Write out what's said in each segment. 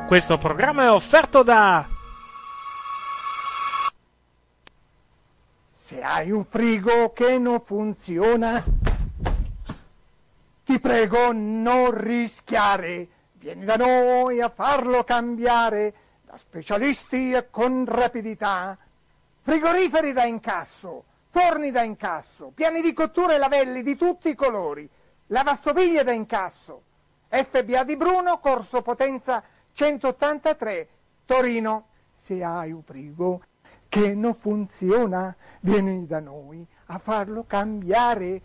Questo programma è offerto da... Se hai un frigo che non funziona, ti prego non rischiare. Vieni da noi a farlo cambiare, da specialisti e con rapidità. Frigoriferi da incasso, forni da incasso, piani di cottura e lavelli di tutti i colori, lavastoviglie da incasso. FBA di Bruno, Corso Potenza 183, Torino. Se hai un frigo che non funziona, vieni da noi a farlo cambiare.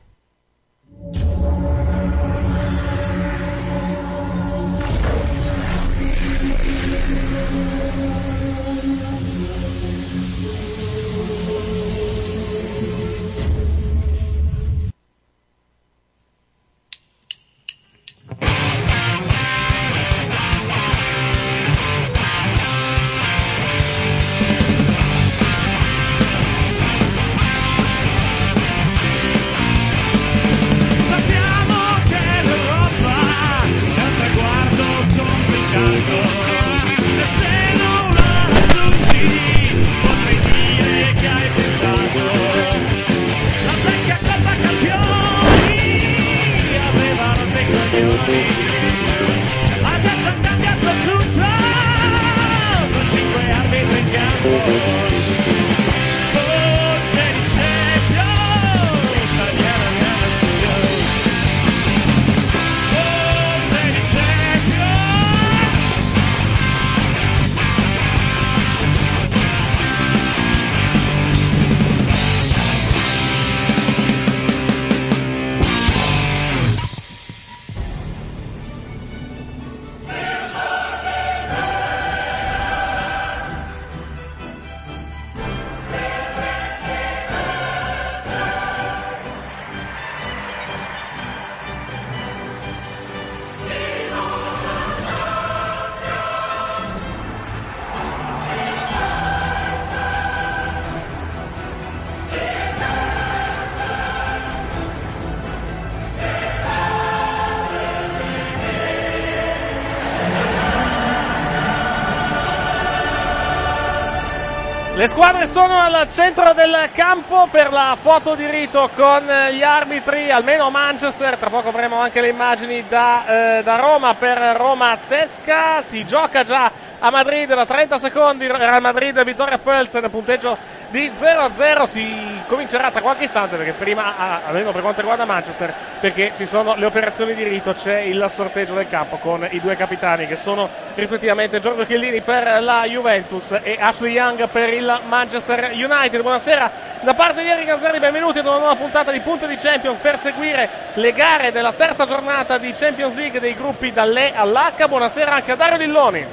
Le squadre sono al centro del campo per la foto di rito con gli arbitri, almeno Manchester. Tra poco avremo anche le immagini da Roma per Roma-Zesca. Si gioca già a Madrid da 30 secondi, Real Madrid Vittoria Pilsen, punteggio di 0-0. Si comincerà tra qualche istante, perché prima, almeno per quanto riguarda Manchester, perché ci sono le operazioni di rito, c'è il sorteggio del campo con i due capitani che sono rispettivamente Giorgio Chiellini per la Juventus e Ashley Young per il Manchester United. Buonasera da parte di Eric Gazzarri, benvenuti ad una nuova puntata di Punto di Champions per seguire le gare della terza giornata di Champions League dei gruppi dall'E all'H. Buonasera anche a Dario Lilloni.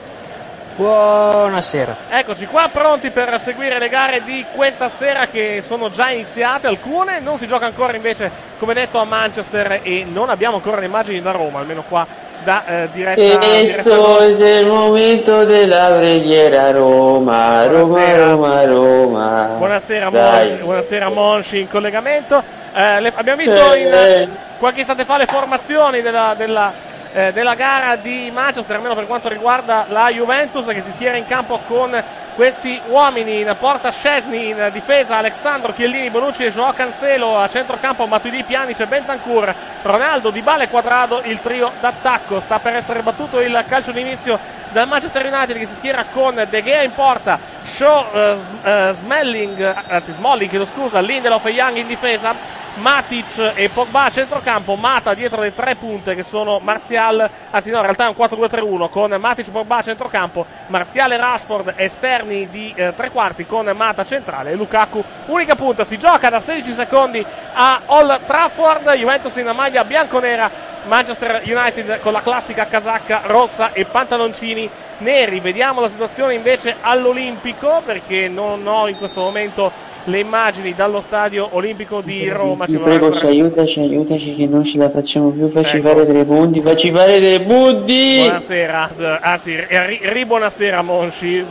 Buonasera. Eccoci qua pronti per seguire le gare di questa sera, che sono già iniziate alcune. Non si gioca ancora invece, come detto, a Manchester e non abbiamo ancora le immagini da Roma, almeno qua da diretta. Questo è il momento della preghiera. Roma, Roma. Buonasera Monci in collegamento. Abbiamo visto in qualche istante fa le formazioni della gara di Manchester, almeno per quanto riguarda la Juventus, che si schiera in campo con questi uomini. In porta Szczesny, in difesa Alexandro, Chiellini, Bonucci e Joao Cancelo, a centrocampo Matuidi, Pjanic e Bentancur, Ronaldo, Dybala e Quadrado, il trio d'attacco. Sta per essere battuto il calcio d'inizio dal Manchester United, che si schiera con De Gea in porta, Smalling, Lindelof e Young in difesa, Matic e Pogba a centrocampo, Mata dietro le tre punte che sono Martial, anzi no, in realtà è un 4-2-3-1 con Matic, Pogba a centrocampo, Martial e Rashford esterni di tre quarti con Mata centrale e Lukaku unica punta. Si gioca da 16 secondi a Old Trafford, Juventus in maglia bianconera, Manchester United con la classica casacca rossa e pantaloncini neri. Vediamo la situazione invece all'Olimpico, perché non ho in questo momento le immagini dallo stadio olimpico di Roma. Ti prego, aiutaci che non ce la facciamo più. Facci fare delle punti. Buonasera, anzi buonasera Monci.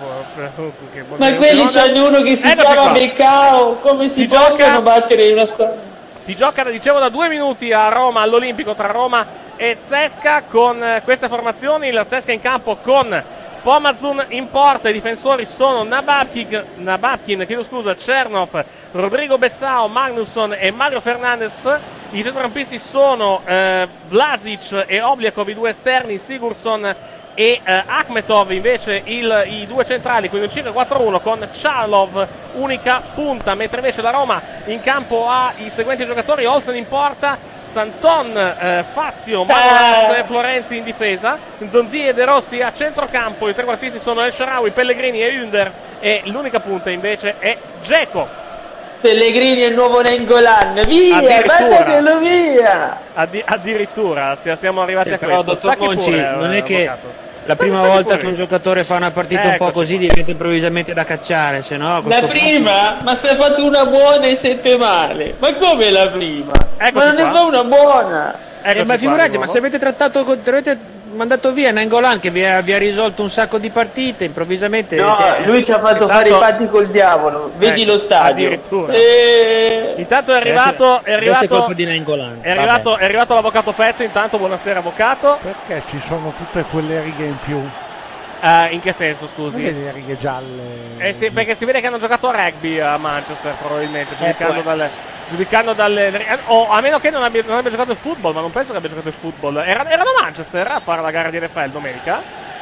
Ma quelli c'hanno uno che si chiama Beccao. Come si possono battere in una squadra? Si gioca, dicevo, da 2 minuti a Roma, all'Olimpico, tra Roma e Zesca. Con queste formazioni il Zesca in campo con Pomazun in porta, i difensori sono Nababkin, Chernov, Rodrigo Bessao, Magnusson e Mario Fernandes. I centrocampisti sono Vlasic e Obliakov, i due esterni, Sigurdsson e Akhmetov invece i due centrali, quindi un 5-4-1 con Charlov unica punta, mentre invece la Roma in campo ha i seguenti giocatori: Olsen in porta, Santon, Fazio, Manolas e Florenzi in difesa, Zonzi e De Rossi a centrocampo, i trequartisti sono El Shaarawy, Pellegrini e Ünder, e l'unica punta invece è Dzeko. Pellegrini e il nuovo Nainggolan, via, mandatelo via! Addirittura siamo arrivati a però, questo. dottor Monci, non è che la prima volta che un giocatore fa una partita un po' così diventa improvvisamente da cacciare, se no la prima? Ma se ha fatto una buona e 7 male, ma come la prima? Ma non ne fa una buona. Ma figurati, ma se avete mandato via Nainggolan che vi ha risolto un sacco di partite, improvvisamente lui ci ha fatto fare i patti col diavolo, vedi lo stadio. Intanto è arrivato colpa di Nainggolan. È arrivato l'avvocato Pezzi. Intanto buonasera avvocato. Perché ci sono tutte quelle righe in più? In che senso, scusi? Perché le righe gialle? Sì, perché si vede che hanno giocato a rugby a Manchester, probabilmente, giudicando dalle a meno che non abbia giocato il football, ma non penso che abbia giocato il football. Era da Manchester a fare la gara di NFL domenica?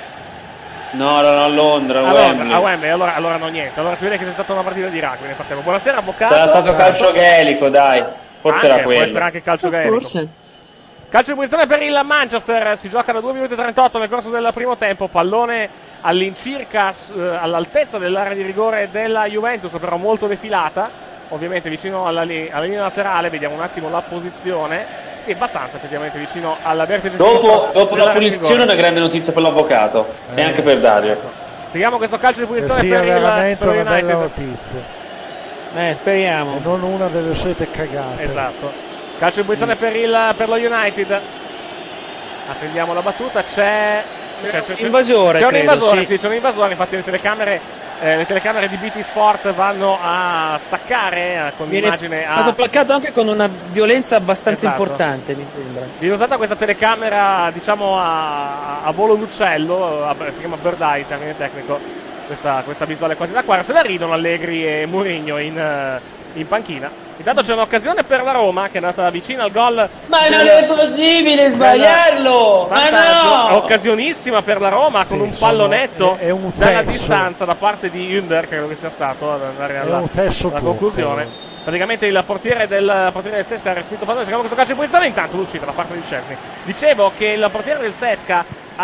No, erano a Londra, a Wembley. Allora no, niente. Allora si vede che c'è stata una partita di rugby nel frattempo. Buonasera avvocato. Sarà stato calcio gaelico, dai. Forse era quello. Può essere anche calcio gaelico. Forse. Calcio di punizione per il Manchester, si gioca da 2 minuti e 38 nel corso del primo tempo, pallone all'incirca all'altezza dell'area di rigore della Juventus, però molto defilata, ovviamente vicino alla linea laterale. Vediamo un attimo la posizione, sì, abbastanza effettivamente vicino alla vertice. Dopo la punizione una grande notizia per l'avvocato e anche per Dario. Seguiamo questo calcio di punizione per il una United. bella notizia. Speriamo. E non una delle 7 cagate. Esatto. Calcio di punizione per lo United. Attendiamo la battuta. C'è un invasore. C'è un invasore, sì, c'è un invasore. Infatti le telecamere di BT Sport vanno a staccare con l'immagine. È stato placcato anche con una violenza abbastanza importante, mi sembra. Viene usata questa telecamera, diciamo, a volo d'uccello, si chiama Bird Eye, termine tecnico. Questa visuale quasi da qua. Se la ridono Allegri e Mourinho in panchina. Intanto c'è un'occasione per la Roma che è andata vicina al gol. Ma non è possibile sbagliarlo! Ma no! Occasionissima per la Roma con un pallonetto dalla distanza da parte di Ünder, credo che sia stato ad andare alla conclusione. Praticamente il portiere del Zesca ha respinto il pallone. Seguiamo questo calcio di punizione. Intanto l'uscita da parte di Szczesny. Dicevo che il portiere del Zesca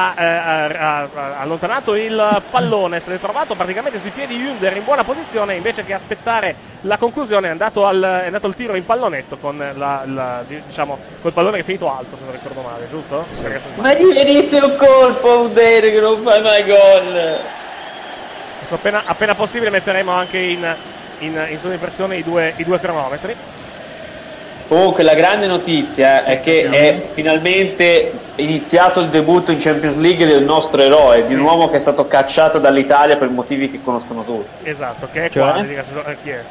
ha allontanato il pallone, se l'è trovato praticamente sui piedi Ünder in buona posizione, invece che aspettare la conclusione è andato il tiro in pallonetto con diciamo col pallone che è finito alto, se non ricordo male, giusto? Sì. Ma gli venisse un colpo Ünder che non fa mai gol. Appena possibile metteremo anche in sovraimpressione i due cronometri. Comunque la grande notizia è che è finalmente iniziato il debutto in Champions League del nostro eroe, di un uomo che è stato cacciato dall'Italia per motivi che conoscono tutti. Esatto, che è qua, chi è?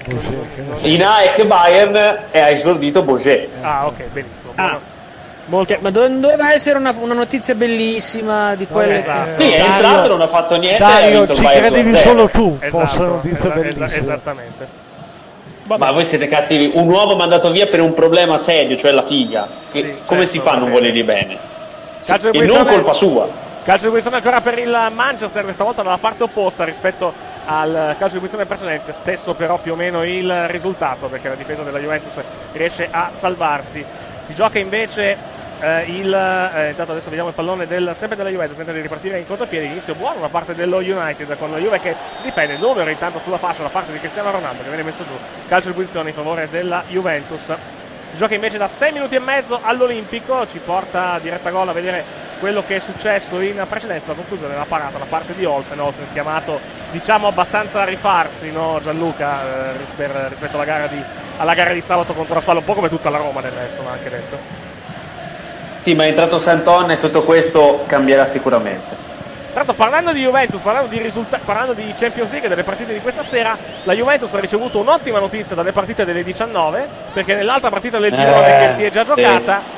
In AEK Bayern ha esordito Boget. Ok, benissimo. Ma doveva essere una notizia bellissima di quelle. Esatto. Sì, è entrato, non ha fatto niente. Dario, ci credevi solo tu. Fosse una notizia bellissima. Esattamente. Ma voi siete cattivi. Un uomo mandato via per un problema serio, cioè la figa. Come si fa a non volergli bene? E non colpa sua. Calcio di punizione ancora per il Manchester, questa volta dalla parte opposta rispetto al calcio di punizione precedente. Stesso però più o meno il risultato, perché la difesa della Juventus riesce a salvarsi. Si gioca invece intanto adesso vediamo il pallone sempre della Juventus, tenta di ripartire in contropiede, inizio buono da parte dello United con la Juve che difende, numero intanto sulla fascia da parte di Cristiano Ronaldo che viene messo giù. Calcio di punizione in favore della Juventus. Si gioca invece da 6 minuti e mezzo all'Olimpico, ci porta diretta gol a vedere quello che è successo in precedenza. La conclusione della parata da parte di Olsen chiamato, diciamo, abbastanza a rifarsi, no Gianluca, rispetto alla gara di sabato contro la Spalla, un po' come tutta la Roma del resto, ma anche detto. Sì, ma è entrato Santon e tutto questo cambierà sicuramente. Tra l'altro, parlando di Juventus, parlando di Champions League e delle partite di questa sera, la Juventus ha ricevuto un'ottima notizia dalle partite delle 19, perché nell'altra partita del girone che si è già giocata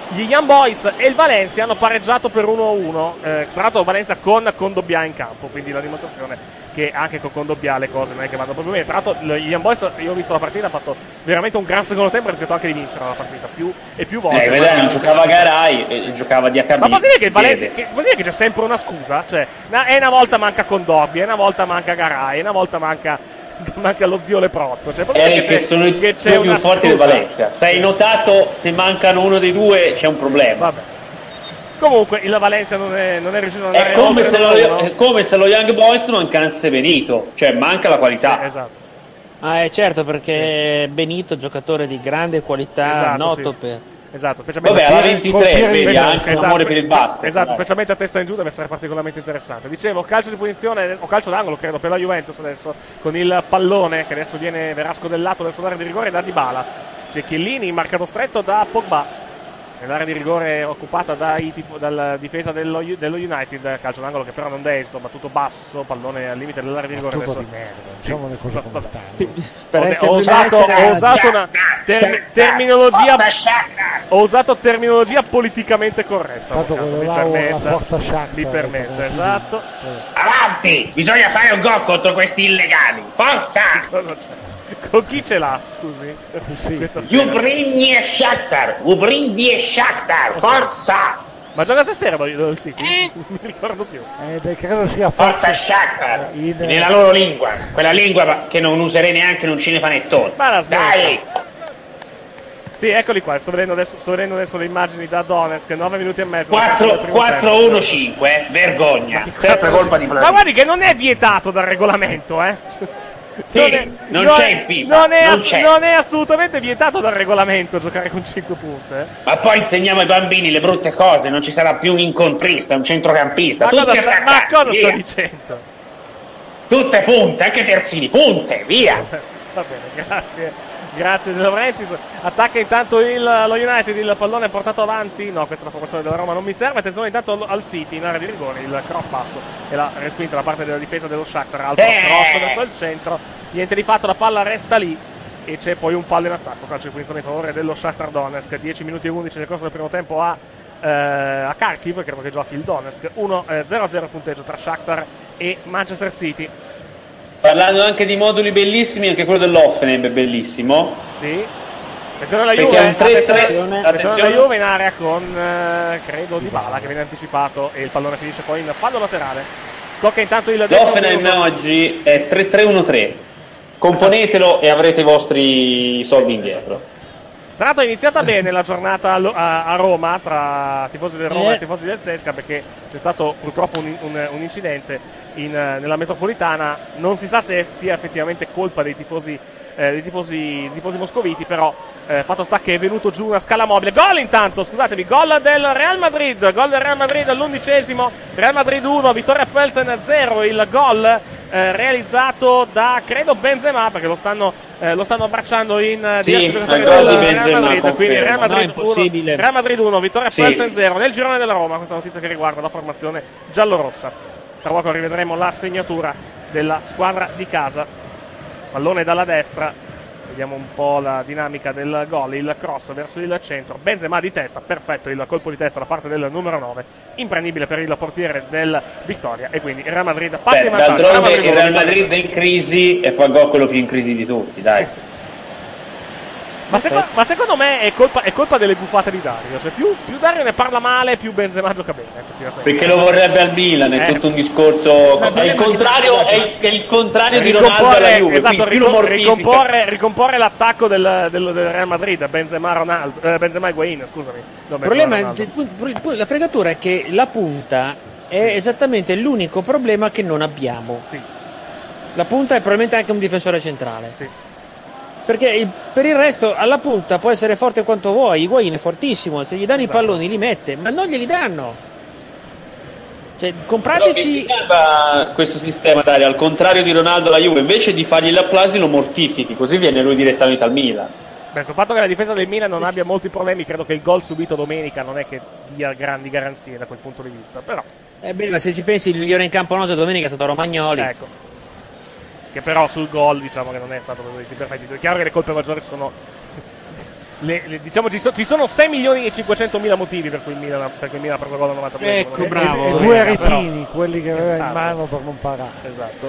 Gli Young Boys e il Valencia hanno pareggiato per 1-1, tra l'altro Valencia con Kondogbia in campo, quindi la dimostrazione che anche con Kondogbia le cose non è che vanno proprio bene. Tra l'altro gli Young Boys, io ho visto la partita, ha fatto veramente un gran secondo tempo, ha rischiato anche di vincere la partita più volte. Vedete, non giocava Garay e giocava Diakabí. Ma posso dire che il Valencia, che c'è sempre una scusa? Cioè, una volta manca Kondogbia, una volta manca Garay, una volta manca lo zio Leprotto, cioè, che sono i più forti del Valencia. Se hai notato, se mancano uno dei due c'è un problema. Vabbè. Comunque il Valencia non è riuscito ad andare è come se lo Young Boys mancasse Benito, cioè manca la qualità. Sì, esatto. Certo, perché Benito, giocatore di grande qualità, esatto, noto sì. per... Esatto, vabbè, alla 23 vedi anche un amore per il basket. Esatto, specialmente a testa in giù deve essere particolarmente interessante. Dicevo, calcio di punizione o calcio d'angolo, credo, per la Juventus adesso, con il pallone che adesso verrà scodellato verso l'area di rigore da Dybala. C'è Chiellini, marcato stretto da Pogba. Nell'area di rigore occupata dalla difesa dello United, calcio d'angolo che però non destra, battuto basso, pallone al limite dell'area di rigore. Adesso di merda, diciamo le cose come stanno. Ho usato una terminologia, ho usato terminologia politicamente corretta. Mi permetto, esatto. Avanti! Bisogna fare un gol contro questi illegali! Forza! Con chi ce l'ha, scusi? Ubrindia e Shakhtar, forza! Ma gioca stasera il City? Non mi ricordo più. Credo sia forza Shakhtar, nella loro lingua, quella lingua che non userei neanche in un cinepanettone. Dai! Sì, eccoli qua, sto vedendo adesso le immagini da Donetsk, 9 minuti e mezzo. 4-1-5, vergogna. Sempre colpa di Ma guardi che non è vietato dal regolamento, non c'è il FIFA. Non è assolutamente vietato dal regolamento giocare con 5 punte. Ma poi insegniamo ai bambini le brutte cose, non ci sarà più un incontrista, un centrocampista. Ma cosa sto dicendo? Tutte punte, anche terzini, punte, via. Va bene, grazie De Laurentiis. Attacca intanto lo United, il pallone è portato avanti. No, questa è la formazione della Roma, non mi serve. Attenzione intanto al City in area di rigore, il cross passo e la respinta da parte della difesa dello Shakhtar. Alto cross verso il centro, niente di fatto, la palla resta lì e c'è poi un fallo in attacco, calcio di punizione in favore dello Shakhtar Donetsk. 10 minuti e 11 nel corso del primo tempo a Kharkiv, credo che giochi il Donetsk. 1-0 punteggio tra Shakhtar e Manchester City. Parlando anche di moduli bellissimi, anche quello dell'Hoffenheim è bellissimo. Sì. Attenzione alla Juve. Attenzione alla Juve in area con credo Dybala che viene anticipato e il pallone finisce poi in fallo laterale. Scocca intanto il L'Hoffenheim oggi è 3-3-1-3. Componetelo e avrete i vostri soldi indietro. Tra l'altro è iniziata bene la giornata a Roma tra tifosi del Roma e tifosi del Zesca, perché c'è stato purtroppo un incidente nella metropolitana. Non si sa se sia effettivamente colpa dei tifosi moscoviti, però fatto sta che è venuto giù una scala mobile. Gol intanto, scusatemi, gol del Real Madrid all'11esimo, Real Madrid 1, Vittoria Pilsen 0, il gol realizzato da credo Benzema, perché lo stanno abbracciando in diversi giocatori del Real Madrid, quindi Real Madrid 1, Vittoria Pilsen 0 nel girone della Roma. Questa notizia che riguarda la formazione giallorossa. Tra poco rivedremo la segnatura della squadra di casa. Pallone dalla destra, vediamo un po' la dinamica del gol, il cross verso il centro, Benzema di testa, perfetto il colpo di testa da parte del numero 9, imprendibile per il portiere del Vittoria, e quindi il Real Madrid passa in vantaggio. D'altronde il Real Madrid è in crisi e fa gol quello più in crisi di tutti, dai. Ma secondo me è colpa delle buffate di Dario, cioè più Dario ne parla male, più Benzema gioca bene, effettivamente. Perché lo vorrebbe al Milan, è tutto un discorso, è il contrario di Ronaldo alla Juve, esatto, più lo mortifica. Ricomporre l'attacco del Real Madrid, Benzema Higuain, scusami. Il problema, la fregatura è che la punta è esattamente l'unico problema che non abbiamo. Sì. La punta è probabilmente anche un difensore centrale. Sì. Perché per il resto alla punta può essere forte quanto vuoi, Higuain è fortissimo, se gli danno i palloni li mette, ma non glieli danno. Cioè, comprateci questo sistema, Dario, al contrario di Ronaldo alla Juve, invece di fargli gli applausi lo mortifichi, così viene lui direttamente al Milan. Sul fatto che la difesa del Milan non abbia molti problemi, credo che il gol subito domenica non è che dia grandi garanzie da quel punto di vista, però ma se ci pensi, il migliore in campo nostro domenica è stato Romagnoli. Ecco. Che però sul gol diciamo che non è stato perfetto. È chiaro che le colpe maggiori sono diciamo ci sono 6 milioni e 500 mila motivi per cui il Milan ha preso gol al 90. Ecco, bravo. E 2 retini, quelli che aveva in mano per non parare. Esatto.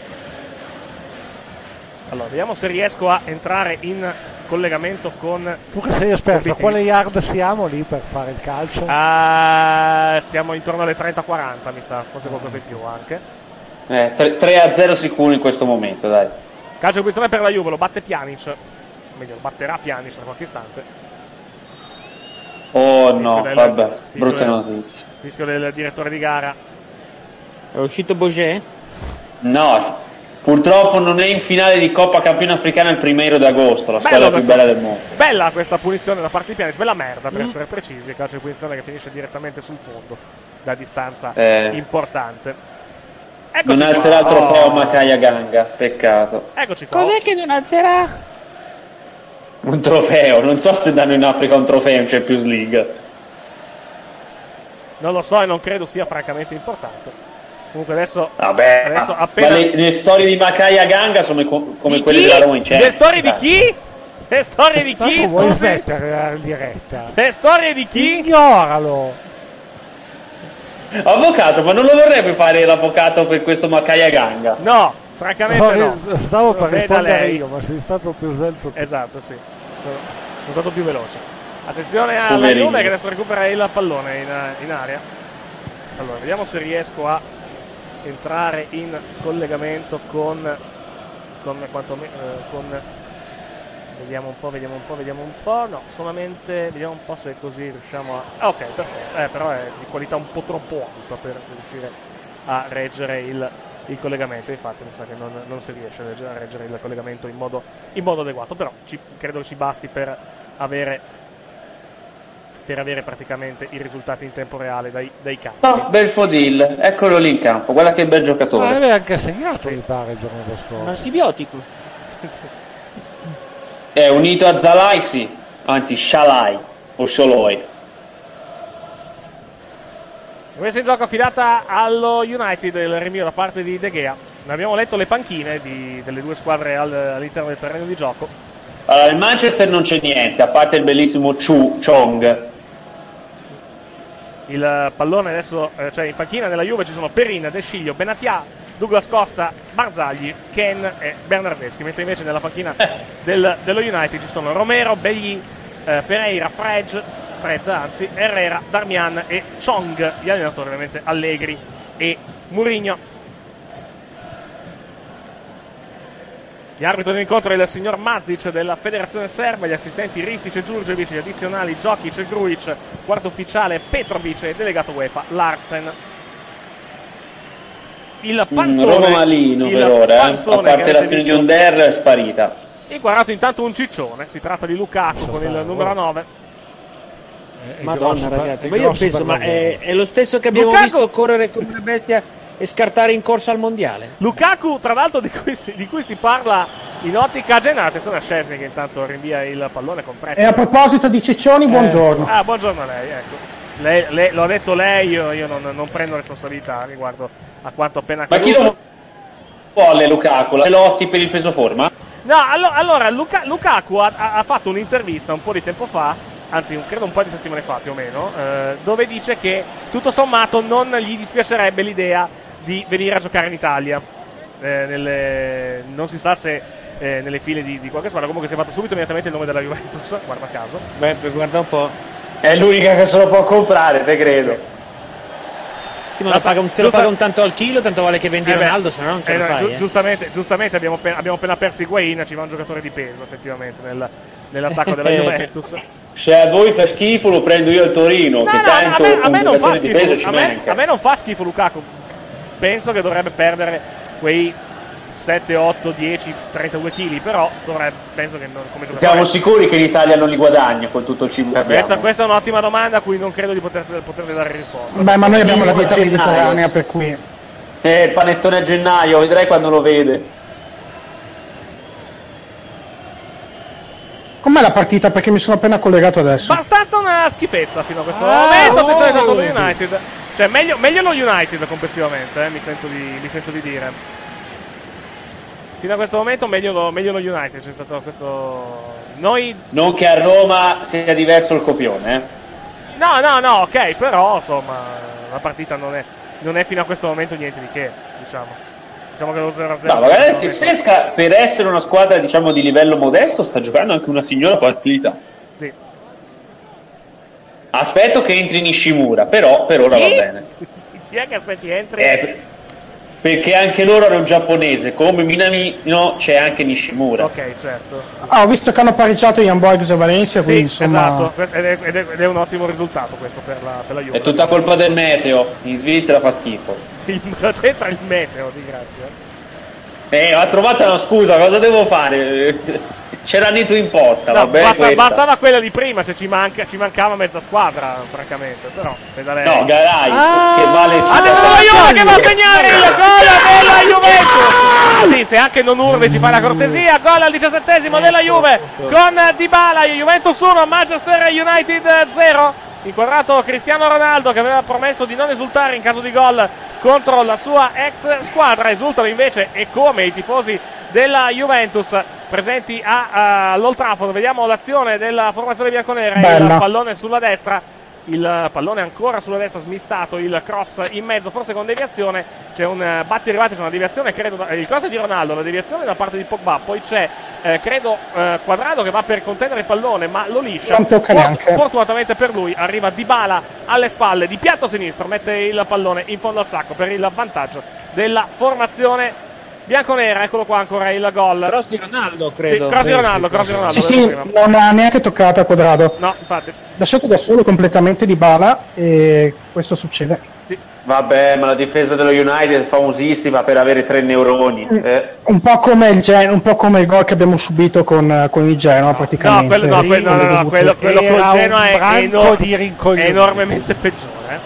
Allora, vediamo se riesco a entrare in collegamento con... Tu che sei esperto, a quale yard siamo lì per fare il calcio? Siamo intorno alle 30-40, mi sa, forse qualcosa di più anche. 3-0 sicuro in questo momento, dai. Calcio di posizione per la Juve, lo batte Pjanic. Meglio, lo batterà Pjanic tra qualche istante. Oh no, vabbè, brutte notizie. Rischio del direttore di gara. È uscito Boget? No, purtroppo non è in finale di Coppa Campione Africana il 1° di agosto, la squadra più bella del mondo. Bella questa punizione da parte di Pjanic, bella merda per essere precisi. Calcio di punizione che finisce direttamente sul fondo, da distanza importante. Eccoci non alzerà il trofeo Makaya Ganga, peccato. Eccoci qua. Cos'è che non alzerà? Un trofeo, non so se danno in Africa un trofeo in Champions League. Non lo so e non credo sia francamente importante. Comunque adesso appena... Ma le storie di Makaya Ganga sono come quelle della Roma in Champions. Le storie di chi? Le storie di chi? Vuoi smettere la diretta? Le storie di chi? Ignoralo. Avvocato, ma non lo vorrebbe fare l'avvocato per questo Makaya Ganga? No, francamente no. Stavo per rispondere io, ma sei stato più svelto. Esatto, sì. Sono stato più veloce. Attenzione alla Juve che adesso recupera il pallone in area. Allora, vediamo se riesco a entrare in collegamento con vediamo un po', no, solamente vediamo un po' se così riusciamo a... ok, perfetto, però è di qualità un po' troppo alta per riuscire a reggere il collegamento, infatti mi sa che non si riesce a reggere il collegamento in modo adeguato, però credo che ci basti per avere praticamente i risultati in tempo reale dai campi. No, Belfodil, eccolo lì in campo, guarda che bel giocatore. Ma aveva anche segnato, mi pare, il giorno scorso. Un antibiotico. È unito a Zalai, sì, anzi Shalai o Sholoi. Messa in gioco affidata allo United, il rinvio da parte di De Gea. Ne abbiamo letto le panchine delle due squadre all'interno del terreno di gioco. Allora, il Manchester non c'è niente, a parte il bellissimo Chong. Il pallone adesso, cioè in panchina della Juve ci sono Perin, De Sciglio, Benatia, Douglas Costa, Barzagli, Ken e Bernardeschi, mentre invece nella panchina dello United ci sono Romero, Begli, Pereira, Fred, Herrera, Darmian e Chong, gli allenatori ovviamente Allegri e Mourinho. Gli arbitri dell'incontro è il signor Mazic della federazione serba, gli assistenti Ristic e Djurdjevic, gli addizionali Djokic e Grujic, quarto ufficiale Petrovic e delegato UEFA Larsen. Il panzone Roma malino per ora, a parte l'azione di Onder è sparita. E guardato intanto un ciccione, si tratta di Lukaku con il numero 9. Madonna ragazzi, ma io penso, ma è lo stesso che abbiamo visto correre come una bestia e scartare in corsa al mondiale. Lukaku, tra l'altro, di cui si parla in ottica Genna. Attenzione a Szczesny che intanto rinvia il pallone con Presti. E a proposito di Ciccioni, buongiorno. Buongiorno a lei, ecco. Lo ha detto lei, io non prendo responsabilità riguardo a quanto appena accaduto. Ma chi lo vuole Lukaku? La lotti per il peso forma? No, allora Lukaku ha fatto un'intervista un po' di tempo fa, anzi credo un po' di settimane fa più o meno, dove dice che tutto sommato non gli dispiacerebbe l'idea di venire a giocare in Italia. Non si sa se nelle file di qualche squadra, comunque si è fatto subito immediatamente il nome della Juventus, guarda caso. Beh, guarda un po'. È l'unica che se lo può comprare, te credo. Sì, ma se lo paga un tanto al chilo, tanto vale che vendi Ronaldo, se no non ce la fai. Giustamente abbiamo appena perso Higuain, ci va un giocatore di peso effettivamente nell'attacco della Juventus. Se a voi fa schifo lo prendo io al Torino, che tanto a me non fa schifo, di peso ci manca. A me non fa schifo Lukaku, penso che dovrebbe perdere quei 7, 8, 10, 32 kg, però penso che non, come giocatore... Siamo sicuri che in Italia non li guadagna con tutto il cibo che abbiamo? Questa è un'ottima domanda a cui non credo di poterle dare risposta. Beh, ma noi abbiamo la dieta mediterranea, per cui... Il panettone a gennaio, vedrai quando lo vede. Com'è la partita? Perché mi sono appena collegato adesso. Abbastanza una schifezza fino a questo momento. Attenzione dato lo United. Cioè meglio lo United complessivamente, mi sento di dire. fino a questo momento meglio lo United. C'è stato questo. Non che a Roma sia diverso il copione, No, ok, però insomma la partita non è fino a questo momento niente di che, diciamo che lo 0-0. No, magari il Cesca, per essere una squadra diciamo di livello modesto, sta giocando anche una signora partita. Sì. Aspetto che entri Nishimura, però per ora va bene. Chi è che aspetti entri? Perché anche loro hanno un giapponese, come Minamino c'è anche Nishimura. Ok, certo. Ho visto che hanno pareggiato Young Boys e Valencia, quindi insomma. Esatto, ed è un ottimo risultato questo per la Juve. È tutta colpa del meteo, in Svizzera fa schifo. C'entra il meteo, di grazia. Ha trovato una scusa, cosa devo fare? C'era Nitro in porta, no, vabbè. Bastava quella di prima, cioè ci mancava mezza squadra, francamente, però lei. No, Garay, che vale. Adesso la Juve che va a segnare il gol della Juventus. Sì, se anche non urli ci fa la cortesia. Gol al 17esimo della Juve con Dybala, Juventus 1, Manchester United 0. Inquadrato Cristiano Ronaldo, che aveva promesso di non esultare in caso di gol contro la sua ex squadra. Esultano invece, e come, i tifosi della Juventus presenti all'Old Trafford. Vediamo l'azione della formazione bianconera. Il pallone sulla destra, il pallone ancora sulla destra, smistato, il cross in mezzo, forse con deviazione. C'è un batti e ribatti, c'è una deviazione, credo, il cross è di Ronaldo, la deviazione da parte di Pogba. Poi c'è credo Quadrado che va per contendere il pallone, ma lo liscia. Non tocca neanche. Fortunatamente per lui arriva Dybala alle spalle, di piatto sinistro, mette il pallone in fondo al sacco per il vantaggio della formazione bianconera. Eccolo qua ancora il gol. Cross di Ronaldo, credo. Sì, cross di Ronaldo. Sì, non ha neanche toccato a Quadrado. No, infatti. Lasciato da solo completamente Dybala e questo succede. Sì. Vabbè, ma la difesa dello United è famosissima per avere 3 neuroni. Un po' come il gol che abbiamo subito con il Genoa, praticamente. Quello col Genoa è enormemente peggiore.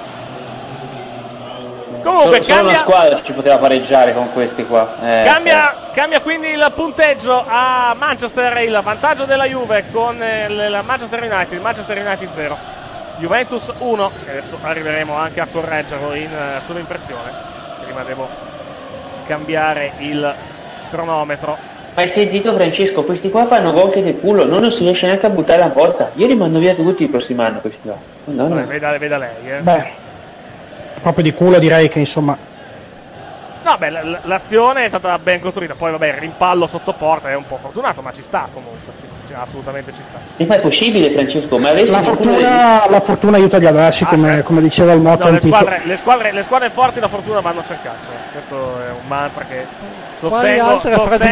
Comunque solo una squadra ci poteva pareggiare con questi qua. Cambia quindi il punteggio a Manchester, il vantaggio della Juve con il Manchester United 0, Juventus 1. Adesso arriveremo anche a correggerlo in sovrimpressione. Prima devo cambiare il cronometro. Hai sentito, Francesco? Questi qua fanno gol che del culo, non si riesce neanche a buttare la porta. Io li mando via tutti il prossimo anno questi qua. Veda lei, Beh, proprio di culo direi che insomma. No, beh, l'azione è stata ben costruita. Poi vabbè, il rimpallo sotto porta è un po' fortunato, ma ci sta comunque, assolutamente ci sta. E poi è possibile, Francesco, ma la fortuna aiuta gli adversi, come diceva il motto antico. Le squadre forti la fortuna vanno a cercarsi. Questo è un mantra che sostengo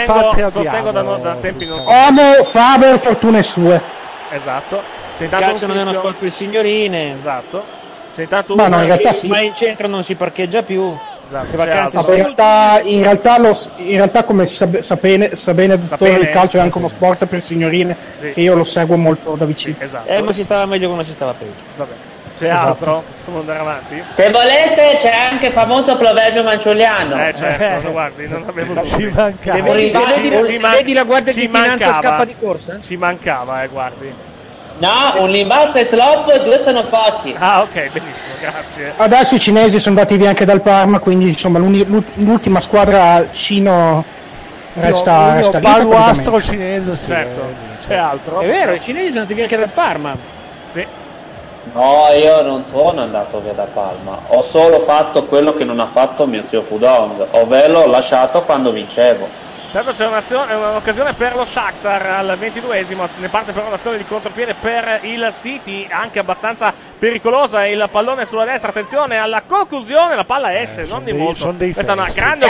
da tempi non so. Uomo, Faber, fortune sue. Esatto. Il calcio non è uno sport per signorine. Esatto. C'è intanto ma no, in realtà sì. Ma in centro non si parcheggia più. Esatto, in realtà come sa bene il calcio è anche uno sport per signorine, sì. E io lo seguo molto da vicino. Sì, esatto. Ma si stava meglio quando si stava peggio. Vabbè. C'è altro? Possiamo andare avanti? Se volete c'è anche il famoso proverbio manciuliano. Certo, guardi, non avevo dubbi. Se vedi la Guardia di Finanza scappa di corsa? Ci mancava, guardi. No, un rimbalzo è troppo e 2 sono pochi. Ah, ok, benissimo, grazie. Adesso i cinesi sono andati via anche dal Parma, quindi insomma l'ultima squadra cino resta lì. Paluastro cinese, sì. Certo, c'è altro. È vero, i cinesi sono andati via anche dal Parma. Sì. No, io non sono andato via da Parma. Ho solo fatto quello che non ha fatto mio zio Fudong, ovvero l'ho lasciato quando vincevo. Tanto c'è un'occasione per lo Shakhtar al 22esimo, ne parte però un'azione di contropiede per il City, anche abbastanza pericolosa, il pallone sulla destra, attenzione alla conclusione, la palla esce, non di molto. Questa è una grande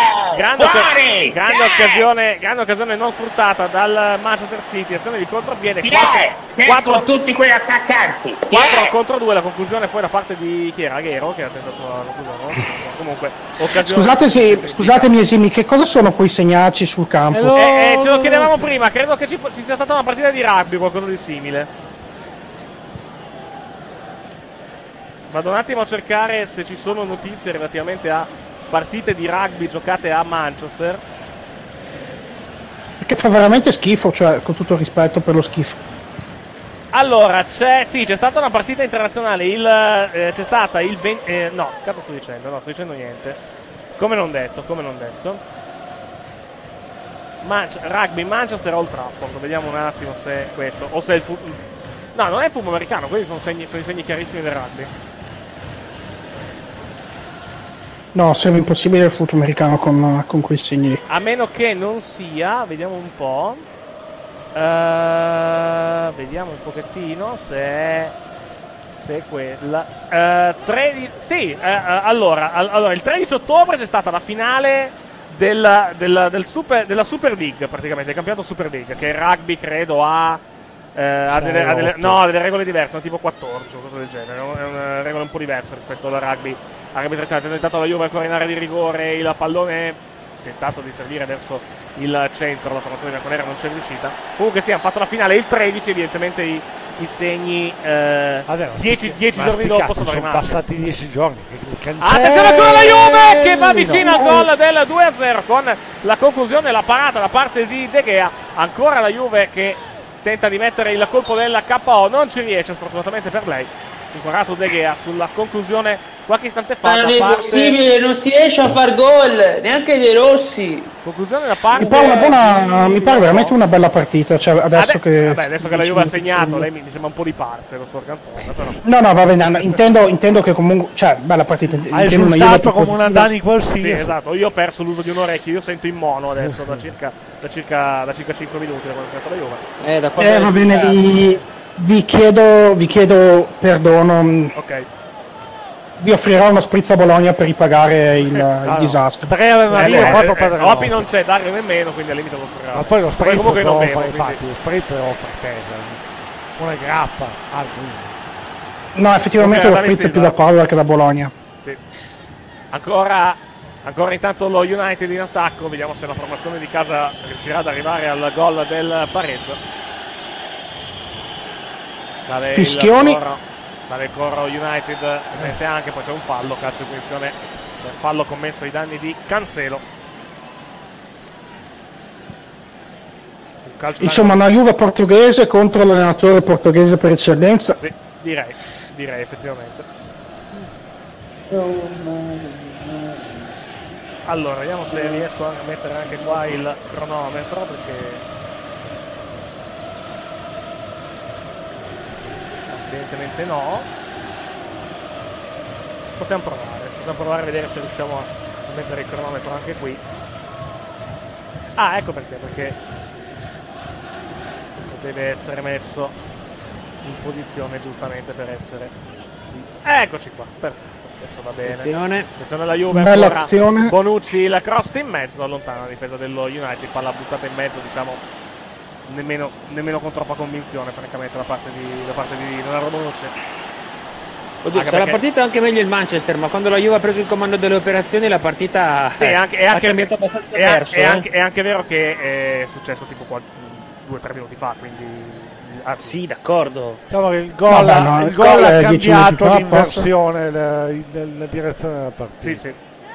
occasione non sfruttata dal Manchester City, azione di contropiede, 4 tutti quegli attaccanti. 4 contro 2, la conclusione poi da parte di chi era? Aguero che ha tentato la conclusione, comunque occasione. Scusatemi esimi, che cosa sono quei segnacci sul campo? Ce lo chiedevamo prima, credo che ci sia stata una partita di rugby, qualcosa di simile. Vado un attimo a cercare se ci sono notizie relativamente a partite di rugby giocate a Manchester. Perché fa veramente schifo, cioè, con tutto il rispetto per lo schifo. Allora, c'è stata una partita internazionale, c'è stata il no, cazzo sto dicendo? No, sto dicendo niente. Come non detto. Rugby Manchester Old Trafford. Vediamo un attimo se è questo o se è il no, non è il football americano, quelli sono i segni chiarissimi del rugby. No, sembra impossibile il football americano con quei segni. A meno che non sia, vediamo un po'. Vediamo un pochettino se è quella. Allora, il 13 ottobre c'è stata la finale della Super League, praticamente, del campionato Super League, che il rugby credo ha delle regole diverse, sono tipo 14 o cose del genere, è una regola un po' diversa rispetto al rugby tradizionale. Ha tentato la Juve ancora in area di rigore, il pallone ha tentato di servire verso il centro, la formazione bianconera non c'è riuscita. Comunque sì, hanno fatto la finale il 13, evidentemente i segni 10 giorni dopo sono rimasti. Passati 10 giorni. Attenzione ancora la Juve che va vicino al gol del 2-0 con la conclusione e la parata da parte di De Gea. Ancora la Juve che tenta di mettere il colpo del KO, non ci riesce sfortunatamente per lei. Inquadrato De Gea sulla conclusione qualche istante fa. Ma non è possibile, non si riesce a far gol neanche De Rossi. Conclusione da parte mi pare veramente una bella partita, cioè adesso che la Juve ha segnato, lei mi sembra un po' di parte, dottor Cantone, però. No, va bene, intendo che comunque, cioè, bella partita. Ha risultato come una Dani qualsiasi. Sì, esatto, io ho perso l'uso di un orecchio, io sento in mono adesso da circa 5 minuti da quando è stata la Juve. Va bene, vi chiedo perdono. Ok. Vi offrirò una spritz a Bologna per ripagare il disastro. Opi non c'è, Dario nemmeno, quindi al limite lo offrirà. Ma poi lo spritz comunque non bevo, infatti lo spritz lo offre Tesa, una grappa no, effettivamente lo spritz è più da Padova che da Bologna. Sì. Ancora intanto lo United in attacco, vediamo se la formazione di casa riuscirà ad arrivare al gol del pareggio. Fischioni. Sale il coro United, si sente anche, poi c'è un fallo, calcio di punizione, fallo commesso ai danni di Cancelo. Insomma, una Juve portoghese contro l'allenatore portoghese per eccellenza. Sì, direi effettivamente. Allora, vediamo se riesco a mettere anche qua il cronometro, perché evidentemente no. Possiamo provare a vedere se riusciamo a mettere il cronometro anche qui. Ecco perché deve essere messo in posizione giustamente per essere eccoci qua, perfetto, adesso va bene. Attenzione alla Juve, bella azione. Bonucci, la cross in mezzo, allontana la difesa dello United, palla buttata in mezzo, diciamo nemmeno con troppa convinzione, francamente, da parte di Leonardo Bonucci. Oddio, sarà partita anche meglio il Manchester, ma quando la Juve ha preso il comando delle operazioni la partita ha cambiato abbastanza verso. È anche vero che è successo tipo 2-3 minuti fa, quindi sì, d'accordo. Diciamo che il gol ha cambiato l'inversione, la direzione della partita. Sì.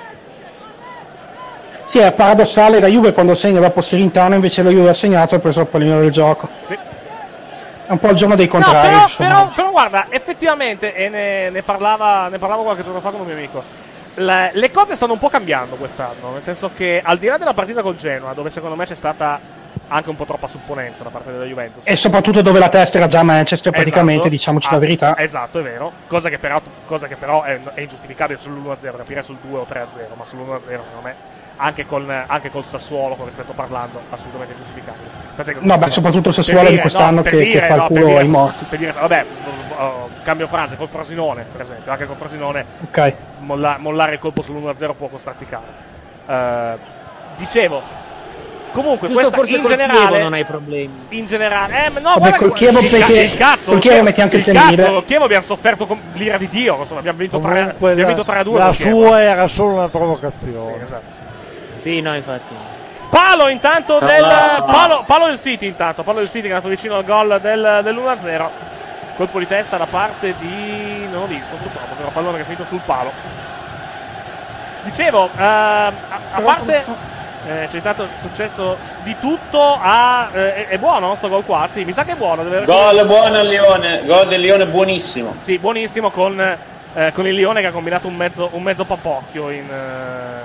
Sì, è paradossale, la Juve quando segna dopo si rintana, invece la Juve ha segnato e ha preso il pallino del gioco. Sì. È un po' il giorno dei contrari. No, però guarda, effettivamente, e ne parlavo qualche giorno fa con un mio amico, le cose stanno un po' cambiando quest'anno, nel senso che al di là della partita con Genoa, dove secondo me c'è stata anche un po' troppa supponenza da parte della Juventus, e soprattutto dove la testa era già Manchester, praticamente, diciamoci la verità. Esatto, è vero, cosa che però è ingiustificabile sull'1-0, capire sul 2 o 3-0, ma sull'1-0 secondo me anche col Sassuolo, con rispetto parlando, assolutamente giustificabile. No, beh, soprattutto il Sassuolo di quest'anno che fa il culo ai morti. Per dire, vabbè, cambio frase, col Frosinone, per esempio, anche col Frosinone, okay. Mollare il colpo sull'1-0 può costarti caro. Dicevo, comunque, giusto, questa forse in generale non hai problemi. In generale, no, vabbè, col Chievo col Chievo metti anche il femminile. Col Chievo abbiamo sofferto con l'ira di Dio, insomma, abbiamo vinto 3-2. La sua era solo una provocazione. Sì, esatto. Sì, no, infatti. Palo intanto palo del City, palo del City che è andato vicino al gol dell'1-0. Colpo di testa da parte di, non ho visto purtroppo, però pallone che è finito sul palo. Dicevo, a parte c'è stato successo di tutto, è buono sto gol qua? Sì, mi sa che è buono. Gol buono al Lione, gol del Lione buonissimo. Sì, buonissimo con il Lione che ha combinato un mezzo papocchio in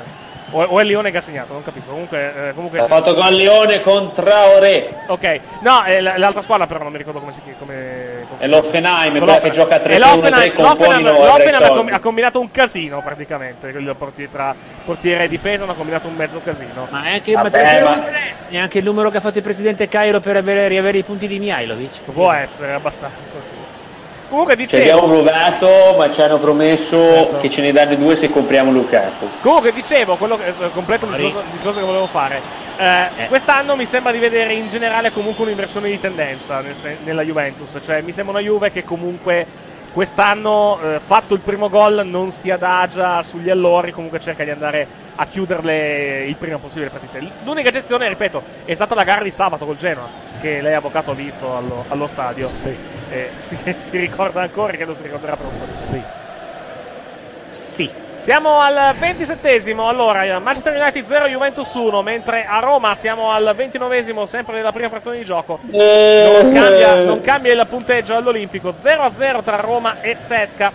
O è Lione che ha segnato, non capisco. Comunque ha fatto con Lione con Traoré. Ok, no, l'altra squadra però non mi ricordo come si chiama. È l'Offenheim, quella che gioca a 3-1-3 con L'Offenheim ha combinato un casino praticamente. Tra portiere e difesa hanno combinato un mezzo casino. Ma è anche, neanche il numero che ha fatto il presidente Cairo per riavere i punti di Mihailovic. Può essere abbastanza, sì. Comunque dicevo, ci abbiamo provato, ma ci hanno promesso che ce ne danno 2 se compriamo Lukaku. Comunque dicevo, completo il discorso che volevo fare. Quest'anno mi sembra di vedere in generale comunque un'inversione di tendenza nella Juventus. Cioè mi sembra una Juve che comunque quest'anno, fatto il primo gol, non si adagia sugli allori, comunque cerca di andare a chiuderle il prima possibile le partite. L'unica eccezione, ripeto, è stata la gara di sabato col Genoa, che lei avvocato ha visto allo stadio. Sì. Che si ricorda ancora e che lo si ricorderà per un po' di tempo. Sì. Siamo al 27esimo, allora Manchester United 0, Juventus 1, mentre a Roma siamo al 29esimo, sempre nella prima frazione di gioco. Non cambia il punteggio all'Olimpico, 0-0 tra Roma e Sesca.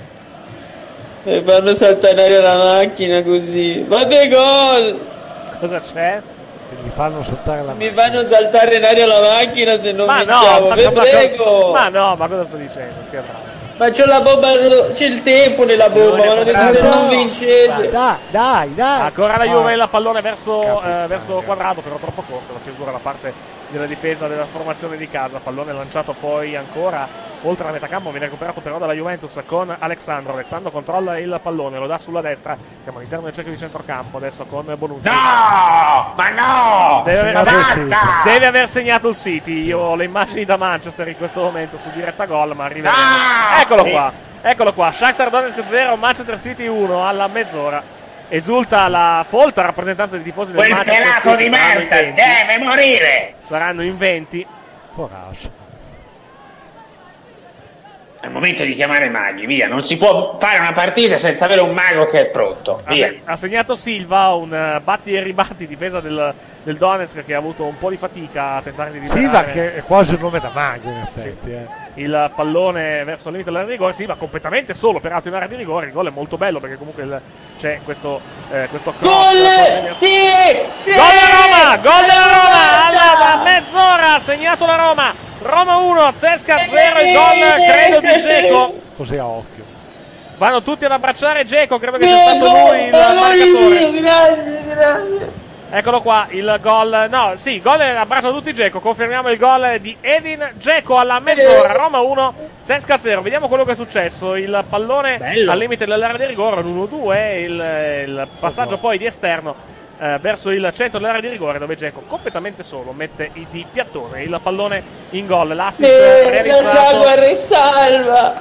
E fanno saltare in aria la macchina così. Fate gol! Cosa c'è? Mi fanno saltare la macchina. Mi fanno saltare in aria la macchina se non vinciamo, vi prego! Ma no, ma cosa sto dicendo? Scherzando. Ma c'ho la bomba, c'è il tempo nella bomba, ma non detto se non vincete. Dai. Ancora la Juve il pallone verso Quadrado, però troppo corto, la chiusura da parte della difesa della formazione di casa. Pallone lanciato poi ancora oltre la metacampo, viene recuperato però dalla Juventus con Alexandro controlla il pallone, lo dà sulla destra, siamo all'interno del cerchio di centrocampo adesso con Bonucci. No, ma no, deve aver segnato il City. Io ho le immagini da Manchester in questo momento su diretta gol, ma arriveremo. Eccolo qua, Shakhtar Donetsk 0, Manchester City 1 alla mezz'ora. Esulta la folta rappresentanza dei tifosi del Manchester City. Quel pelato di merda deve morire. Saranno in 20. Poraccio. È il momento di chiamare maghi, via. Non si può fare una partita senza avere un mago che è pronto. Via. Ha segnato Silva, un batti e ribatti difesa del Donetsk, che ha avuto un po' di fatica a tentare di liberare. Silva che è quasi un nome da mago in effetti. Sì. Il pallone verso il limite dell'area di rigore, Silva completamente solo, peraltro in area di rigore. Il gol è molto bello perché comunque c'è questo cross. Gol! Sì! Gol della Roma alla mezz'ora, ha segnato la Roma. Roma 1, Zesca 0, il gol credo di Dzeko. Così a occhio. Vanno tutti ad abbracciare Dzeko, credo che sia stato lui il marcatore. Grazie. Eccolo qua, il gol. No, sì, gol abbracciano tutti Dzeko. Confermiamo il gol di Edin Dzeko alla mezz'ora. Roma 1, Zesca 0. Vediamo quello che è successo. Il pallone al limite dell'area di rigore, l'1-2. Il passaggio poi di esterno verso il centro dell'area di rigore, dove Dzeko completamente solo mette di piattone il pallone in gol. L'assist realizzato. Risalva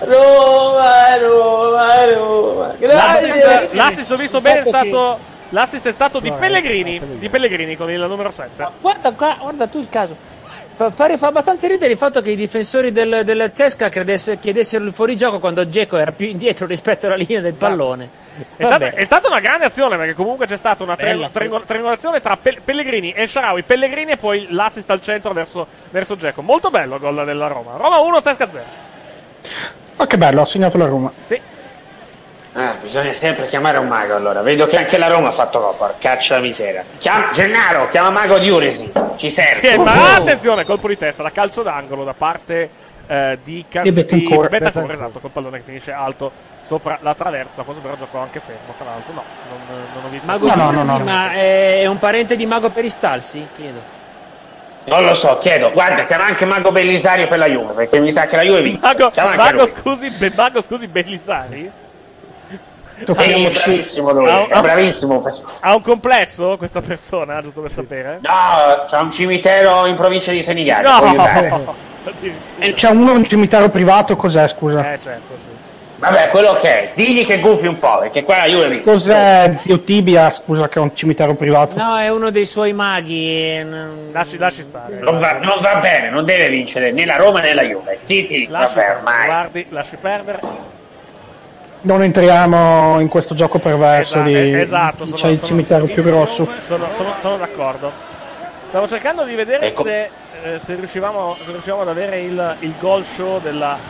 Roma. Grazie. L'assist ho visto bene, è stato. L'assist è stato di Pellegrini con il numero 7. Guarda tu il caso. Fa abbastanza ridere il fatto che i difensori del Cesca chiedessero il fuorigioco quando Dzeko era più indietro rispetto alla linea del pallone. È stata una grande azione, perché comunque c'è stata una triangolazione tra Pellegrini e Shaarawy. Pellegrini e poi l'assist al centro verso Dzeko. Molto bello il gol della Roma. Roma 1, Cesca 0. Ma che bello, ha segnato la Roma. Sì. Bisogna sempre chiamare un mago, allora. Vedo che anche la Roma ha fatto gol, caccia la miseria. Gennaro, chiama mago di Uresi, ci serve. Ma attenzione, colpo di testa da calcio d'angolo da parte di Betancourt, esatto, col pallone che finisce alto sopra la traversa. Forse però giocò anche fermo, tra l'altro. No, non ho visto. Mago di Uresi, ma è un parente di Mago Peristalsi? Chiedo. Non lo so, chiedo. Guarda, chiama anche Mago Bellisario per la Juve, perché mi sa che la Juve vince. Mago, scusi, Bellisari? Bravissimo lui, bravissimo. Ha un complesso questa persona, giusto per sapere? No, c'ha un cimitero in provincia di Senigallia. No. C'è un cimitero privato, cos'è, scusa? Certo, sì. Vabbè, quello che è. Digli che gufi un po', perché qua la Juve vince. Cos'è, zio Tibia, scusa, che è un cimitero privato? No, è uno dei suoi maghi. Lasci stare. Non va bene, non deve vincere né la Roma né la Juve. City, vabbè, ormai. Guardi, lasci perdere. Non entriamo in questo gioco perverso esatto, c'è il cimitero più grosso. Sono d'accordo. Stavo cercando di vedere se riuscivamo ad avere il goal show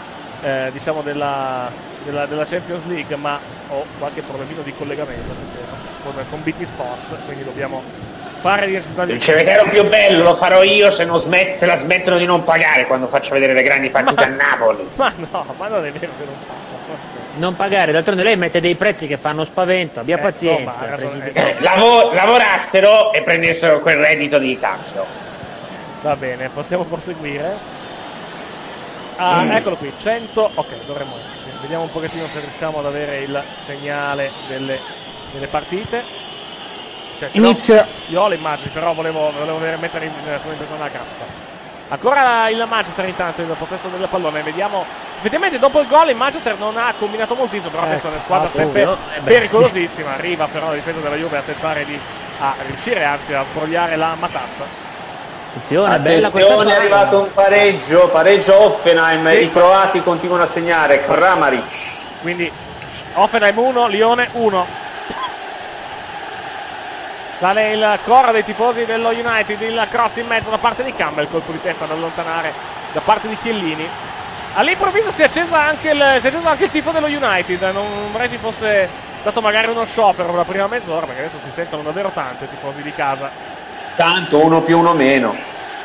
diciamo della Champions League, ma ho qualche problemino di collegamento stasera con BT Sport, quindi dobbiamo fare il cimitero più bello lo farò io se la smettono di non pagare quando faccio vedere le grandi partite a Napoli. Ma no, ma non è vero che non paga. Non pagare, d'altronde lei mette dei prezzi che fanno spavento, abbia pazienza. Lavorassero e prendessero quel reddito di cambio. Va bene, possiamo proseguire. Eccolo qui, 100. Ok, dovremmo esserci. Vediamo un pochettino se riusciamo ad avere il segnale delle partite. Cioè, Inizia. Io ho le immagini, però volevo mettere sulla impressione la grafica. Ancora il Manchester intanto in possesso del pallone. Vediamo. Effettivamente dopo il gol il Manchester non ha combinato moltissimo, però attenzione, squadra sempre pericolosissima. Arriva però la difesa della Juve a tentare di riuscire anzi a sbrogliare la matassa. Attenzione, è arrivato un pareggio Hoffenheim, sì. I croati continuano a segnare, Kramaric. Quindi Hoffenheim 1, Lione 1. Sale il coro dei tifosi dello United, il cross in mezzo da parte di Campbell, colpo di testa da allontanare da parte di Chiellini. All'improvviso si è acceso anche il tifo dello United, non vorrei ci fosse stato magari uno sciopero per la prima mezz'ora, perché adesso si sentono davvero tanti tifosi di casa. Tanto, 1 più 1 meno.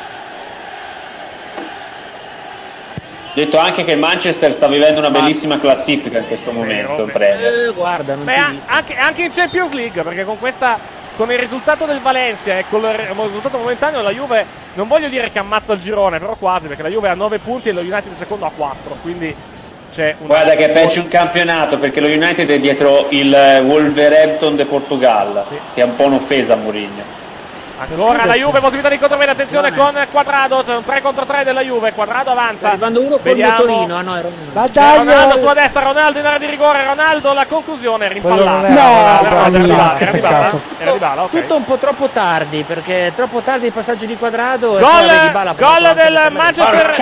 Detto anche che il Manchester sta vivendo una bellissima classifica in questo momento. Guarda, anche in Champions League, perché con il risultato del Valencia e con il risultato momentaneo la Juve, non voglio dire che ammazza il girone, però quasi, perché la Juve ha 9 punti e lo United secondo ha 4, quindi c'è guarda che è peggio il campionato, perché lo United è dietro il Wolverhampton de Portugal, sì. Che è un po' un'offesa a Mourinho. Ancora la Juve, possibilità di contropiede, attenzione con Quadrado, c'è un 3 contro 3 della Juve, Quadrado avanza. Arrivando uno col motorino, Ronaldo sulla destra, Ronaldo in area di rigore, Ronaldo la conclusione, rimpallato. Era di Bala, ok. Tutto un po' troppo tardi, perché è troppo tardi il passaggio di Quadrado. Gol del Manchester,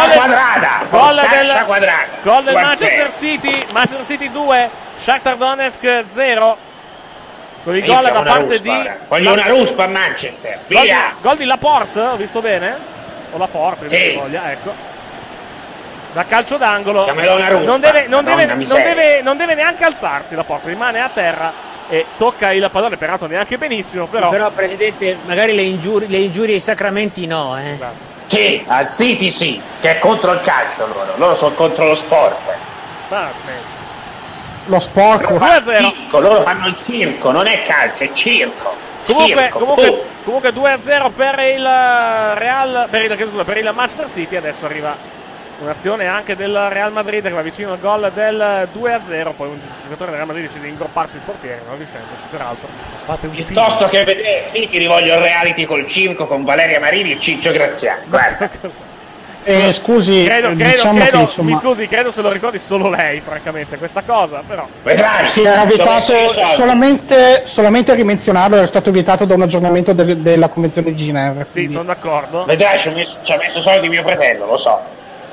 gol del Manchester City 2, Shakhtar Donetsk 0. Con il gol da parte di. Voglio una ruspa a Manchester. Via! Gol di Laporte, ho visto bene? O Laporte, sì. Voglia, ecco. Da calcio d'angolo. Non deve neanche alzarsi Laporte, rimane a terra e tocca il pallone, peraltro neanche benissimo, però. Però Presidente, magari le ingiurie ai sacramenti no, Sì, al City sì, che è contro il calcio loro sono contro lo sport. Ma smetti. Lo sporco. Loro fanno il circo, non è calcio, è circo. Comunque 2-0 per il Real, per il Manchester City. Adesso arriva un'azione anche del Real Madrid che va vicino al gol del 2-0. Poi un giocatore del Real Madrid decide di ingropparsi il portiere, non riuscendoci peraltro. Piuttosto che vedere City, rivoglio il reality col circo con Valeria Marini e Ciccio Graziani. Guarda. Scusi, mi scusi, credo se lo ricordi solo lei, francamente, questa cosa, però. Vedrai, si era vietato solamente a rimenzionarlo, era stato vietato da un aggiornamento della Convenzione di Ginevra. Sì, sono d'accordo. Vedrai, ci ha messo soldi mio fratello, lo so.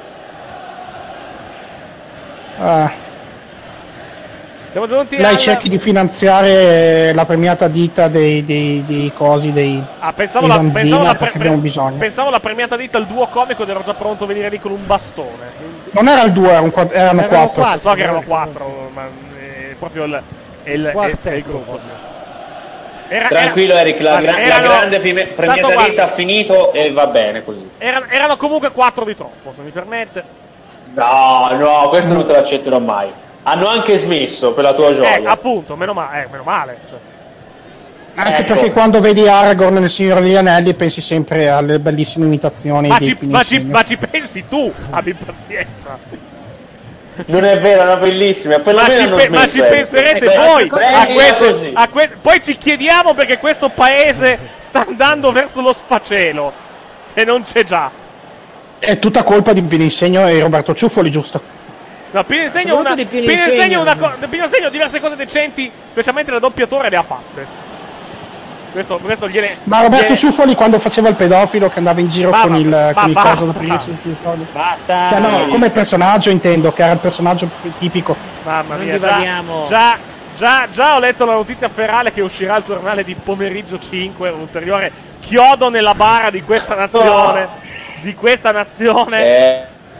Siamo giunti lei cerchi di finanziare la premiata ditta dei cosi dei pensavo la premiata ditta il duo comico ed ero già pronto a venire lì con un bastone. Non era il duo, erano 4. So che erano 4, ma proprio il gruppo, sì. Tranquillo Eric, la grande premiata ditta ha finito e va bene così. Erano comunque 4 di troppo, se mi permette. No, questo non te lo accetterò mai. Hanno anche smesso per la tua gioia. Appunto, meno male. Cioè. Anche perché quando vedi Aragorn nel Signore degli Anelli pensi sempre alle bellissime imitazioni ma ci pensi tu, abbi pazienza. Non è vero, erano bellissime. Ma ci penserete voi a queste. Poi ci chiediamo perché questo paese sta andando verso lo sfacelo, se non c'è già. È tutta colpa di Pininsegno e Roberto Ciuffoli, giusto? No, Pininsegno diverse cose decenti, specialmente da doppiatore, le ha fatte. Questo gliene. Ma Roberto Ciuffoli quando faceva il pedofilo che andava in giro con il coso da Pininsegno. Basta. Cioè, no, come personaggio intendo, che era il personaggio tipico. Mamma mia, già ho letto la notizia ferale che uscirà al giornale di pomeriggio 5, un ulteriore chiodo nella bara di questa nazione.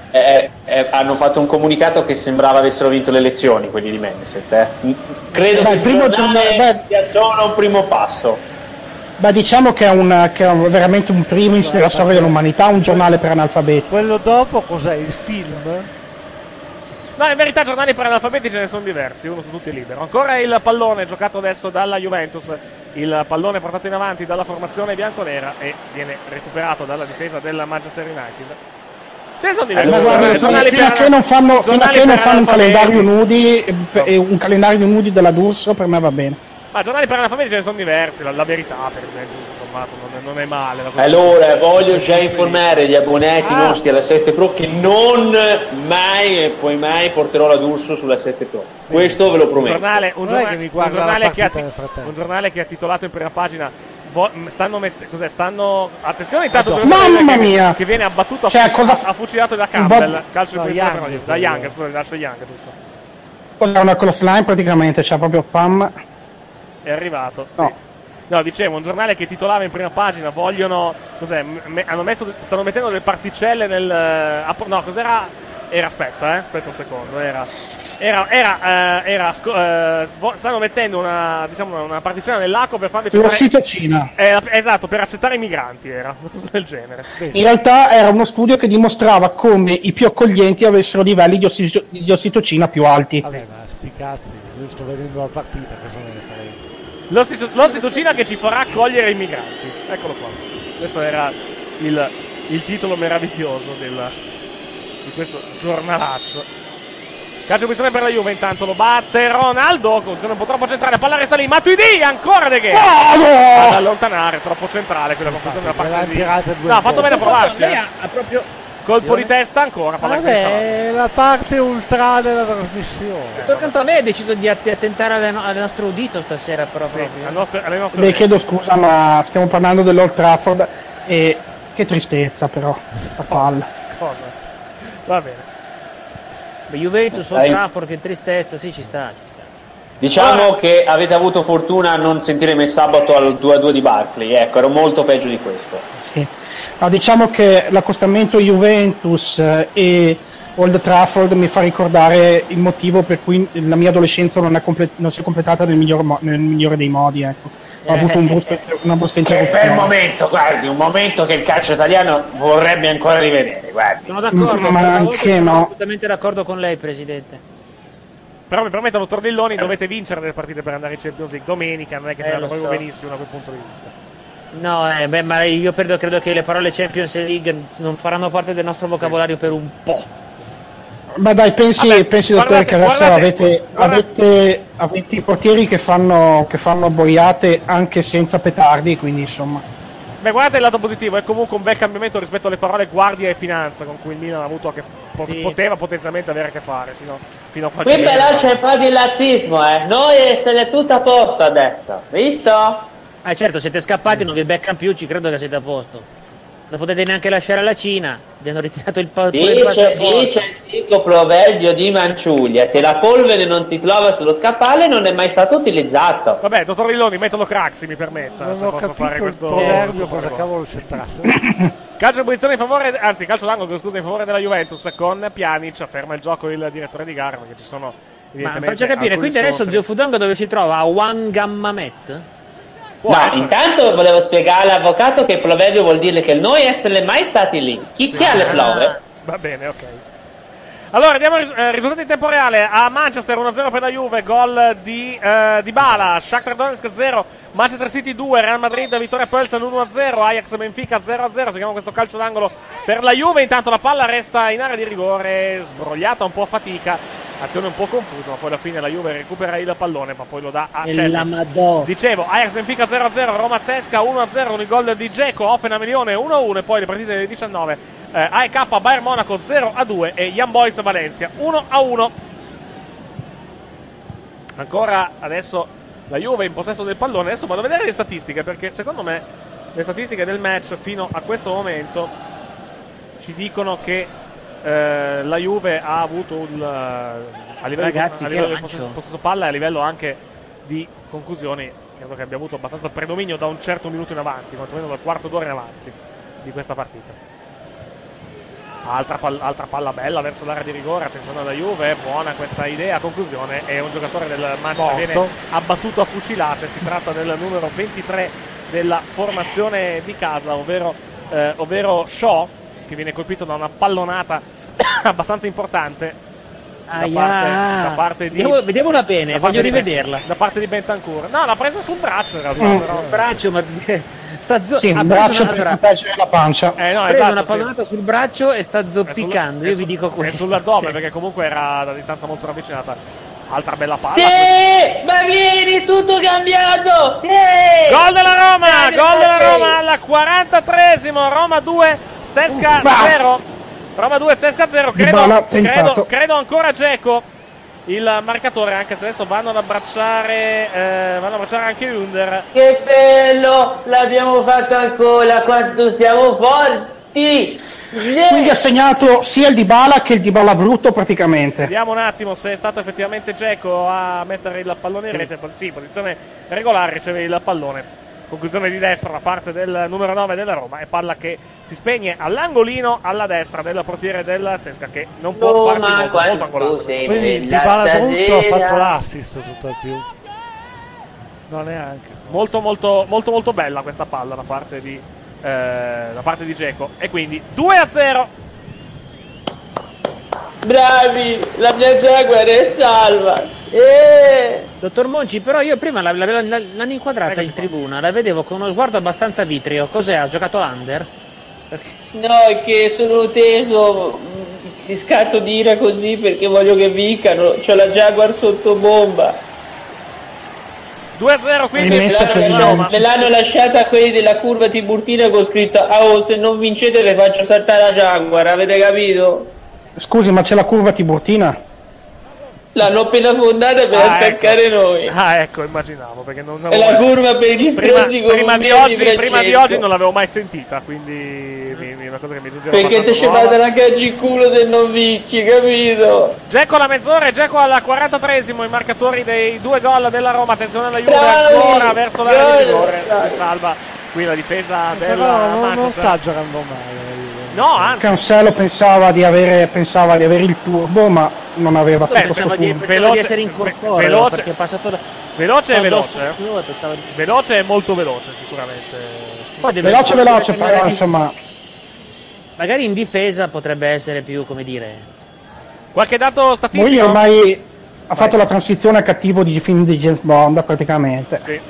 hanno fatto un comunicato che sembrava avessero vinto le elezioni quelli di Mediaset. Credo che il primo giornale sia solo un primo passo. Beh, diciamo che è veramente un primis nella storia dell'umanità, un giornale per analfabeti. Quello dopo cos'è? Il film? No, in verità giornali per analfabeti ce ne sono diversi, uno su tutti libero. Ancora il pallone giocato adesso dalla Juventus, il pallone portato in avanti dalla formazione bianconera e viene recuperato dalla difesa del Manchester United. Ce ne sono diversi. Fino a che non fanno un calendario nudi e un calendario nudi della D'Urso, per me va bene. Ma giornali per analfabeti ce ne sono diversi, la verità per esempio, insomma, non è male. Allora, voglio già informare gli abbonati nostri alla 7 Pro che non mai e poi mai porterò la D'Urso sulla 7 Pro. Questo ve lo prometto. Un giornale che ha titolato in prima pagina attenzione intanto mamma mia, che viene abbattuto ha fucilato da Campbell, calcio di punizione da Young, scusa, Young, giusto? Una cross line praticamente, c'è proprio pam. È arrivato, sì. No, dicevo, un giornale che titolava in prima pagina, stanno mettendo delle particelle nel... no, cos'era? Aspetta un secondo, stanno mettendo una particella nell'acqua per farli accettare... L'ossitocina. Esatto, per accettare i migranti, era una cosa del genere. Bene. In realtà era uno studio che dimostrava come i più accoglienti avessero livelli di ossitocina più alti. Vabbè, ma sti cazzi, io sto vedendo la partita, cosa me ne farei? L'ossitocina che ci farà accogliere i migranti. Eccolo qua. Questo era il titolo meraviglioso di questo giornalaccio. Calcio di punizione per la Juve, intanto lo batte Ronaldo, posizione un po' troppo centrale, palla resta lì, Matuidi, ancora De Gea ad allontanare, troppo centrale quella conclusione della partita. No, ha fatto bene a provarci. Ha proprio colpo di testa ancora, palla è la parte ultra della trasmissione. Accanto a me ha deciso di attentare alle nostre udito stasera, però proprio. Alle nostre Beh, chiedo scusa, ma stiamo parlando dell'Old Trafford e che tristezza però, la palla. Cosa? Va bene. Juventus, Old Trafford, che tristezza, sì, ci sta. Diciamo che avete avuto fortuna a non sentire me sabato al 2-2 di Barclay, ecco, ero molto peggio di questo. Sì. No, diciamo che l'accostamento Juventus e Old Trafford mi fa ricordare il motivo per cui la mia adolescenza non si è completata nel migliore dei modi, ecco. Ho avuto una brusca interruzione. Per momento, guardi, un momento che il calcio italiano vorrebbe ancora rivedere, guardi. Sono d'accordo, ma anche sono no. assolutamente d'accordo con lei, Presidente. Però mi permetta, dottor Villoni, dovete vincere le partite per andare in Champions League domenica, non è che vanno proprio benissimo da quel punto di vista. No, ma io credo che le parole Champions League non faranno parte del nostro vocabolario per un po'. Ma dai, pensi dottore, che adesso avete i portieri che fanno boiate anche senza petardi, quindi insomma. Beh, guardate il lato positivo, è comunque un bel cambiamento rispetto alle parole guardia e finanza con cui il Milan ha avuto poteva potenzialmente avere a che fare fino a qualche Qui però c'è un po' di lazzismo, noi essere tutto a posto adesso, visto? Certo, siete scappati, non vi beccano più, ci credo che siete a posto. Non potete neanche lasciare la Cina, vi hanno ritirato il Dice il fico proverbio di Manciuglia: se la polvere non si trova sullo scaffale non è mai stato utilizzato. Vabbè, dottor Villoni, metodo Craxi, mi permetta. Non ho capito fare questo proverbio, cosa cavolo c'entrasse. Calcio di punizione in favore, anzi calcio d'angolo, scusa, in favore della Juventus con Pjanic, ferma il gioco il direttore di gara perché ci sono evidentemente. Ma faccia capire, quindi adesso Zio Fudonga dove si trova? A Wangammamet? No, intanto volevo spiegare all'avvocato che il proverbio vuol dire che noi essere mai stati lì. Chi ha le prove? Va bene, ok. Allora, andiamo ai risultati in tempo reale. A Manchester 1-0 per la Juve, gol di Dybala, Shakhtar Donetsk 0, Manchester City 2, Real Madrid vittoria Pölsen 1-0, Ajax Benfica 0-0. Seguiamo questo calcio d'angolo per la Juve. Intanto la palla resta in area di rigore, sbrogliata un po' a fatica. Azione un po' confusa, ma poi alla fine la Juve recupera il pallone, ma poi lo dà a Scesni. Dicevo, Ajax Benfica 0-0, Roma Zesca 1-0 con il gol di Dzeko, Hoffenheim-Lione 1-1 e poi le partite delle 19. AEK Bayern Monaco 0-2 e Young Boys Valencia 1-1. Ancora adesso la Juve in possesso del pallone. Adesso vado a vedere le statistiche, perché secondo me le statistiche del match fino a questo momento ci dicono che la Juve ha avuto a livello di possesso palla e a livello anche di conclusioni credo che abbia avuto abbastanza predominio da un certo minuto in avanti, quantomeno dal quarto d'ora in avanti di questa partita. altra palla bella verso l'area di rigore, attenzione alla Juve, buona questa idea, conclusione, e un giocatore del Manchester viene abbattuto a fucilate. Si tratta del numero 23 della formazione di casa, ovvero Shaw, che viene colpito da una pallonata abbastanza importante da parte di... Vediamola bene, voglio rivederla. Da parte di Bentancur. No, l'ha presa sul braccio in realtà. Però. Braccio, ma... il braccio per proteggere la pancia. Ha preso una pallonata sul braccio e sta zoppicando. Io vi dico questo. È sull'addome, perché comunque era da distanza molto ravvicinata. Altra bella palla. Sì, ma vieni, tutto cambiato. Sì. Gol della Roma al 43esimo. Roma 2, Zesca 0. Roma 2, Zesca 0. Credo ancora Dzeko il marcatore, anche se adesso vanno ad abbracciare anche Under. Che bello, l'abbiamo fatto ancora, quanto siamo forti. Quindi ha segnato sia il Dybala che il Dybala brutto praticamente. Vediamo un attimo se è stato effettivamente Dzeko a mettere il pallone in rete. Sì, posizione regolare, riceve il pallone. Conclusione di destra da parte del numero 9 della Roma, e palla che si spegne all'angolino alla destra del portiere del Zesca, che non può farsi molto angolato. Quindi Dybala brutto ha fatto l'assist tutto al più. Non neanche. Molto bella questa palla da parte di Dzeko, e quindi 2-0. Bravi, la mia Jaguar è salva. Dottor Monci, però io prima l'hanno inquadrata in tribuna, la vedevo con uno sguardo abbastanza vitreo. Cos'è? Ha giocato l'under? No, è che sono teso, mi scatto di ira così perché voglio che vincano. C'ho la Jaguar sotto bomba. 2-0, quindi me l'hanno lasciata quelli della curva Tiburtina con scritto: se non vincete le faccio saltare la Jaguar, avete capito? Scusi, ma c'è la curva Tiburtina? L'hanno appena fondata per attaccare noi. Ecco, immaginavo, perché non è la curva per gli stronzi prima di oggi non l'avevo mai sentita, quindi è una cosa che mi giungeva. Perché ti ci vada la caggi in culo se non vinci, capito? Dzeko alla mezz'ora e Dzeko al 43esimo, i marcatori dei 2 gol della Roma. Attenzione alla Juve, ancora verso l'area di rigore, si salva qui la difesa del Manchester. Non sta giocando male. No, anzi. Cancelo pensava di avere il turbo, ma non aveva tutto questo turbo. Pensava di essere incorporeo, perché è passato veloce e molto veloce sicuramente. Veloce, però insomma. Magari in difesa potrebbe essere più, come dire. Qualche dato statistico? Lui ormai ha fatto la transizione a cattivo di film di James Bond praticamente. Sì.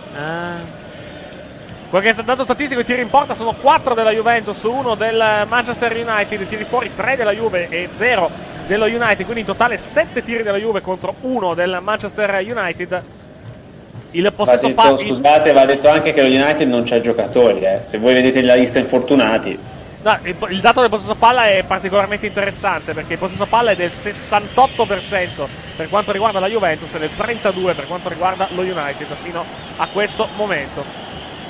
Qualche dato statistico: i tiri in porta sono 4 della Juventus, 1 del Manchester United, i tiri fuori 3 della Juve e 0 dello United, quindi in totale 7 tiri della Juve contro 1 del Manchester United. Il possesso palla. Scusate, va detto anche che lo United non c'ha giocatori, se voi vedete la lista infortunati. No, il dato del possesso palla è particolarmente interessante, perché il possesso palla è del 68% per quanto riguarda la Juventus e del 32% per quanto riguarda lo United fino a questo momento.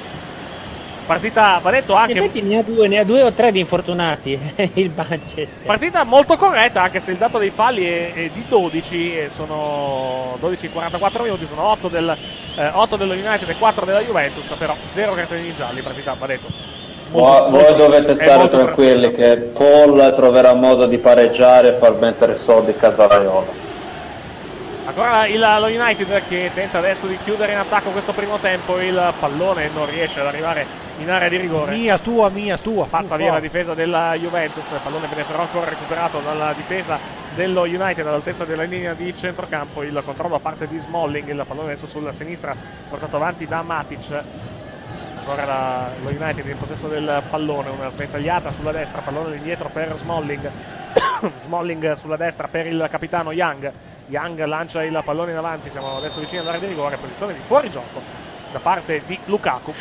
Partita, va detto anche. In effetti ne ha due o tre di infortunati il Manchester. Partita molto corretta, anche se il dato dei falli è di 12, sono 12 in 44 minuti, sono 8 dello United e 4 della Juventus, però 0 cartellini gialli. Partita, va detto. Voi dovete stare tranquilli che Paul troverà modo di pareggiare e far mettere soldi a Casaraiola. Ancora lo United che tenta adesso di chiudere in attacco questo primo tempo, il pallone non riesce ad arrivare in area di rigore. Mia tua. Spazza via la difesa della Juventus, il pallone viene però ancora recuperato dalla difesa dello United all'altezza della linea di centrocampo, il controllo da parte di Smalling, il pallone adesso sulla sinistra portato avanti da Matic. Ancora lo United in possesso del pallone, una sventagliata sulla destra, pallone indietro per Smalling. Smalling sulla destra per il capitano Young lancia il pallone in avanti, siamo adesso vicini all'area di rigore, posizione di fuorigioco da parte di Lukaku.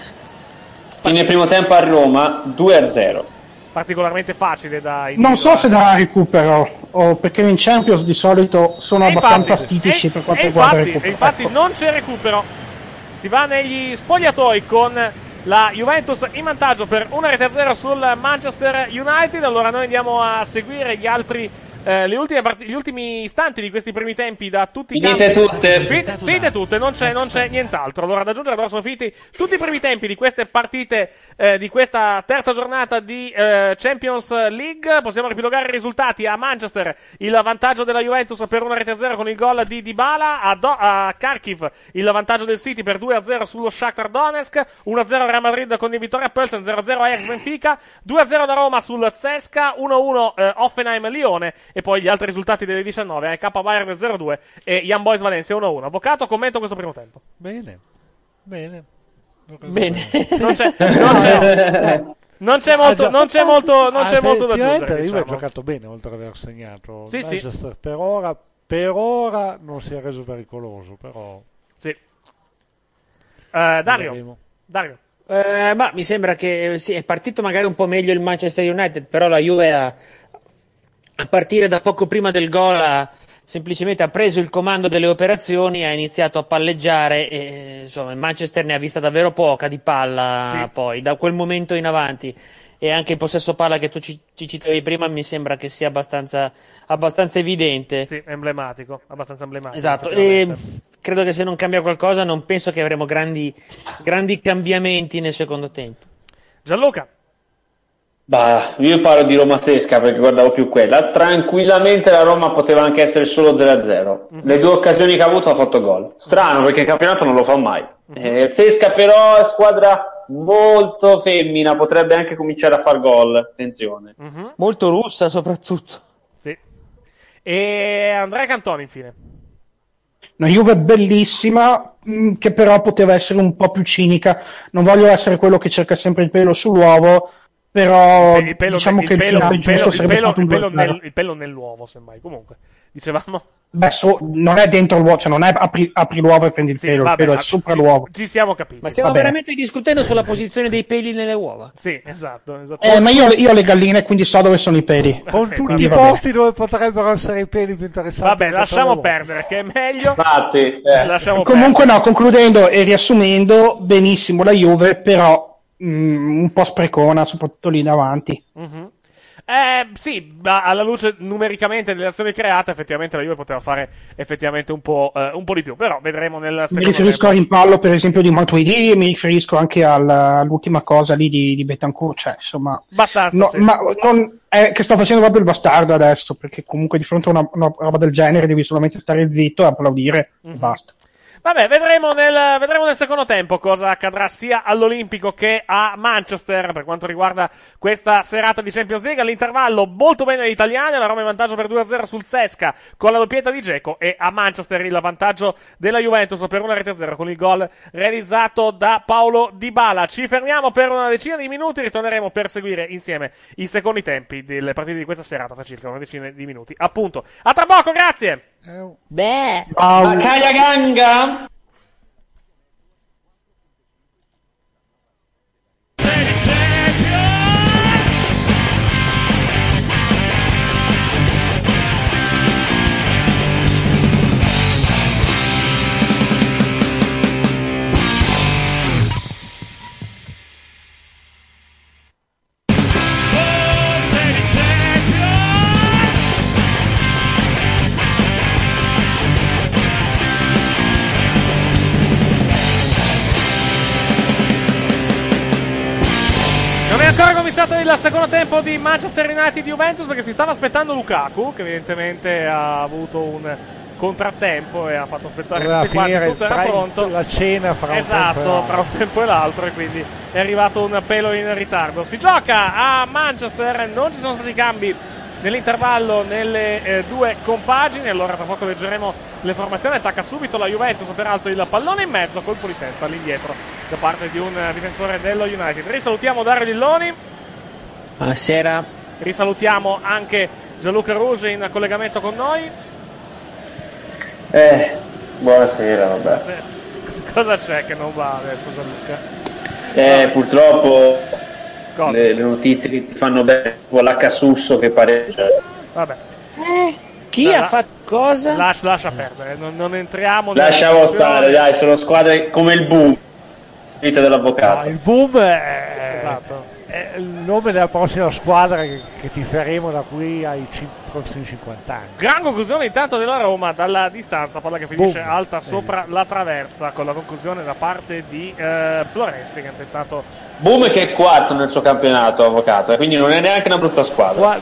Fine primo tempo a Roma 2-0. Particolarmente facile da non so se darà recupero, perché in Champions di solito sono abbastanza stitici per quanto riguarda il recupero. Infatti non c'è recupero, si va negli spogliatoi con la Juventus in vantaggio per 1-0 sul Manchester United. Allora noi andiamo a seguire gli altri gli ultimi istanti di questi primi tempi da tutti i Finite campi. tutte. Finite tutte, non c'è nient'altro. Allora, ad aggiungere però sono finiti tutti i primi tempi di queste partite di questa terza giornata di Champions League. Possiamo ripilogare i risultati. A Manchester il vantaggio della Juventus per 1-0 con il gol di Dybala. A Kharkiv il vantaggio del City per 2-0 sullo Shakhtar Donetsk. 1-0 Real Madrid con il Vittoria Pilsen. 0-0 Ajax Benfica. 2-0 da Roma sul Zesca. 1-1 Hoffenheim Lione. E poi gli altri risultati delle 19. K Bayern 0-2 e Young Boys Valencia 1-1. Avvocato, commento questo primo tempo. Bene. Non c'è molto da aggiungere. Io Diciamo. ho giocato bene oltre ad aver segnato. Sì. Manchester per ora non si è reso pericoloso, però Sì. Dario. Ma mi sembra che sì, è partito magari un po' meglio il Manchester United, però la Juve a partire da poco prima del gol semplicemente ha preso il comando delle operazioni, ha iniziato a palleggiare e insomma il Manchester ne ha vista davvero poca di palla. Sì. Poi da quel momento in avanti, e anche il possesso palla che tu ci citavi prima mi sembra che sia abbastanza evidente. Sì, abbastanza emblematico. Esatto, e credo che se non cambia qualcosa non penso che avremo grandi cambiamenti nel secondo tempo. Gianluca. Bah, io parlo di Roma Zesca perché guardavo più quella. Tranquillamente la Roma poteva anche essere solo 0-0. Le due occasioni che ha avuto ha fatto gol. Strano perché il campionato non lo fa mai. Zesca però è squadra molto femmina, potrebbe anche cominciare a far gol. Attenzione. Molto russa soprattutto. Sì. E Andrea Cantoni infine. Una Juve bellissima, che però poteva essere un po' più cinica. Non voglio essere quello che cerca sempre il pelo sull'uovo, però diciamo che il finale giusto sarebbe stato un 2-0. Il pelo nell'uovo, semmai. Comunque, dicevamo. Beh, non è dentro l'uovo, cioè non è apri l'uovo e prendi il pelo, il pelo è sopra l'uovo. Ci siamo capiti. Ma stiamo veramente discutendo sulla posizione dei peli nelle uova? Sì, esatto. Ma io ho le galline, quindi so dove sono i peli. Con tutti i posti dove potrebbero essere i peli più interessanti. Vabbè, lasciamo perdere, che è meglio. Infatti, comunque no, concludendo e riassumendo, benissimo la Juve, però un po' sprecona, soprattutto lì davanti. Sì, alla luce numericamente delle azioni create, effettivamente la Juve poteva fare effettivamente un po' di più, però vedremo nel secondo Mi riferisco al rimpallo, per esempio, di Matuidi, mi riferisco anche all'ultima cosa lì di Betancourt, cioè, insomma... Abbastanza, sì. Ma non è che sto facendo proprio il bastardo adesso, perché comunque di fronte a una roba del genere devi solamente stare zitto e applaudire, e basta. Vabbè, vedremo nel secondo tempo cosa accadrà sia all'Olimpico che a Manchester per quanto riguarda questa serata di Champions League. All'intervallo molto bene gli italiani, la Roma in vantaggio per 2-0 sul Zesca con la doppietta di Dzeko, e a Manchester il vantaggio della Juventus per 1-0 con il gol realizzato da Paulo Dybala. Ci fermiamo per una decina di minuti, ritorneremo per seguire insieme i secondi tempi delle partite di questa serata tra circa una decina di minuti. Appunto, a tra poco, grazie! Beh, Kaya Ganga. Ancora cominciato il secondo tempo di Manchester United-Juventus perché si stava aspettando Lukaku, che evidentemente ha avuto un contrattempo e ha fatto aspettare tutti quanti, tutto era pronto. La cena fra un tempo e l'altro, e quindi è arrivato un pelo in ritardo. Si gioca a Manchester, non ci sono stati cambi nell'intervallo nelle due compagini, allora tra poco leggeremo le formazioni. Attacca subito la Juventus, peraltro il pallone in mezzo, colpo di testa all'indietro da parte di un difensore dello United. Risalutiamo Dario Lilloni. Buonasera. Risalutiamo anche Gianluca Ruge in collegamento con noi. Buonasera, vabbè. Cosa c'è che non va adesso, Gianluca? Purtroppo le notizie che ti fanno bene, l'H-Susso che pareggia. Vabbè. Chi ha fatto cosa? Lascia perdere, non entriamo. Lasciamo stare, dai, sono squadre come il Boom. Vita dell'avvocato. Il Boom è, esatto, il nome della prossima squadra che tiferemo da qui ai prossimi 50 anni. Gran conclusione intanto della Roma dalla distanza, palla che finisce alta sopra la traversa, con la conclusione da parte di Florenzi, che ha tentato. Boom che è quarto nel suo campionato, Avvocato, quindi non è neanche una brutta squadra.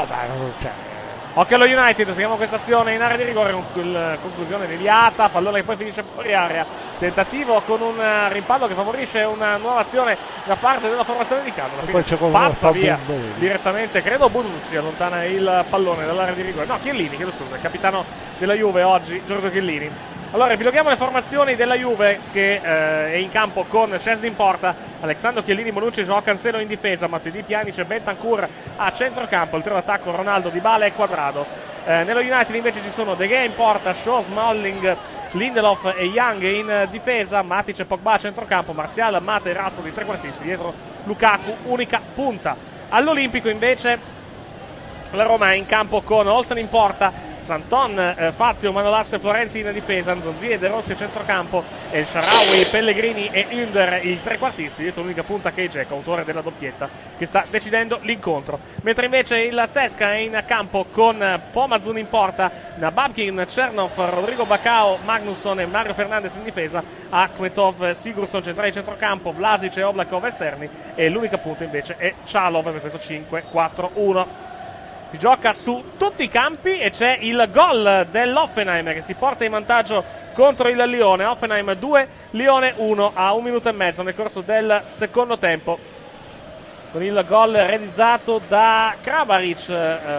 Occhio allo United, seguiamo questa azione in area di rigore con conclusione deviata, pallone che poi finisce fuori area, tentativo con un rimpallo che favorisce una nuova azione da parte della formazione di casa, alla fine pazza via direttamente, credo Bonucci allontana il pallone dall'area di rigore, no, Chiellini, chiedo scusa, il capitano della Juve oggi, Giorgio Chiellini. Allora, epiloghiamo le formazioni della Juve, che è in campo con Szczesny in porta, Alexandro Chiellini, Bonucci, Joao Cancelo in difesa, Matuidi, Pjanic e Bentancur a centrocampo, il trio d'attacco Ronaldo, Dybala e Quadrado. Nello United invece ci sono De Gea in porta, Shaw, Smalling, Lindelof e Young in difesa, Matic e Pogba a centrocampo, Martial, Mata e Rashford i trequartisti, dietro Lukaku, unica punta. All'Olimpico invece la Roma è in campo con Olsen in porta, Santon, Fazio, Manolas e Florenzi in difesa, Nzonzi e De Rossi a centrocampo, El Shaarawy, Pellegrini e Ünder i trequartisti, dietro l'unica punta che è Dzeko, autore della doppietta, che sta decidendo l'incontro. Mentre invece il Zesca è in campo con Pomazun in porta, Nababkin, Chernov, Rodrigo Bacao, Magnusson e Mario Fernandes in difesa, Akhmetov, Sigurdsson centrale di centrocampo, Vlasic e Oblakov esterni, e l'unica punta invece è Chalov per questo 5-4-1. Si gioca su tutti i campi e c'è il gol dell'Hoffenheim che si porta in vantaggio contro il Lione. Hoffenheim 2, Lione 1 a 1 minuto e mezzo nel corso del secondo tempo, con il gol realizzato da Kramaric,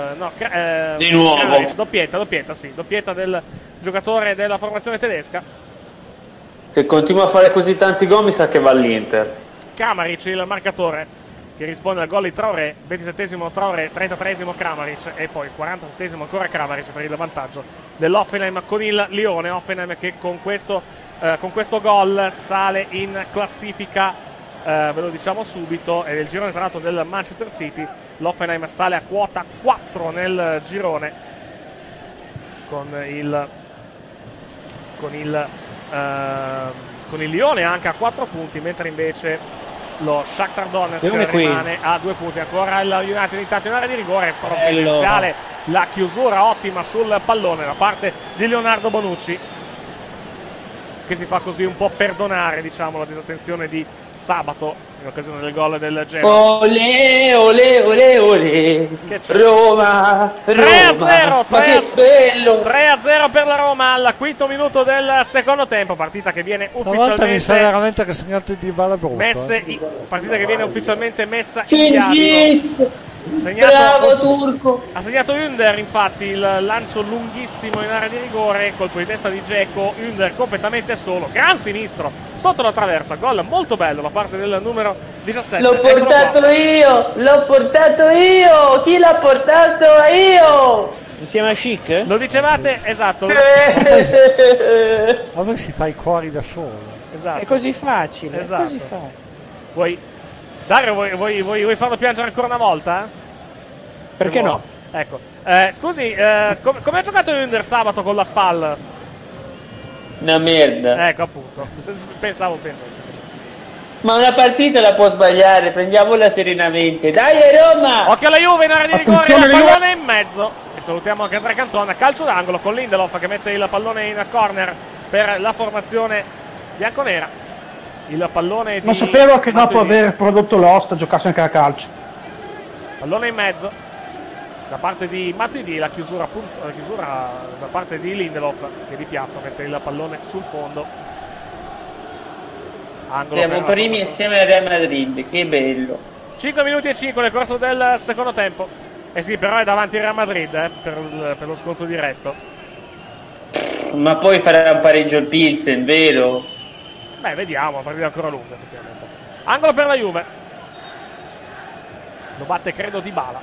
di nuovo Kramaric, doppietta del giocatore della formazione tedesca. Se continua a fare così tanti gol mi sa che va all'Inter. Kramaric il marcatore, che risponde al gol di Traoré, 27esimo Traoré, 33esimo Kramaric e poi 47esimo ancora Kramaric per il vantaggio dell'Hoffenheim con il Lione. Hoffenheim che con questo gol sale in classifica, ve lo diciamo subito, è il girone tra l'altro del Manchester City. L'Hoffenheim sale a quota 4 nel girone con il Lione anche a 4 punti, mentre invece lo Shakhtar Donetsk rimane a 2 punti. Ancora il United intanto in area di rigore, provvidenziale la chiusura ottima sul pallone da parte di Leonardo Bonucci, che si fa così un po' perdonare, diciamo, la disattenzione di Sabato in occasione del gol del Genoa. Olè, olè, olè, olè. Roma, 3-0, ma che bello! 3-0 per la Roma al quinto minuto del secondo tempo, partita che viene ufficialmente mi sa veramente che ha segnato il Dybala brutto. Partita che viene ufficialmente messa in Che dialogo. Bravo Turco! Ha segnato Ünder, infatti, il lancio lunghissimo in area di rigore, colpo di testa di Dzeko, Ünder completamente solo, gran sinistro sotto la traversa, gol molto bello da parte del numero 17. L'ho portato io, chi l'ha portato io? Insieme a Chic? Lo dicevate? Esatto. Ma lui si fa i cuori da solo. Esatto. È così facile, esatto. È così facile. Vuoi farlo piangere ancora una volta? Perché no? Ecco. Scusi, come ha giocato Ünder sabato con la SPAL? Una merda. Ecco, appunto. Pensavo. Ma una partita la può sbagliare, prendiamola serenamente. Dai Roma! Occhio alla Juve in area di rigore, il pallone in mezzo. E salutiamo anche Andrea Cantona, calcio d'angolo con Lindelof che mette il pallone in corner per la formazione bianconera. Il pallone non sapevo che dopo aver prodotto Lost giocasse anche a calcio. Pallone in mezzo da parte di Matuidi, la chiusura da parte di Lindelof che di piatto mette il pallone sul fondo. Angolo. Siamo primi insieme al Real Madrid, che bello. 5 minuti e 5 nel corso del secondo tempo. Sì, però è davanti il Real Madrid per lo scontro diretto. Ma poi farà un pareggio il Pilsen, vero? Beh, vediamo, la partita è ancora lunga effettivamente. Angolo per la Juve. Lo batte credo Dybala.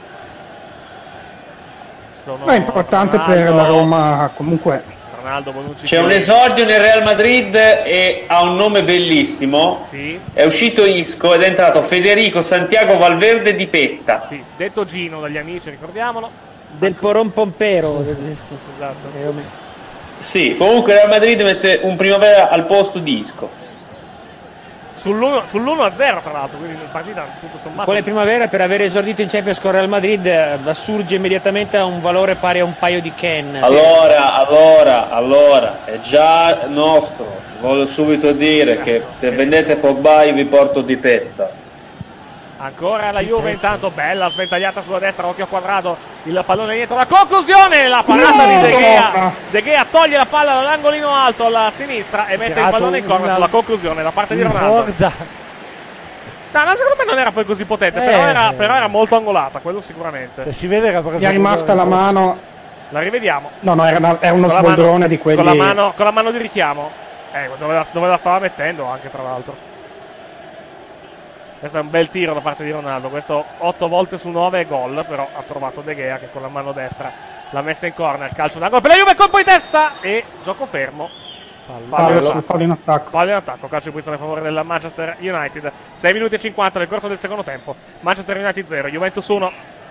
È importante Ronaldo, per la Roma comunque. Ronaldo, Bonucci. C'è un esordio nel Real Madrid e ha un nome bellissimo. Sì. È uscito Isco ed è entrato Federico Santiago Valverde di Petta. Sì, detto Gino dagli amici, ricordiamolo. Del Poron Pompero. Esatto. Sì, comunque Real Madrid mette un primavera al posto di Isco. sull'1-0 tra l'altro, quindi la partita tutto sommato. Con le primavere, per aver esordito in Champions con Real Madrid, assurge immediatamente a un valore pari a un paio di Ken. Allora, è già nostro. Voglio subito dire che se vendete Pogba io vi porto di petta. Ancora la Juve, intanto bella sventagliata sulla destra, occhio quadrato, il pallone dietro, la conclusione, la parata di De Gea. De Gea toglie la palla dall'angolino alto alla sinistra e mette il pallone in corner sulla conclusione da parte di Ronaldo. No, secondo me non era poi così potente, però era molto angolata, quello sicuramente. Si vede che gli è rimasta la mano. La rivediamo. No, era uno sboldrone di quelli. Con la mano di richiamo. Dove la stava mettendo anche, tra l'altro. Questo è un bel tiro da parte di Ronaldo. Questo 8 volte su 9 è gol. Però ha trovato De Gea che con la mano destra l'ha messa in corner. Calcio d'angolo per la Juve, colpo di testa e gioco fermo. Fallo in attacco. Fallo in attacco. Calcio di punizione a favore del Manchester United. 6 minuti e 50 nel corso del secondo tempo. Manchester United 0, Juventus 1.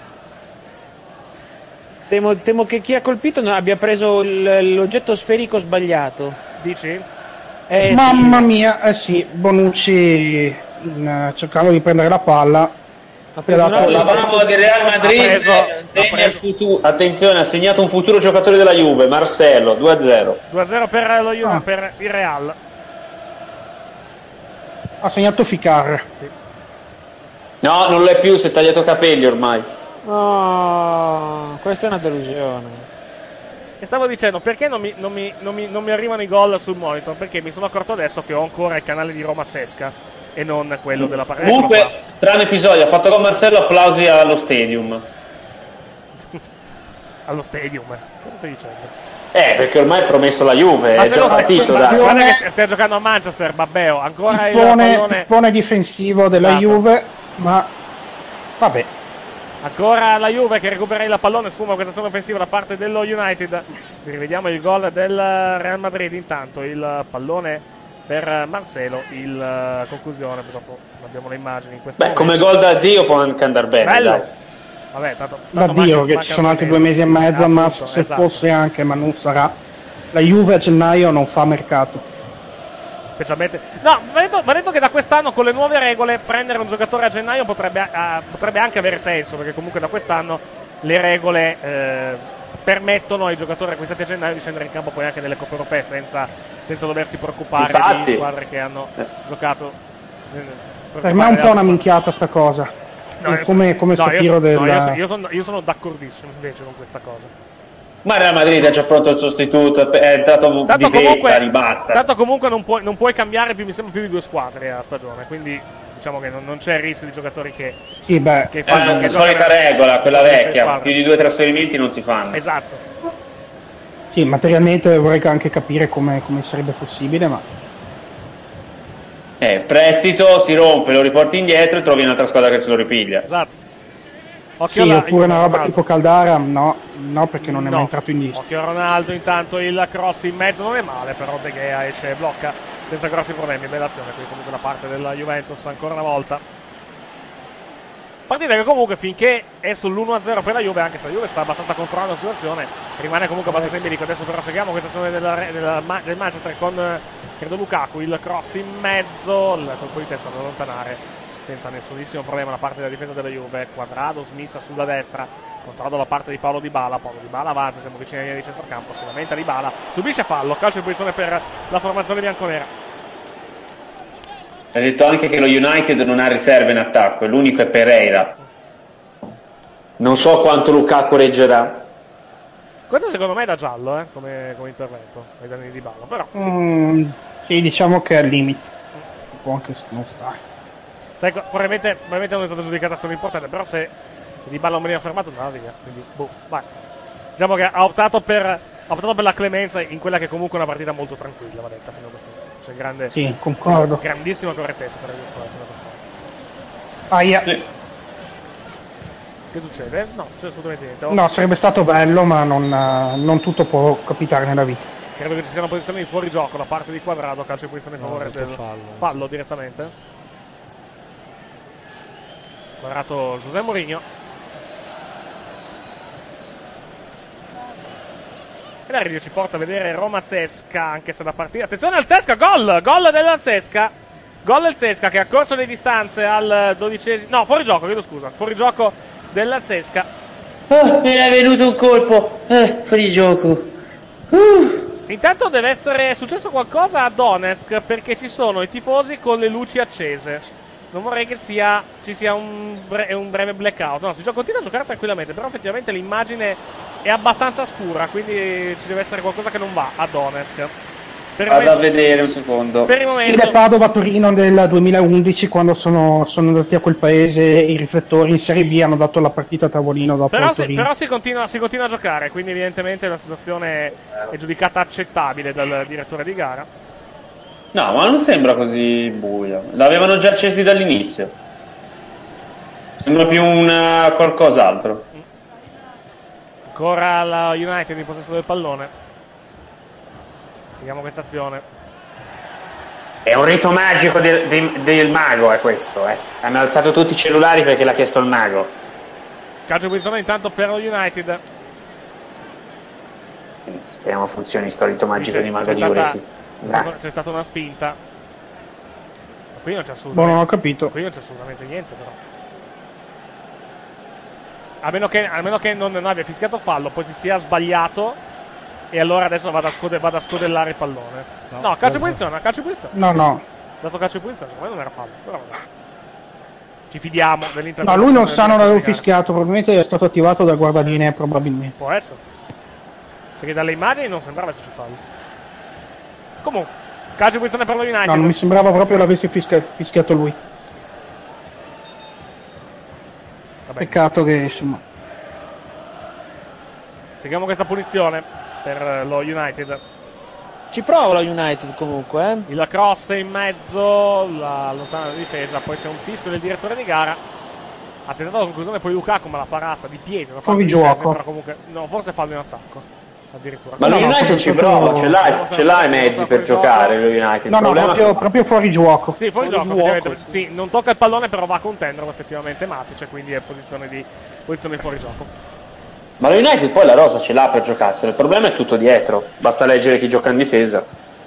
Temo che chi ha colpito abbia preso l'oggetto sferico sbagliato. Dici? Mamma mia, sì, Bonucci cercando di prendere la palla. La mano di Real Madrid attenzione, ha segnato un futuro giocatore della Juve, Marcelo, 2-0. 2-0 per lo Juve, per il Real. Ha segnato Ficar. Sì. No, non l'è più, si è tagliato capelli ormai. Oh, questa è una delusione. E stavo dicendo, perché non mi arrivano i gol sul monitor? Perché mi sono accorto adesso che ho ancora il canale di Roma Zesca e non quello della partita. Comunque, strano episodio, ha fatto con Marcello, applausi allo Stadium. Allo Stadium? Cosa stai dicendo? Perché ormai è promesso la Juve, è già partito. Guarda che stai giocando a Manchester, Babbeo. Ancora il pallone difensivo della Juve, ma vabbè. Ancora la Juve che recupera il pallone, sfuma questa azione offensiva da parte dello United. Rivediamo il gol del Real Madrid. Intanto il pallone per Marcelo, il conclusione, purtroppo non abbiamo le immagini in questo momento. Come gol da Dio può anche andare bene. Bello. Dai. Vabbè, tanto da Dio che ci sono altri 2 mesi e mezzo, ma se fosse anche, ma non sarà. La Juve a gennaio non fa mercato. Specialmente no, va detto che da quest'anno con le nuove regole prendere un giocatore a gennaio potrebbe anche avere senso, perché comunque da quest'anno le regole permettono ai giocatori acquistati a gennaio di scendere in campo poi anche nelle coppe europee senza doversi preoccupare di squadre che hanno giocato. Per me è un po' una minchiata sta cosa. Come sto tiro io sono d'accordissimo invece con questa cosa. Ma Real Madrid è già pronto il sostituto, è entrato di vetta, ribasta. Tanto comunque non puoi cambiare mi sembra più di 2 squadre a stagione, quindi diciamo che non c'è il rischio di giocatori che fanno la solita regola, quella vecchia, più di 2 trasferimenti non si fanno. Esatto. Sì, materialmente vorrei anche capire come sarebbe possibile, ma prestito, si rompe, lo riporti indietro e trovi un'altra squadra che se lo ripiglia. Esatto. Oppure una roba tipo Caldara, no, perché non è mai entrato in lista. Occhio a Ronaldo, intanto il cross in mezzo non è male, però De Gea esce e blocca senza grossi problemi. Bella azione qui comunque da parte della Juventus ancora una volta. Partita che comunque finché è sull'1-0 per la Juve, anche se la Juve sta abbastanza controllando la situazione, rimane comunque abbastanza in bilico. Adesso però seguiamo questa azione del Manchester con credo Lukaku, il cross in mezzo, il colpo di testa da allontanare senza nessunissimo problema da parte della difesa della Juve. Quadrado smissa sulla destra, controllo da parte di Paulo Dybala avanza, siamo vicini alla linea di centrocampo, si lamenta Dybala, subisce fallo, calcio di posizione per la formazione bianconera. Ha detto anche che lo United non ha riserve in attacco, l'unico è Pereira. Non so quanto Lukaku reggerà. Questo secondo me è da giallo come intervento ai danni di Dybala, però sì, diciamo che è al limite, può anche non stare. Probabilmente non è stata giudicata azione importante, però se Dybala non veniva fermato andava via, quindi vai. Diciamo che ha optato per la clemenza in quella che comunque è una partita molto tranquilla, va detta fino a questo momento. C'è grande, sì, concordo. Grandissima correttezza per il Che succede? No, c'è assolutamente niente. No, sarebbe stato bello, ma non tutto può capitare nella vita. Credo che ci sia una posizione di fuorigioco da parte di Quadrado, calcio di posizione in favore del fallo direttamente. Quadrato José Mourinho. E la regia ci porta a vedere Roma Zesca, anche se la partita... Attenzione al Zesca, gol della Zesca. Gol del Zesca che ha corso le distanze al 12esimo. No, fuori gioco, chiedo scusa. Fuori gioco della Zesca. Oh, me ne è venuto un colpo. Fuori gioco. Intanto deve essere successo qualcosa a Donetsk perché ci sono i tifosi con le luci accese. Non vorrei che ci sia un breve blackout. No, continua a giocare tranquillamente, però effettivamente l'immagine è abbastanza scura, quindi ci deve essere qualcosa che non va a Donetsk. Vado a vedere un secondo. Per il momento Il Padova-Torino del 2011, quando sono andati a quel paese i riflettori in Serie B, hanno dato la partita a tavolino dopo il Torino. Però si continua a giocare, quindi evidentemente la situazione è giudicata accettabile dal direttore di gara. No, ma non sembra così buio. L'avevano già accesi dall'inizio. Sembra più qualcos'altro. Ancora la United in possesso del pallone. Seguiamo questa azione. È un rito magico del mago, è questo. Hanno alzato tutti i cellulari perché l'ha chiesto il mago. Calcio di punizione intanto per lo United. Speriamo funzioni sto rito magico di mago di Uresi. C'è stata una spinta. Ma qui non c'è assolutamente. Non ho capito. Qui non c'è assolutamente niente, però. A meno che non abbia fischiato fallo, poi si sia sbagliato. E allora adesso vado a scodellare il pallone. No, calcio di punizione, No. Dato calcio di punizione, secondo me non era fallo. Però vabbè. Ci fidiamo dell'Inter. No, lui non sa, non avevo fischiato, probabilmente è stato attivato dal guardalinee, probabilmente. Può essere. Perché dalle immagini non sembrava esserci fallo. Comunque, calcio di punizione per lo United. No, non mi sembrava proprio l'avesse fischiato lui. Vabbè. Peccato che, insomma. Seguiamo questa punizione per lo United. Ci prova lo United comunque. Il cross in mezzo, la lontana difesa, poi c'è un fischio del direttore di gara. Ha tentato la conclusione poi Lukaku, ma la parata di piede. Fuori gioco. Però comunque, no, forse fallo in attacco. Addirittura. Ma lo United ci prova, ce l'ha i mezzi per giocare lo United. No, proprio fuori gioco. Sì, fuori gioco, effettivamente. Sì, non tocca il pallone, però va a contendere effettivamente Matic, quindi è posizione di fuori gioco. Ma lo United poi la rosa ce l'ha per giocarselo, il problema è tutto dietro, basta leggere chi gioca in difesa.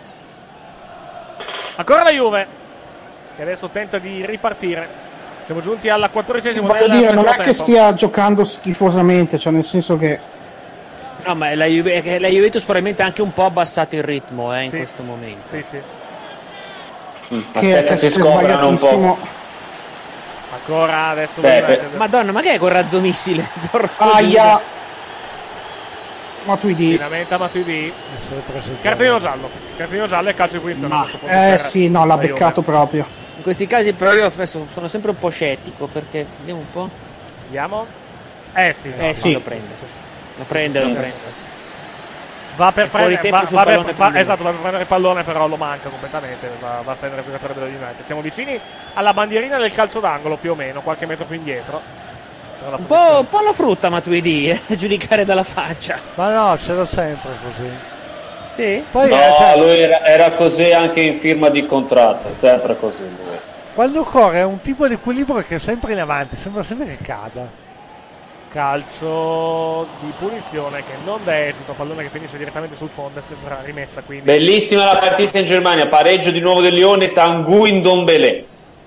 Ancora la Juve, che adesso tenta di ripartire. Siamo giunti alla 14esima. Voglio dire, non è che stia giocando schifosamente, cioè nel senso che... No, ma la Juventus probabilmente ha anche un po' abbassato il ritmo in questo momento. Sì. Aspetta che si scoprano un po'. Ancora adesso Madonna, ma che è quel razzo missile? Aia! Matuidi. Si lamenta Matuidi. Cartellino giallo e calcio di punizione. Sì, no, l'ha beccato proprio. In questi casi però io sono sempre un po' scettico, perché vediamo un po'. Vediamo. Sì. Lo prende. Va per prendere il pallone, però lo manca completamente. Va a stendere il giocatore dello United. Siamo vicini alla bandierina del calcio d'angolo, più o meno, qualche metro più indietro. Un po' la frutta Matuidi, a giudicare dalla faccia. Ma no, c'era sempre così. Sì? Poi lui era così anche in firma di contratto, è sempre così lui. Quando corre è un tipo di equilibrio che è sempre in avanti, sembra sempre che cada. Calcio di punizione che non dà esito, pallone che finisce direttamente sul fondo e sarà rimessa, quindi. Bellissima la partita in Germania, pareggio di nuovo del Lione, Tanguy Ndombele.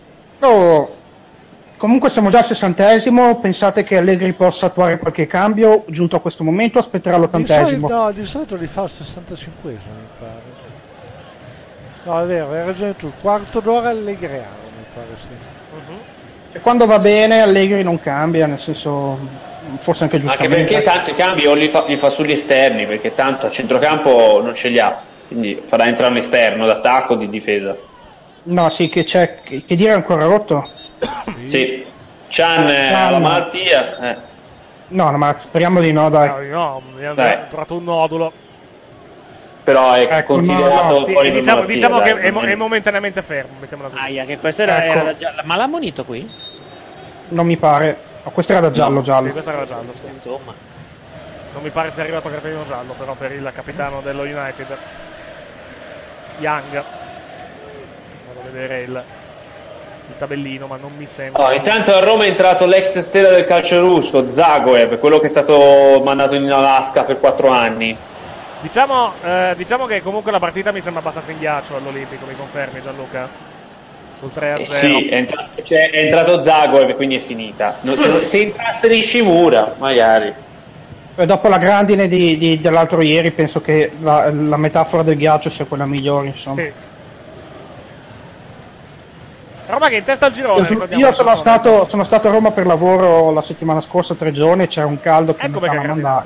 Comunque siamo già al 60esimo, pensate che Allegri possa attuare qualche cambio giunto a questo momento o aspetterà l'80esimo? Di solito li fa al 65esimo, mi pare. No, è vero, hai ragione tu, quarto d'ora allegriano, mi pare, sì. E quando va bene Allegri non cambia, nel senso, forse anche giustamente. Anche perché tanti cambi o li fa sugli esterni, perché tanto a centrocampo non ce li ha, quindi farà entrare l'esterno d'attacco o di difesa. No, sì, che c'è, che dire, è ancora rotto? Sì. Chan la malattia. No, ma speriamo di no, dai. No, mi hanno trovato un nodulo. Però è considerato fuori diciamo che è momentaneamente fermo. Aia, che questo era da giallo. Ma l'ha ammonito qui? Non mi pare. Questo era da giallo. Sì, questo era da giallo, sì. Insomma. Non mi pare sia arrivato a cartellino giallo, però per il capitano dello United. Young. Vado a vedere il tabellino, ma non mi sembra. Intanto a Roma è entrato l'ex stella del calcio russo, Zagoev, quello che è stato mandato in Alaska per 4 anni. Diciamo che comunque la partita mi sembra abbastanza in ghiaccio all'Olimpico, mi confermi Gianluca? sul 3-0. Sì, è entrato Zago e quindi è finita. Se entrasse Nishimura, magari. E dopo la grandine dell'altro ieri, penso che la metafora del ghiaccio sia quella migliore, insomma. Sì. Roma che in testa al girone. Io sono stato a Roma per lavoro la settimana scorsa, 3 giorni, c'era un caldo che ecco mi stava mandando.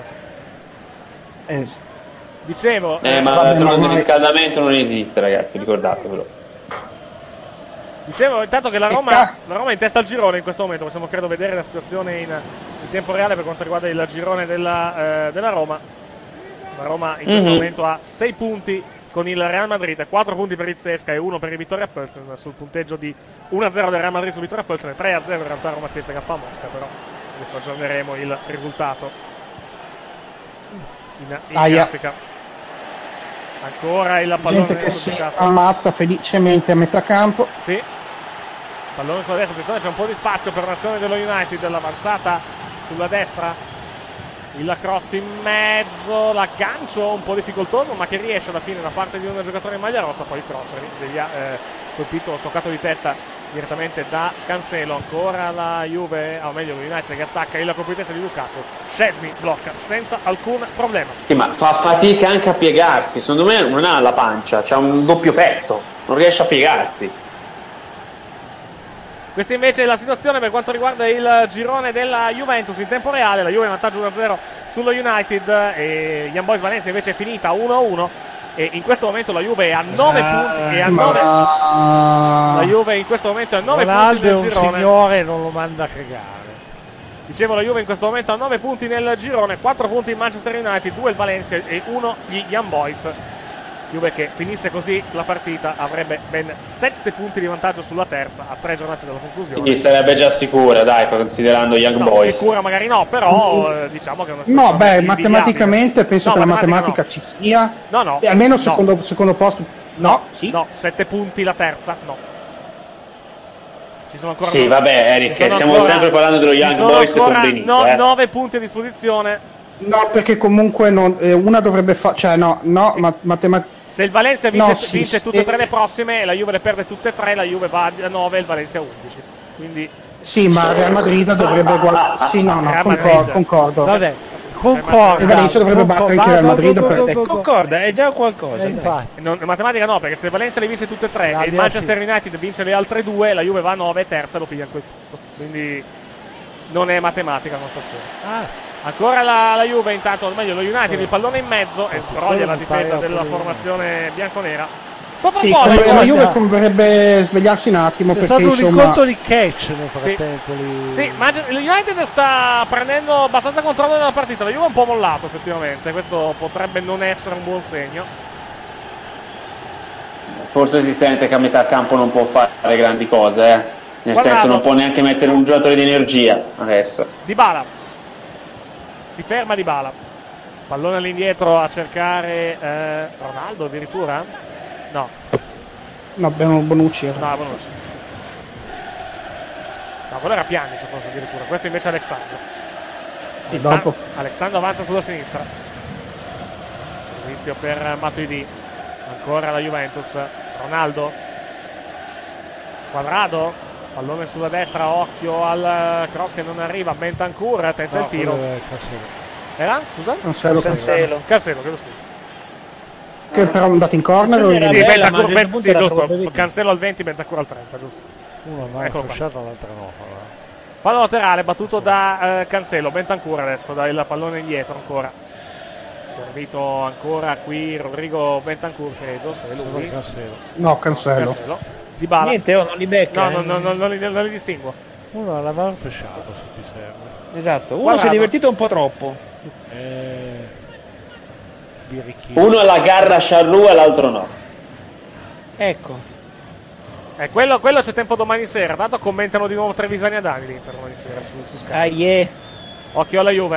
Dicevo, ma il riscaldamento non esiste, ragazzi, ricordatevelo. Dicevo intanto che la Roma è in testa al girone in questo momento. Possiamo credo vedere la situazione in tempo reale per quanto riguarda il girone della Roma. La Roma in questo momento ha 6 punti con il Real Madrid, 4 punti per il Zesca e 1 per il Vittoria Plzen, sul punteggio di 1-0 del Real Madrid su Vittoria Plzen, 3-0 in realtà Roma CSKA Mosca, però adesso aggiorneremo il risultato in grafica. Ancora il pallone gente che si ammazza felicemente a metà campo. Sì, pallone sulla destra, attenzione, c'è un po' di spazio per l'azione dello United, l'avanzata sulla destra, il cross in mezzo, l'aggancio un po' difficoltoso ma che riesce alla fine da parte di un giocatore in maglia rossa, poi il cross colpito, toccato di testa direttamente da Cancelo. Ancora la Juve, o meglio lo United che attacca, il colpo di testa di Lukaku, Szczesny blocca senza alcun problema. Sì, ma fa fatica anche a piegarsi, secondo me non ha la pancia, c'ha un doppio petto, non riesce a piegarsi. Questa invece è la situazione per quanto riguarda il girone della Juventus in tempo reale. La Juve in vantaggio 1-0 sullo United e Young Boys Valencia invece è finita 1-1 e in questo momento la Juve è a 9 punti e a 9 la Juve in questo momento è a 9 punti nel girone. Un signore non lo manda a cagare. Dicevo, la Juve in questo momento ha 9 punti nel girone, 4 punti il Manchester United, 2 il Valencia e 1 gli Young Boys. Juve che finisse così la partita avrebbe ben 7 punti di vantaggio sulla terza a 3 giornate dalla conclusione. Sì, sarebbe già sicura, dai, considerando Young Boys. Sicura magari no, però diciamo che è una situazione. No, beh, matematicamente penso che la matematica ci sia. No. E almeno secondo posto. No, sì. No, 7 punti la terza, no. Ci sono ancora sì, vabbè, Eric, stiamo sempre parlando dello Young Boys con Benito. 9 punti a disposizione. No, perché comunque una dovrebbe fare. Cioè, matematicamente. Se il Valencia vince tutte e 3 le prossime, la Juve le perde tutte e 3, la Juve va a 9 e il Valencia a 11. Quindi sì, ma Real Madrid dovrebbe guardare. Sì, concordo. Vabbè, concorda. Il Valencia dovrebbe battere anche Real Madrid. Concorda, è già qualcosa. Matematica no, perché se il Valencia le vince tutte e 3 e il Manchester United vince le altre 2, la Juve va a 9 e terza lo piglia in quel posto. Quindi non è matematica non stasera. Ancora la Juve intanto, o meglio lo United, il pallone in mezzo e sbroglia la difesa della formazione bianconera. Sì, la Juve dovrebbe svegliarsi un attimo. C'è stato un incontro di catch nel frattempo. Sì, ma il United sta prendendo abbastanza controllo della partita. La Juve è un po' mollato effettivamente, questo potrebbe non essere un buon segno. Forse si sente che a metà campo non può fare grandi cose, nel senso non può neanche mettere un giocatore di energia adesso. Dybala si ferma Dybala, pallone all'indietro a cercare Ronaldo addirittura? No, Bonucci. No, quello era Pjanic forse addirittura, questo invece è Alexandro. Alexandro avanza sulla sinistra, servizio per Matuidi, ancora la Juventus, Ronaldo, Quadrado, pallone sulla destra, occhio al cross che non arriva, Bentancur tenta il tiro. Era? Scusa? Cancelo, chiedo scusa. Che però è andato in corner o sì, Bentancur, sì, giusto. Cancelo al 20, Bentancur al 30, giusto. Uno ma è fasciato, l'altra no. Pallone laterale battuto da Cancelo, Bentancur adesso dà il pallone indietro ancora. Servito ancora qui Rodrigo Bentancur, credo, se lui. No, Cancelo. Dybala. Niente, non li becca. No, non li distingo. Uno alla mano fasciato, se ti serve. Esatto, uno si è divertito un po' troppo. Uno alla garra Charrua e l'altro no. Ecco. Quello c'è tempo domani sera. Tanto commentano di nuovo Trevisani ad Agli per domani sera su Sky. Occhio alla Juve.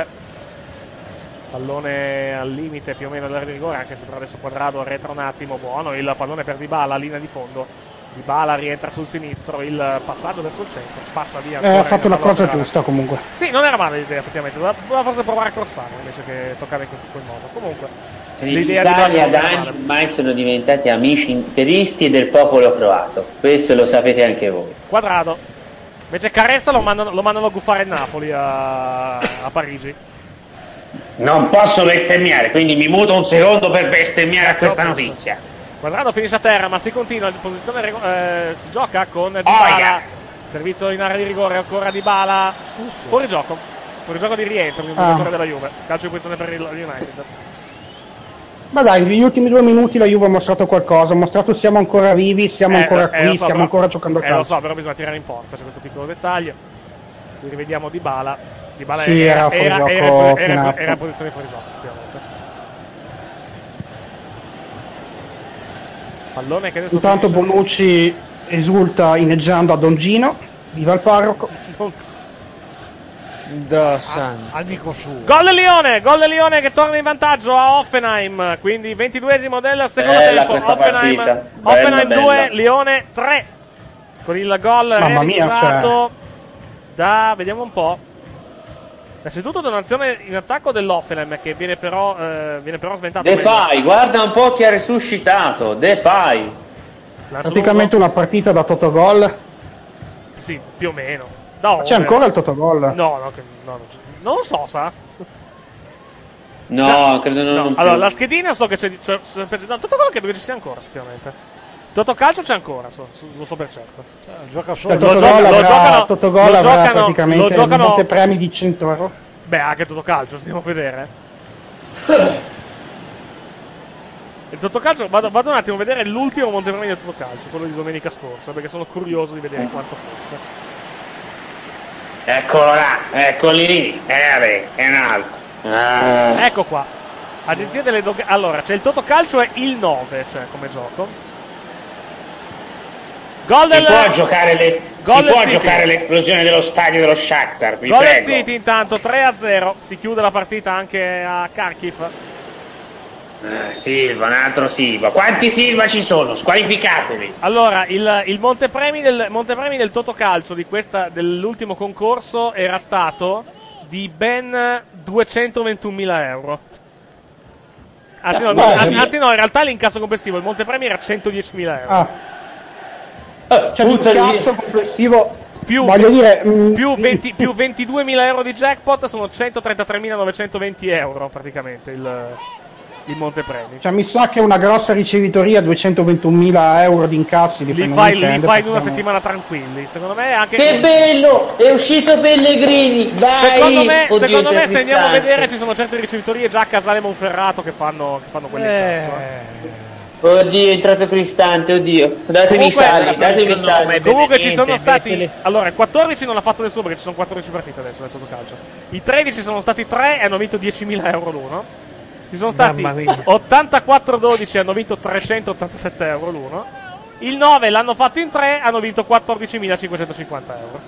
Pallone al limite più o meno dell'area di rigore, anche se però adesso Quadrado arretra un attimo. Buono il pallone per Dybala, linea di fondo. Dybala rientra sul sinistro, il passaggio verso il centro, spazza via. Ha fatto la cosa giusta comunque. Sì, non era male l'idea effettivamente, doveva forse provare a crossare invece che toccare in quel modo. Comunque l'idea di L'Italia da Barcellona. anni ormai sono diventati amici interisti del popolo croato, questo lo sapete anche voi. Quadrado. Invece Caressa lo mandano a guffare il Napoli a Parigi. Non posso bestemmiare, quindi mi muto un secondo per bestemmiare a questa notizia. Quadrado finisce a terra, ma si continua in posizione, si gioca con Dybala. Servizio in area di rigore, ancora Dybala. Fuori gioco di rientro di un giocatore della Juve. Calcio di posizione per il United. Ma dai, negli ultimi 2 minuti la Juve ha mostrato qualcosa, ha mostrato siamo ancora vivi, siamo ancora qui, lo so, stiamo però, ancora giocando a calcio. Lo so, però bisogna tirare in porta, c'è questo piccolo dettaglio. Qui rivediamo Dybala. Dybala Sì, era in posizione fuori gioco, effettivamente. Pallone che adesso Intanto finisce. Bonucci esulta inneggiando a Don Gino, viva il parroco. Amico suo. Gol del Lione che torna in vantaggio a Hoffenheim, quindi 22esimo del secondo Bella tempo. questa partita. Hoffenheim Bella, 2, bella. Lione 3. Con il gol Mamma mia, realizzato da, vediamo un po'. Innanzitutto da un'azione in attacco dell'Hoffenheim che viene però sventato. Depay, guarda un po' chi ha resuscitato, Depay. Praticamente una partita da Totogol. Sì, più o meno. C'è ancora il Totogol? No, non lo so, sa. No, credo non più. Allora, la schedina so che c'è no, Totogol credo che ci sia ancora, effettivamente. Totocalcio c'è ancora, lo so per certo. Gioca solo. Totogol avrà praticamente montepremi di 100 euro. Beh, anche Totocalcio, andiamo a vedere. Il Totocalcio, vado un attimo a vedere l'ultimo montepremi del Totocalcio, quello di domenica scorsa, perché sono curioso di vedere quanto fosse. Eccolo là, eccoli lì. Vabbè, è un altro. Ecco qua. Agenzia delle dogane. Allora, c'è il Totocalcio e il 9, cioè come gioco. Gol del Si può giocare l'esplosione dello stadio dello Shakhtar, vi Gol del prego. City intanto 3-0. Si chiude la partita anche a Kharkiv. Silva, un altro Silva. Quanti Silva ci sono? Squalificatevi. Allora, il montepremi del Totocalcio dell'ultimo concorso era stato di ben 221.000 euro. Anzi no, in realtà l'incasso complessivo, il montepremi era 110.000 euro. Cioè l'incasso complessivo Voglio dire, più 22.000 euro di jackpot sono 133.920 euro praticamente il montepremi. Cioè mi sa che una grossa ricevitoria, 221.000 euro di incassi li fai in una settimana tranquilli. Secondo me anche che bello, è uscito Pellegrini, dai. Secondo me se andiamo a vedere ci sono certe ricevitorie già a Casale Monferrato che fanno quell'incasso. Oddio, è entrato Cristante, oddio. Datemi saldi. Comunque ci sono stati. Allora, il 14 non ha fatto nessuno perché ci sono 14 partite adesso nel Totocalcio. I 13 sono stati 3 e hanno vinto 10.000 euro l'uno. Ci sono stati 84-12 e hanno vinto 387 euro l'uno. Il 9 l'hanno fatto in 3 e hanno vinto 14.550 euro.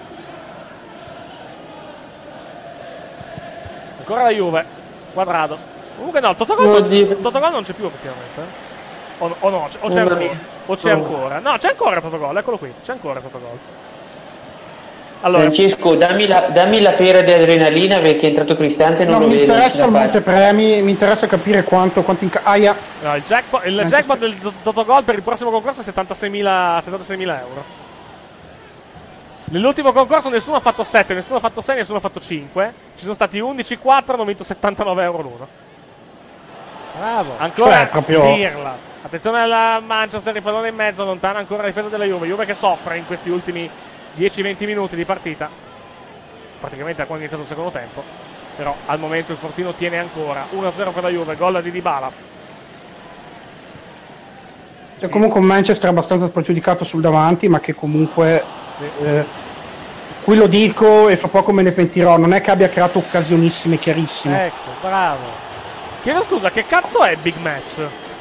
Ancora la Juve. Quadrado. Comunque no, il Totogol non c'è più effettivamente. O no, o c'è ancora. O c'è ancora. No, c'è ancora il Totogol, eccolo qui. C'è ancora il Totogol. Allora, Francesco, dammi la pera di adrenalina perché è entrato Cristante e non lo vedo. Mi interessa il montepremi, mi interessa capire quanto aia. No, il jackpot del Totogol per il prossimo concorso è 76.000 euro. Nell'ultimo concorso nessuno ha fatto 7, nessuno ha fatto 6, nessuno ha fatto 5. Ci sono stati 11-4, hanno vinto 79 euro l'uno. Bravo. Ancora cioè, proprio dirla. Attenzione alla Manchester, il pallone in mezzo, lontana ancora la difesa della Juve che soffre in questi ultimi 10-20 minuti di partita, praticamente da quando è iniziato il secondo tempo, però al momento il Fortino tiene ancora 1-0 per la Juve, gol di Dybala. C'è comunque un Manchester abbastanza spregiudicato sul davanti, ma che comunque qui lo dico e fra poco me ne pentirò, non è che abbia creato occasionissime chiarissime. Ecco, bravo. Chiedo scusa, che cazzo è Big Match?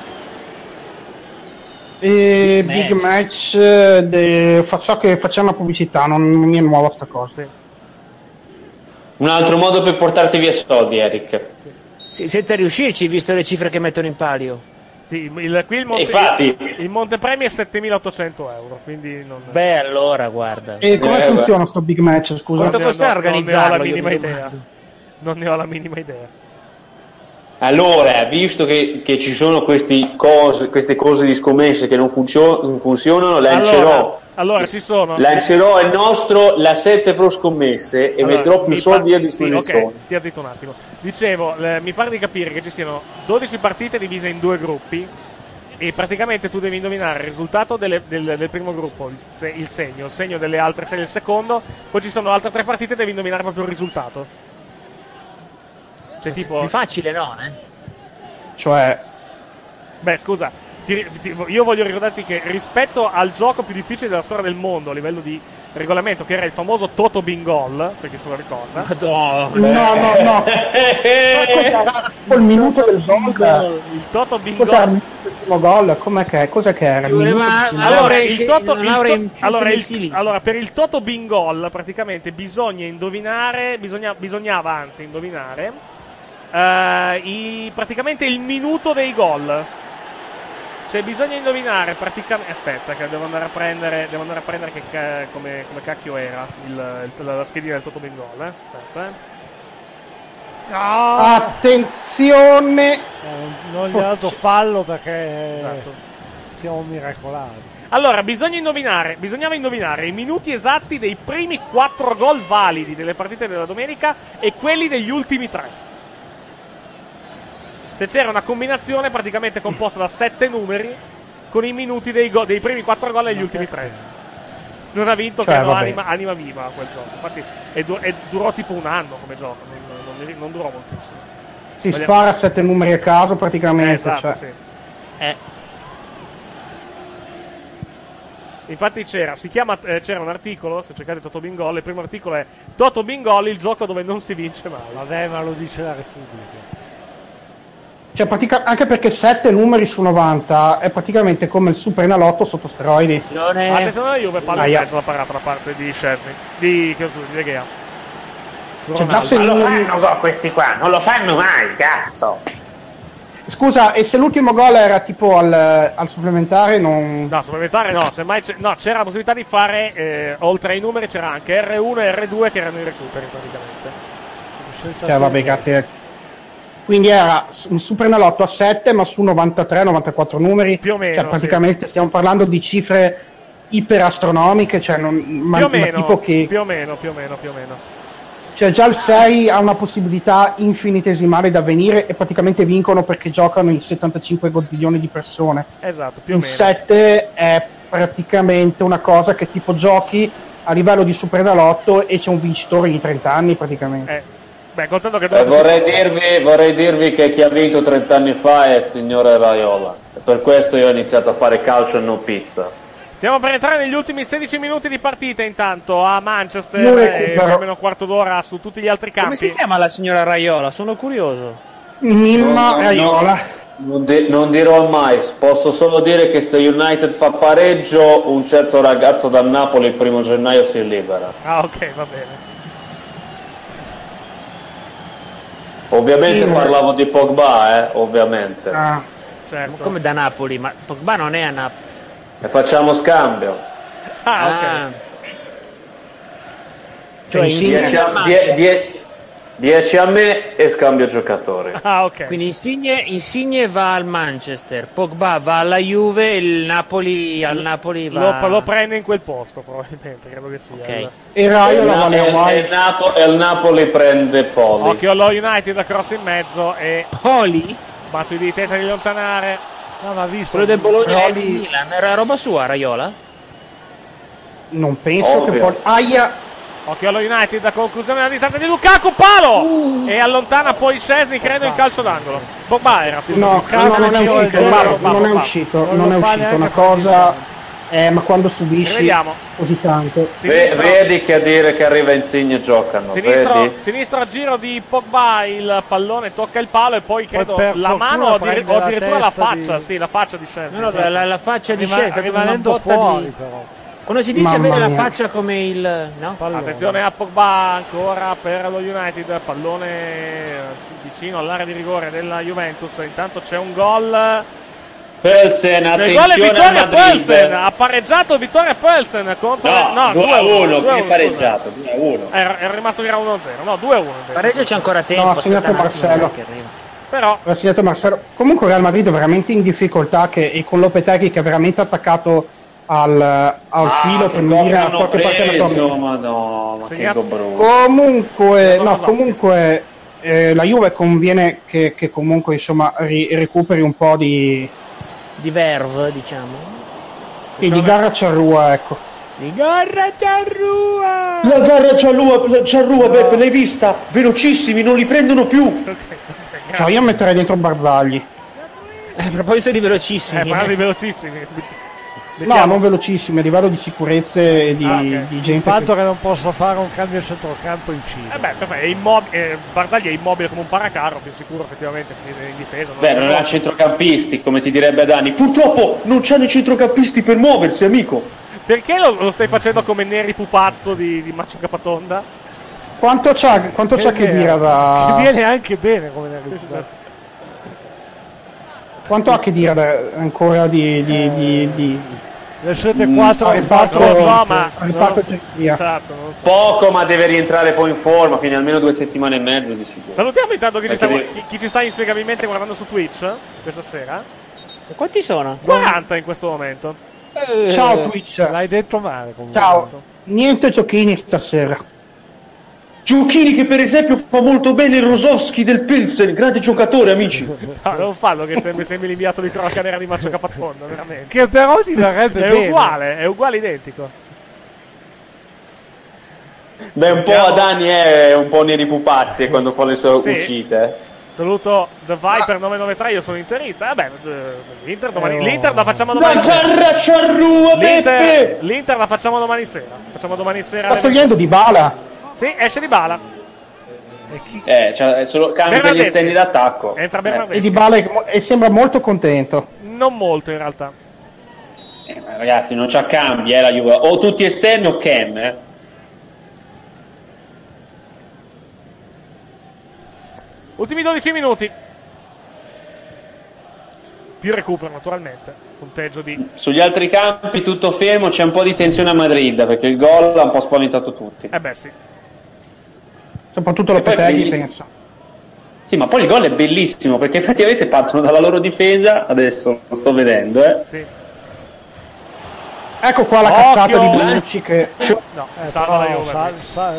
Big Match, so che facciamo una pubblicità, non mi è nuova sta cosa. Sì. Un altro modo per portarti via soldi, Eric. Sì, senza riuscirci, visto le cifre che mettono in palio. Sì, qui il montepremi è 7.800 euro, quindi non... Beh, allora, guarda. E come funziona sto Big Match, scusa? Quanto costa organizzarlo? Non ne ho la minima idea. Allora, visto che ci sono queste cose di scommesse che non funzionano, allora ci sono. Lancerò il nostro, la 7 Pro scommesse, e metterò più soldi a disposizione. Sì, ok, stia zitto un attimo. Dicevo, mi pare di capire che ci siano 12 partite divise in 2 gruppi, e praticamente tu devi indovinare il risultato del primo gruppo, il segno delle altre 6 del secondo, poi ci sono altre 3 partite e devi indovinare proprio il risultato. Cioè, tipo... Più facile, no? Cioè... Beh, scusa, io voglio ricordarti che rispetto al gioco più difficile della storia del mondo a livello di regolamento, che era il famoso Toto Bingol, perché se lo ricorda. No. Cos'era? Col minuto del gol. Il Toto Bingol. Cos'era il primo gol? Cos'è che era? Allora, per il Toto Bingol praticamente bisognava indovinare praticamente il minuto dei gol. Cioè bisogna indovinare praticamente. Aspetta, che devo andare a prendere come cacchio era la schedina del Toto Bingol. Aspetta. Attenzione! Non gli ha dato fallo perché esatto. Siamo miracolati. Allora, bisognava indovinare i minuti esatti dei primi 4 gol validi delle partite della domenica e quelli degli ultimi 3. Se c'era una combinazione praticamente composta da 7 numeri con i minuti dei primi 4 gol e gli ultimi 3. Non ha vinto, che anima viva quel gioco. Infatti durò tipo un anno come gioco, non durò moltissimo. Si spara 7 numeri a caso praticamente. Esatto, sì. Infatti c'era un articolo, se cercate Toto Bingol, il primo articolo è Toto Bingol, il gioco dove non si vince mai. Vabbè, ma lo dice la Repubblica. Cioè, anche perché 7 numeri su 90 è praticamente come il Super Enalotto sotto steroidi. Attenzione alla Juve, palla in mezzo, la parata da parte di Szczesny, di De Gea. Non lo fanno questi qua, non lo fanno mai, cazzo. Scusa, e se l'ultimo gol era tipo al supplementare, non... No, supplementare no, semmai c'era la possibilità di fare, oltre ai numeri c'era anche R1 e R2 che erano i recuperi praticamente. Cioè, vabbè, grazie. Quindi era un Super Enalotto a 7, ma su 93-94 numeri. Più o meno. Cioè, praticamente stiamo parlando di cifre iperastronomiche. Cioè, più o meno. Cioè, già il 6 ha una possibilità infinitesimale da venire e praticamente vincono perché giocano in 75 gozzilioni di persone. Esatto, più o meno. Il 7 è praticamente una cosa che tipo giochi a livello di Super Enalotto e c'è un vincitore di 30 anni praticamente. Beh, contando che vorrei dirvi che chi ha vinto 30 anni fa è il signore Raiola, e per questo io ho iniziato a fare calcio e non pizza. Stiamo per entrare negli ultimi 16 minuti di partita intanto a Manchester, e più o meno un quarto d'ora su tutti gli altri campi. Come si chiama la signora Raiola? Sono curioso. Mimma Raiola. Non dirò mai, posso solo dire che se United fa pareggio, un certo ragazzo da Napoli il 1° gennaio si libera. Ah, ok, va bene. Ovviamente parlavo di Pogba, ovviamente. Certo. Come da Napoli? Ma Pogba non è a Napoli. E facciamo scambio. Ok. Cioè, 10 a me e scambio giocatori. Ok. Quindi Insigne va al Manchester, Pogba va alla Juve, il Napoli al Napoli va... Lo prende in quel posto probabilmente, credo che sia. Ok. E Raiola vale e il Napoli prende Poli. Occhio allo United, da cross in mezzo e... Poli? Battiti di testa di allontanare. No, ma visto. Quello del Bologna ex Milan, era roba sua Raiola? Non penso che poi... Occhio allo United, da conclusione della distanza di Lukaku, palo! E allontana poi Szczesny, credo in calcio d'angolo. Pogba era non è uscito, una cosa... ma quando subisci così tanto... Vedi che a dire che arriva Insigne giocano, sinistro a giro di Pogba, il pallone tocca il palo e poi credo la mano o addirittura la faccia, sì, la faccia di Szczesny. No, la faccia di Szczesny, rimanendo fuori però. Quando si dice avere la faccia come il... No? Attenzione a Pogba ancora per lo United, pallone vicino all'area di rigore della Juventus, intanto c'è un gol. Pelsen, attenzione Vittoria Pelsen, ha pareggiato Vittoria Pelsen contro... No, 2-1, che è pareggiato, 2-1. Era rimasto via 1-0, no, 2-1. Pareggio c'è ancora tempo. No, ha segnato Marcello. Però Rassegnato Marcelo. Comunque Real Madrid è veramente in difficoltà e con Lopetegui che è veramente attaccato al filo per non dire a qualche parte della tua. Ma che brutto. Comunque la Juve conviene che comunque insomma recuperi un po' di verve, diciamo. di garra ciarrua, ecco. Di garra ciarrua! La gara Ciarrua, Beppe, l'hai vista? Velocissimi, non li prendono più. Cioè io metterei dentro Barzagli. A proposito di velocissimi. parli di velocissimi. No, non velocissimi, a livello di sicurezze e di gente. Il fatto che non possa fare un cambio a centrocampo incide. Perfetto, è Barzagli è immobile come un paracarro, più sicuro effettivamente in difesa. Non ha centrocampisti, come ti direbbe Dani. Purtroppo non c'hanno i centrocampisti per muoversi, amico. Perché lo stai facendo come Neri Pupazzo di Maccio Capatonda? Quanto c'ha che dire da... Che viene anche bene come nel risultato. Quanto ha che dire ancora di del 7-4 esatto, poco, ma deve rientrare poi in forma, quindi almeno 2 settimane e mezzo di sicuro. Salutiamo intanto chi ci sta inspiegabilmente guardando su Twitch questa sera. E quanti sono? 40 in questo momento. Ciao Twitch. L'hai detto male comunque. Ciao. Niente giochini stasera. Giochini che per esempio fa molto bene il Rosowski del Pilsen, grande giocatore, amici. No, non fallo che sembri l'inviato di cronaca nera di Maccio Capatonda, veramente. Che però ti verrebbe bene. È uguale, identico. Beh, un po' a Dani è un po' Neri Pupazzi quando fa le sue uscite. Saluto The Viper 993, io sono interista. Vabbè, l'Inter la facciamo domani sera. L'Inter la facciamo domani sera. Sta togliendo Dybala. Sì, esce Dybala. Solo cambia gli esterni d'attacco. Entra Bernardeschi. E Dybala e sembra molto contento. Non molto in realtà. Ragazzi, non c'ha cambi, la Juve. O tutti esterni o Ken, Ultimi 12 minuti. Più recupero naturalmente. Punteggio di... Sugli altri campi tutto fermo, c'è un po' di tensione a Madrid perché il gol ha un po' spaventato tutti. Sì. Soprattutto Lopetegui, penso. Sì, ma poi il gol è bellissimo perché praticamente partono dalla loro difesa, adesso lo sto vedendo, Sì. Ecco qua la cazzata di Bonucci che... No, salva la Juve.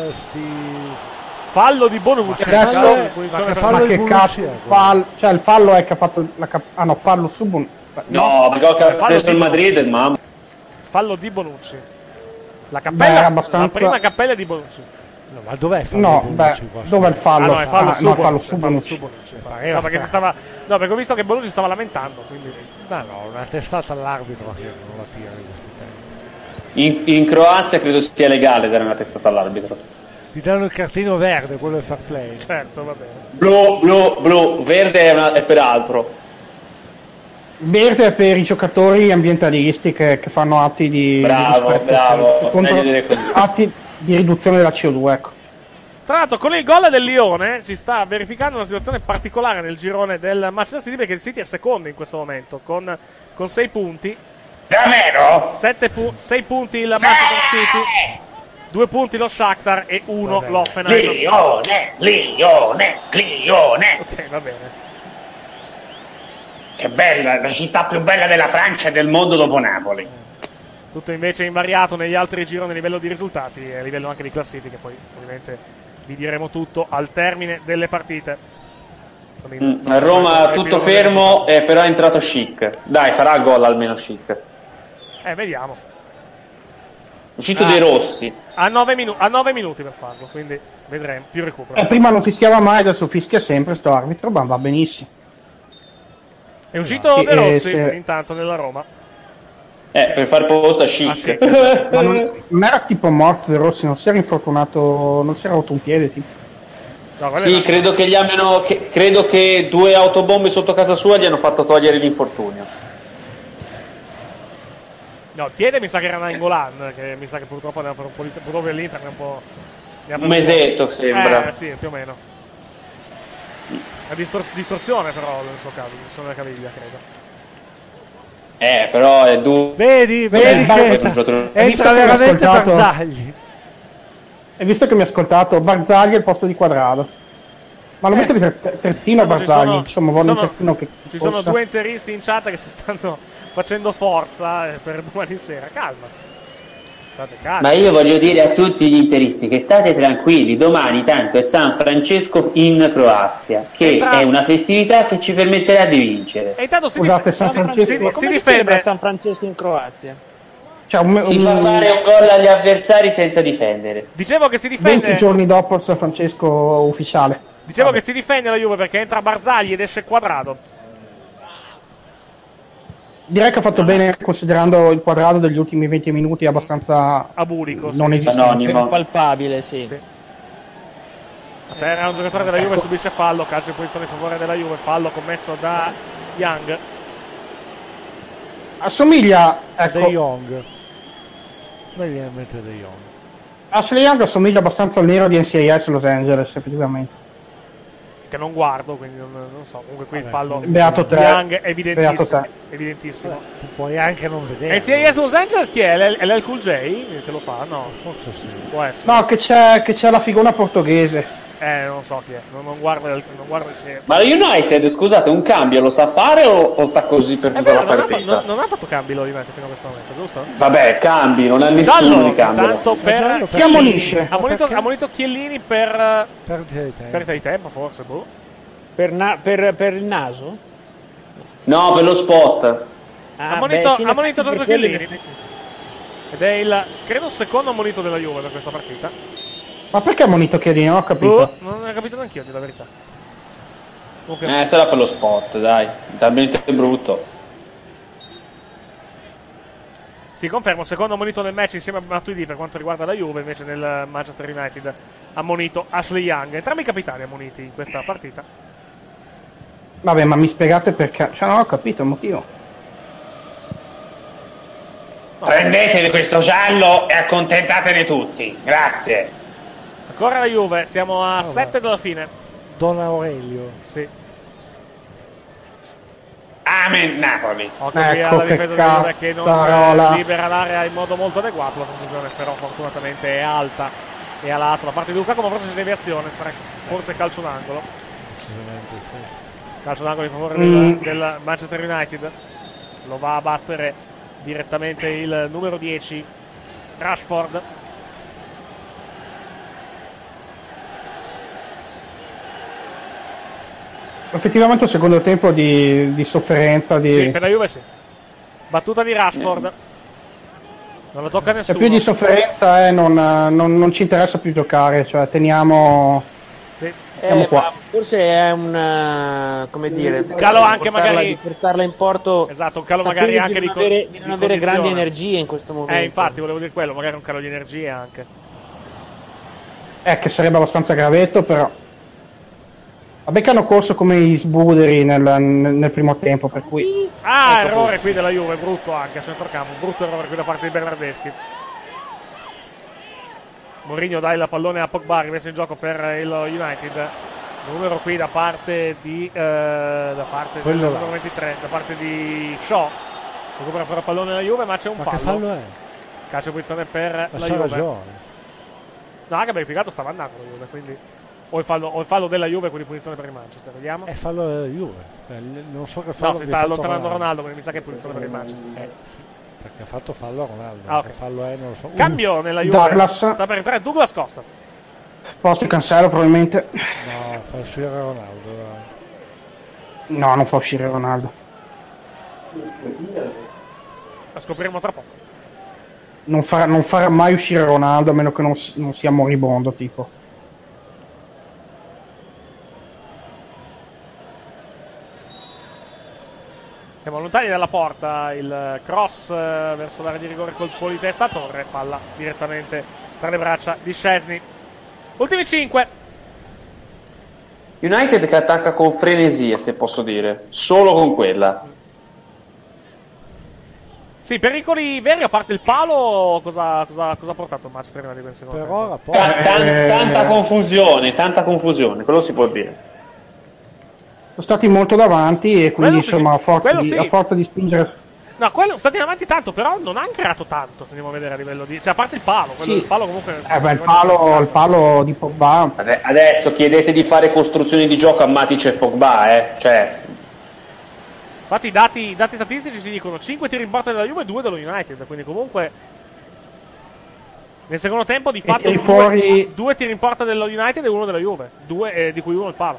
Fallo di Bonucci. Fallo di Bonucci. Cioè il fallo è che ha fatto fallo su Bonucci. No, perché ha preso il Madrid, mamma. Fallo di Bonucci. La cappella, la prima cappella di Bonucci. No, ma dov'è il fallo? Dov'è il fallo? No, è fallo su Bonucci. No, perché ho visto che Bonucci stava lamentando, quindi... No, una testata all'arbitro che non la tira di questi tempi. In Croazia credo sia legale dare una testata all'arbitro. Ti danno il cartino verde, quello è fair play. Certo, va bene. Blu, verde è per altro. Verde è per i giocatori ambientalisti che fanno atti di... Bravo. Atti di riduzione della CO2, ecco. Tra l'altro con il gol del Lione ci sta verificando una situazione particolare nel girone del Manchester City, perché il City è secondo in questo momento con 6 punti. Davvero? 6 punti il Manchester City, 2 punti lo Shakhtar e 1 l'Hoffenheim. Lione. Ok, va bene. Che bella, la città più bella della Francia e del mondo dopo Napoli. Tutto invece invariato negli altri gironi a livello di risultati e a livello anche di classifiche, poi ovviamente vi diremo tutto al termine delle partite. A Roma tutto fermo, però è entrato Schick. Dai, farà gol almeno Schick. Vediamo. Uscito dei Rossi. A 9 minuti per farlo, quindi vedremo, più recupero. Prima non fischiava mai, adesso fischia sempre sto arbitro, ma va benissimo. È uscito De Rossi intanto nella Roma. Per far posto a Schick. Ma non era tipo morto De Rossi, non si era infortunato, non si era rotto un piede tipo. No, sì, credo che 2 autobombe sotto casa sua gli hanno fatto togliere l'infortunio. No, il piede mi sa che era Nainggolan, che mi sa che purtroppo per un po' di purtroppo l'Inter è un po'... Un mesetto sembra. Sì, più o meno. Una distorsione però nel suo caso, distorsione della caviglia credo. Però è vedi che entra veramente Barzagli. E visto che mi ha ascoltato, Barzagli al posto di Quadrado. Ma lo metti terzino Barzagli, insomma, vuole un terzino che ci sono due interisti in chat che si stanno facendo forza per domani sera. Calma. State calmi. Ma io voglio dire a tutti gli interisti che state tranquilli, domani tanto è San Francesco in Croazia, che è una festività che ci permetterà di vincere. E intanto Scusate, San Francesco si difende San Francesco in Croazia. Si fa fare un gol agli avversari senza difendere. Dicevo che si difende 20 giorni dopo il San Francesco ufficiale. Dicevo che si difende la Juve perché entra Barzagli ed esce Quadrado. Direi che ha fatto bene considerando il quadrato degli ultimi 20 minuti abbastanza abulico, non esistente. Palpabile, sì. A terra un giocatore della Juve subisce fallo, calcio in posizione in favore della Juve, fallo commesso da Young. Assomiglia, ecco, De Jong. Mi viene in mente De Jong. Ashley Young assomiglia abbastanza al nero di NCIS Los Angeles, effettivamente. Che non guardo, quindi non so. Comunque qui il fallo Beato te. di Young è Beato te. evidentissimo. Tu puoi anche non vedere. NCIS Los Angeles chi è? L'El Cool J? Che lo fa? No. Forse sì. Può essere. No, che c'è la figura portoghese. Non so chi è. Non guardo il serie. Ma lo United, scusate, un cambio lo sa fare o sta così per tutta la partita? Non ha fatto cambi lo United fino a questo momento, giusto? Vabbè, cambi, non ha nessuno di cambio. Tanto per chi ammonisce? Ha monito Chiellini per Perdita di tempo, forse, boh. Per il naso? No, per lo spot. Ha monito Giorgio Chiellini. Ed è il, credo, secondo ammonito della Juve per questa partita. Ma perché ha monito Chiellini? Non ho capito. Non ho capito neanch'io, di la verità. Okay. Sarà per lo spot, dai. Talmente brutto. Si conferma, secondo ammonito nel match insieme a Matuidi per quanto riguarda la Juve, invece nel Manchester United ha ammonito Ashley Young. Entrambi i capitani ammoniti in questa partita. Vabbè, ma mi spiegate perché? Cioè, non ho capito il motivo. Prendete questo giallo e accontentatene tutti. Grazie. Ancora la Juve, siamo a 7 dalla fine. Don Aurelio. Sì. Amen Napoli. Occhio qui alla difesa della Juve che non libera l'area in modo molto adeguato. La conclusione però fortunatamente è alta e a lato. Da parte di Lukaku, ma forse c'è deviazione, sarà forse calcio d'angolo. Decisamente sì. Calcio d'angolo in favore del Manchester United. Lo va a battere direttamente il numero 10 Rashford. Effettivamente un secondo tempo di sofferenza. Sì, per la Juve sì. Battuta di Rashford. Non la tocca nessuno. C'è più di sofferenza, non ci interessa più giocare, cioè teniamo qua. Forse è un come dire, un calo anche magari di portarla in porto. Esatto, un calo magari anche di non avere grandi energie in questo momento. Infatti volevo dire quello, magari un calo di energie anche. Che sarebbe abbastanza gravetto, però. Vabbè che hanno corso come i sbuderi nel primo tempo, per cui... Errore qui della Juve, brutto anche a centrocampo, brutto errore qui da parte di Bernardeschi. Mourinho dà il pallone a Pogba, rimesso in gioco per il United. Numero qui da parte di del numero 23, da parte di Shaw. Recupera però il pallone della Juve, ma c'è un fallo. Che fallo è? Calcio in posizione per la Juve. Ragione. No, anche perché piegato stava andando la Juve, quindi... O il fallo della Juve con punizione per il Manchester, vediamo. È fallo della Juve. Non so che fallo. No, si sta allontanando Ronaldo, quindi mi sa che è punizione per il Manchester. Sì, perché ha fatto fallo a Ronaldo. Okay. Che fallo è, non lo so. Cambio nella Juve. Douglas. Sta per entrare Douglas Costa. Posto Cancelo probabilmente. No, fa uscire Ronaldo. No, non fa uscire Ronaldo. La scopriremo tra poco. Non farà mai uscire Ronaldo a meno che non sia moribondo, tipo. Siamo lontani dalla porta, il cross verso l'area di rigore, colpo di testa a Torre, palla direttamente tra le braccia di Szczesny. Ultimi 5. United che attacca con frenesia, se posso dire, solo con quella. Sì, pericoli veri a parte il palo, cosa ha portato il Manchester United in secondo tempo? Tanta confusione, quello si può dire. Sono stati molto davanti e quindi insomma a forza di spingere No, quello sta andando avanti tanto, però non hanno creato tanto, se andiamo a vedere a livello di... Cioè, a parte il palo, quello Sì. del palo comunque... il palo di Pogba. Adesso chiedete di fare costruzioni di gioco a Matic e Pogba, cioè... Infatti i dati statistici ci dicono 5 tiri in porta della Juve e 2 dello United, quindi comunque... Nel secondo tempo di fatto due tiri in porta dello United e uno della Juve, di cui uno il palo.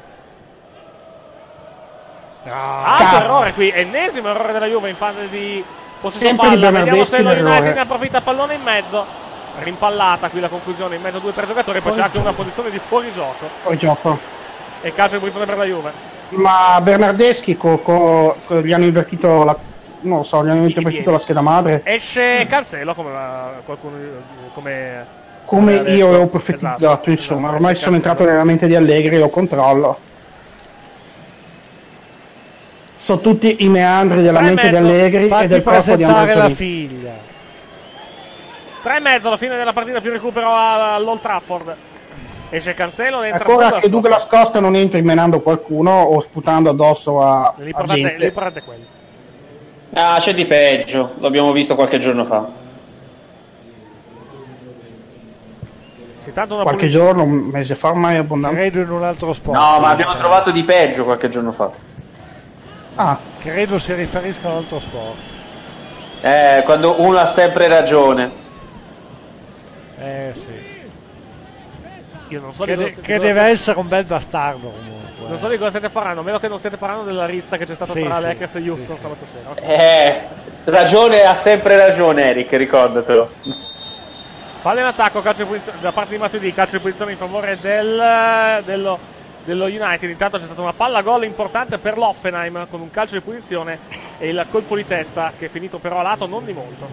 Altro errore qui, ennesimo errore della Juve in fase di possesso palla. Vediamo se lo United ne approfitta, pallone in mezzo, rimpallata qui la conclusione in mezzo a 2 o 3 giocatori, poi c'è anche una posizione di fuorigioco. Fuorigioco. E calcio di punizione per la Juve. Ma Bernardeschi gli hanno invertito non lo so, gli hanno invertito la scheda madre. Esce Cancelo come io avevo profetizzato, insomma, ormai sono entrato nella mente di Allegri e lo controllo. So tutti i meandri della mente di Allegri e del corpo di Andrea la figlia. 3,5 alla fine della partita, più recupero all'Old Trafford. Esce Cancelo, entra ancora che Douglas Costa non entri menando qualcuno o sputando addosso a gente. L'importante è quello. Ah, c'è di peggio, l'abbiamo visto qualche giorno fa. Qualche giorno, un mese fa ormai è abbondante. Credo in un altro sport. No, ma abbiamo trovato di peggio qualche giorno fa. Ah, credo si riferisca a un altro sport. Quando uno ha sempre ragione. Sì. Io non so che deve essere un bel bastardo comunque. Non so di cosa stiate parlando, a meno che non stiate parlando della rissa che c'è stata tra Lakers e Houston sabato sera. Ragione, ha sempre ragione Eric, ricordatelo. Fallo in attacco, calcio di punizione da parte di Matuidi, calcio di punizione in favore dello United. Intanto c'è stata una palla gol importante per l'Hoffenheim con un calcio di punizione e il colpo di testa che è finito però a lato non di molto.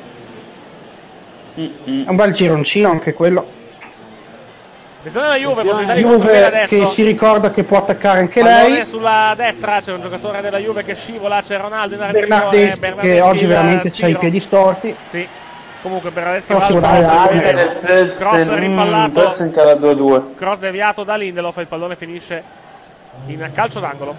È un bel gironcino anche quello. Attenzione alla Juve, possibilità di contropiede adesso. Che si ricorda che può attaccare anche lei. Sulla destra c'è un giocatore della Juve che scivola, c'è Ronaldo in area Bernardeschi che oggi veramente c'ha i piedi storti. Sì. Comunque Bernardeschi va al cross rimpallato, cross deviato da Lindelof e il pallone finisce in calcio d'angolo.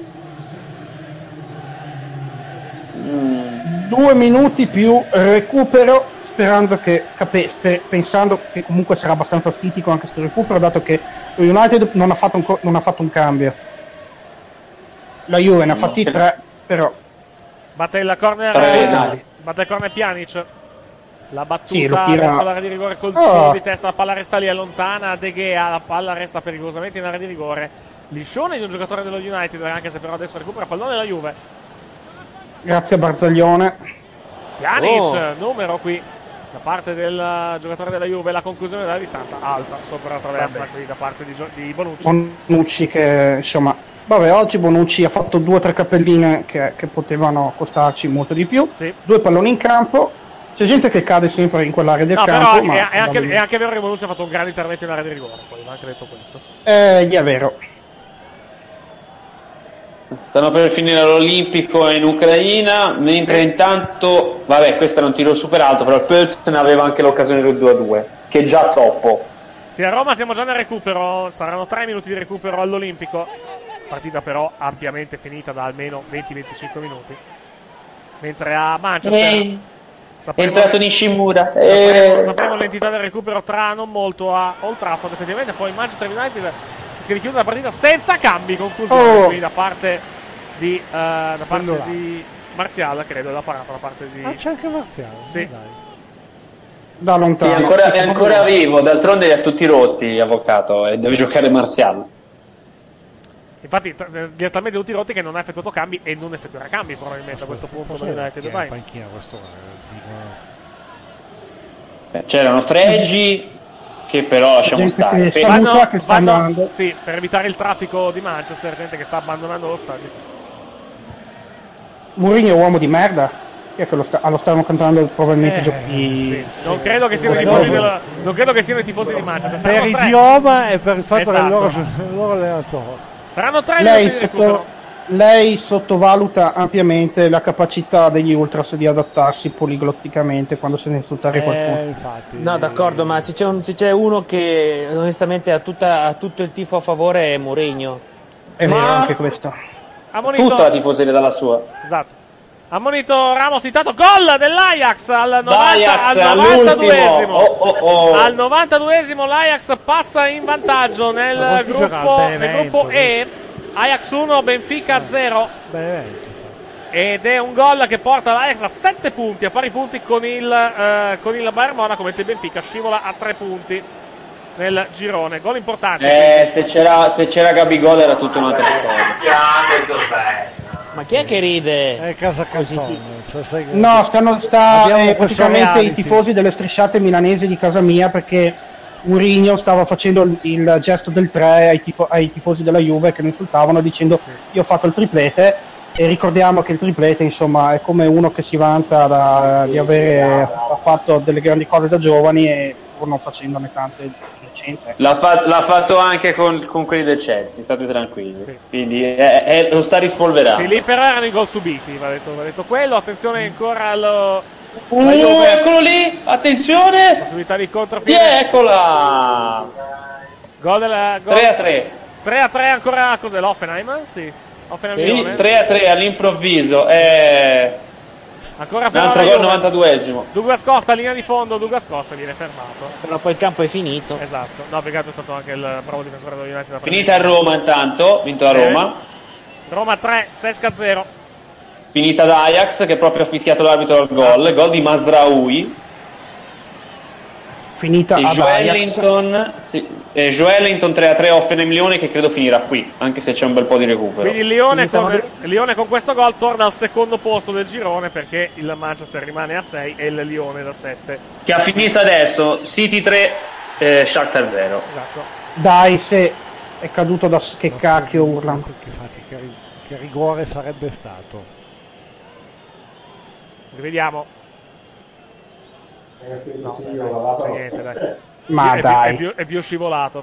2 minuti più recupero, pensando che comunque sarà abbastanza spitico anche sul recupero, dato che lo United non ha fatto un cambio. La Juve ne ha fatti 3, però batte il corner Pjanic. La battuta verso l'area di rigore col tiro di testa, la palla resta lì, allontana De Gea, la palla resta pericolosamente in area di rigore. Liscione di un giocatore dello United, anche se però adesso recupera pallone della Juve. Grazie a Barzaglione. Pjanic, numero qui da parte del giocatore della Juve, la conclusione della distanza alta sopra la traversa qui da parte di Bonucci. Bonucci che insomma, oggi Bonucci ha fatto 2 o 3 cappelline che potevano costarci molto di più. 2 palloni in campo. C'è gente che cade sempre in quell'area del campo. Però è anche vero che Bonucci ha fatto un grande intervento in area di rigore, poi va anche detto questo. È vero. Stanno per finire l'Olimpico in Ucraina, mentre intanto, questo era un tiro super alto, però il Pölsen aveva anche l'occasione del 2-2, che è già troppo. Sì, a Roma siamo già nel recupero, saranno 3 minuti di recupero all'Olimpico, partita però ampiamente finita da almeno 20-25 minuti. Mentre a Manchester è entrato Nishimura. Sapremo l'entità del recupero tra non molto a Old Trafford. Effettivamente poi Manchester United si richiude la partita senza cambi, conclusione qui da parte di Martial, credo, l'ha parato da parte di... c'è anche Martial? Sì. Da lontano. Sì, è ancora vivo, d'altronde li ha tutti rotti, avvocato, e deve giocare Martial. Infatti direttamente tutti rotti che non ha effettuato cambi e non effettuerà cambi probabilmente a questo punto. C'erano fregi che però lasciamo stare. Sì, per evitare il traffico di Manchester, gente che sta abbandonando lo stadio. Mourinho è uomo di merda. Chi è che lo stanno cantando probabilmente giochi? Sì. Non credo che siano i tifosi di Manchester. Per idioma e per il fatto del loro allenatore. Saranno 3 minuti di recupero. Lei sottovaluta ampiamente la capacità degli Ultras di adattarsi poliglotticamente quando se ne insultare qualcuno. Infatti. No, d'accordo, ma se c'è uno che onestamente ha tutto il tifo a favore è Mourinho. È vero anche questo. Tutta la tifoseria dalla sua. Esatto. Ammonito Ramos, intanto gol dell'Ajax al Ajax, 92esimo. Al 92esimo l'Ajax passa in vantaggio nel gruppo E. Ajax 1, Benfica 0. Ed è un gol che porta l'Ajax a 7 punti, a pari punti con il Bayern Monaco, mentre il Benfica scivola a 3 punti nel girone. Gol importante. Se c'era Gabigol era tutta un'altra storia. Ma chi è che ride? È Casa Cantone. No, praticamente i tifosi delle strisciate milanesi di casa mia, perché Mourinho stava facendo il gesto del 3 ai tifosi della Juve che lo insultavano dicendo io ho fatto il triplete, e ricordiamo che il triplete insomma è come uno che si vanta di avere fatto delle grandi cose da giovani e pur non facendone tante recente. L'ha fatto anche con quelli del Chelsea, state tranquilli. Sì. Quindi lo sta rispolverando. Sì, lì però erano i gol subiti, va detto quello. Attenzione ancora allo... eccolo lì, attenzione! Possibilità di contropiede. Eccola! Gol 3-3. 3-3 ancora, cos'è, l'Hoffenheim? Sì. Sì, 3-3 all'improvviso. Ancora un altro gol 92esimo. Douglas Costa, linea di fondo, Douglas Costa viene fermato. Però poi il campo è finito. Esatto. No, peccato è stato anche il bravo difensore dello United. Finita a Roma intanto, vinto a Roma. Roma 3, Sesca 0. Finita da Ajax che proprio ha fischiato l'arbitro al gol di Mazraoui. Finita e Joelinton 3-3 Hoffenheim Lione, che credo finirà qui, anche se c'è un bel po' di recupero. Quindi il Lione con questo gol torna al secondo posto del girone, perché il Manchester rimane a 6 e il Lione da 7. Che ha finito adesso City 3 Shakhtar 0. Esatto. Dai, se è caduto da che cacchio urlano. Che rigore sarebbe stato. Rivediamo. No, c'è niente, dai. Ma dai. È più scivolato.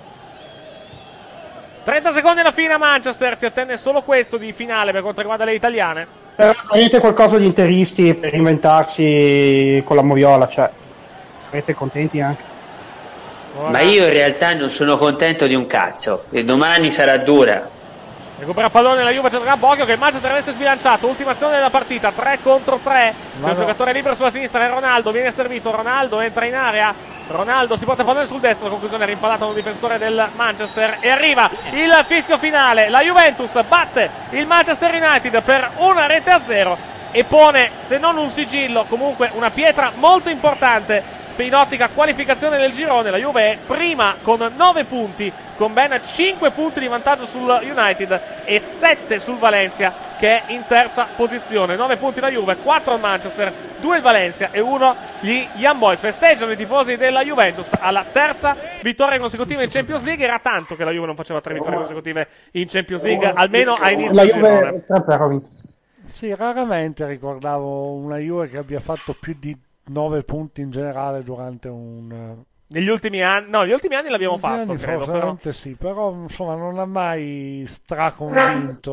30 secondi alla fine a Manchester, si attende solo questo di finale per quanto riguarda le italiane. Avete qualcosa di interisti per inventarsi con la moviola, cioè sarete contenti anche? Ma io in realtà non sono contento di un cazzo, e domani sarà dura. Recupera pallone la Juve, cerca Bocchio che il Manchester avesse sbilanciato. Ultima azione della partita, 3 contro 3. C'è un giocatore libero sulla sinistra, è Ronaldo, viene servito, Ronaldo entra in area, Ronaldo si porta il pallone sul destro, la conclusione è rimpallata da un difensore del Manchester e arriva il fischio finale. La Juventus batte il Manchester United per 1-0 e pone, se non un sigillo, comunque una pietra molto importante in ottica qualificazione del girone. La Juve è prima con 9 punti, con ben 5 punti di vantaggio sul United e 7 sul Valencia, che è in terza posizione. 9 punti la Juve, 4 al Manchester, 2 il Valencia e 1 gli Young Boys. Festeggiano i tifosi della Juventus alla terza vittoria consecutiva in Champions League. Era tanto che la Juve non faceva 3 vittorie consecutive in Champions League, almeno a inizio del girone. Sì, raramente ricordavo una Juve che abbia fatto più di 9 punti in generale durante un... Negli ultimi anni, no, negli ultimi anni l'abbiamo fatto, credo. Però... sì, però insomma non ha mai straconvinto.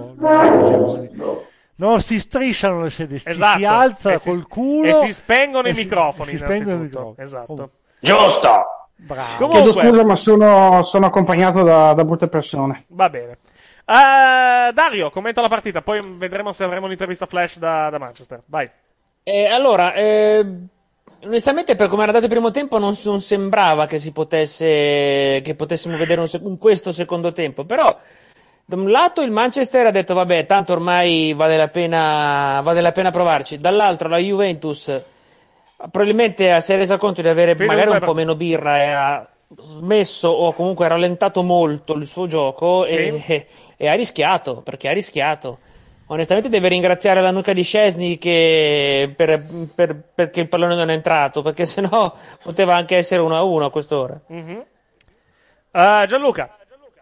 Non si strisciano le sedie, esatto. Si alza col culo e si spengono i microfoni. Si spengono i microfoni. Esatto. Giusto! Bravo. Comunque... Chiedo scusa, ma sono accompagnato da brutte persone. Va bene. Dario, commenta la partita, poi vedremo se avremo un'intervista flash da Manchester. Vai. Allora, onestamente, per come era dato il primo tempo, non sembrava che potessimo vedere questo secondo tempo. Però, da un lato, il Manchester ha detto: vabbè, tanto ormai vale la pena provarci. Dall'altro, la Juventus probabilmente si è resa conto di avere magari un po' meno birra e ha smesso o comunque rallentato molto il suo gioco, sì. e ha rischiato, perché ha rischiato. Onestamente deve ringraziare la nuca di Szczesny perché il pallone non è entrato, perché sennò poteva anche essere 1-1 a quest'ora. Mm-hmm. Gianluca.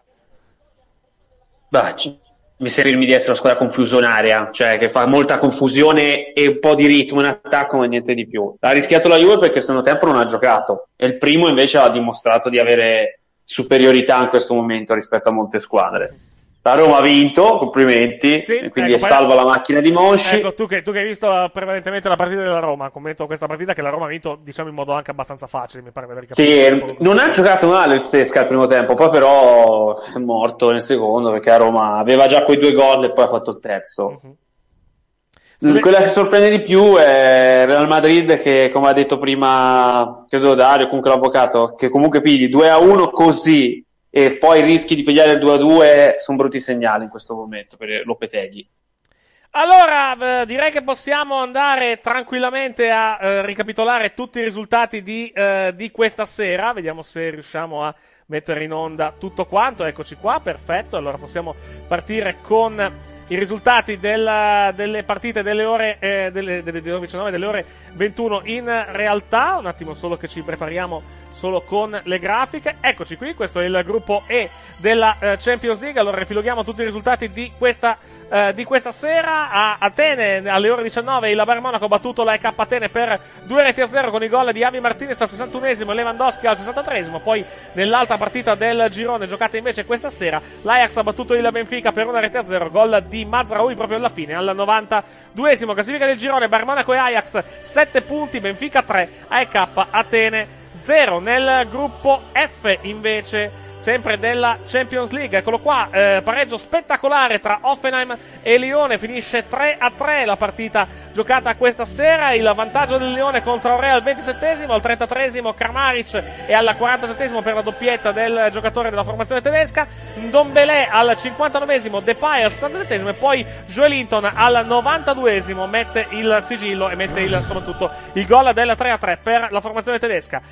Mi servirmi di essere una squadra confusionaria, cioè che fa molta confusione e un po' di ritmo in attacco, ma niente di più. Ha rischiato la Juve perché il secondo tempo non ha giocato e il primo invece ha dimostrato di avere superiorità in questo momento rispetto a molte squadre. La Roma ha vinto, complimenti, sì, e quindi ecco, è salva la macchina di Mosci. Ecco, tu che hai visto prevalentemente la partita della Roma, commento questa partita che la Roma ha vinto, diciamo, in modo anche abbastanza facile, mi pare di aver capito. Sì, non ha giocato male il Sesca al primo tempo, poi però è morto nel secondo perché la Roma aveva già quei 2 gol e poi ha fatto il terzo. Uh-huh. Quella che sorprende di più è Real Madrid che, come ha detto prima, credo Dario, comunque l'avvocato, che comunque pigli 2-1 così e poi rischi di pigliare il 2-2, sono brutti segnali in questo momento per Lopetegui. Allora, direi che possiamo andare tranquillamente a ricapitolare tutti i risultati di questa sera. Vediamo se riusciamo a mettere in onda tutto quanto. Eccoci qua, perfetto. Allora possiamo partire con i risultati delle partite delle ore delle ore 19, delle ore 21 in realtà. Un attimo solo che ci prepariamo solo con le grafiche. Eccoci qui, questo è il gruppo E della Champions League. Allora riepiloghiamo tutti i risultati di questa sera. A Atene alle ore 19 il Bayern Monaco ha battuto la EK Atene per 2-0 con i gol di Javi Martinez al 61esimo e Lewandowski al 63esimo. Poi nell'altra partita del girone giocata invece questa sera l'Ajax ha battuto il Benfica per 1-0, gol di Mazraoui proprio alla fine al 92esimo. Classifica del girone: Bayern Monaco e Ajax 7 punti, Benfica 3, AEK Atene 0. Nel gruppo F invece, sempre della Champions League, eccolo qua, pareggio spettacolare tra Hoffenheim e Lione, finisce 3-3 la partita giocata questa sera. Il vantaggio del Lione contro Aurea al 27esimo, al 33esimo Kramaric e al 47esimo per la doppietta del giocatore della formazione tedesca, Ndombele al 59esimo, Depay al 67esimo e poi Joelinton al 92esimo mette il sigillo e mette soprattutto il gol del 3-3 per la formazione tedesca.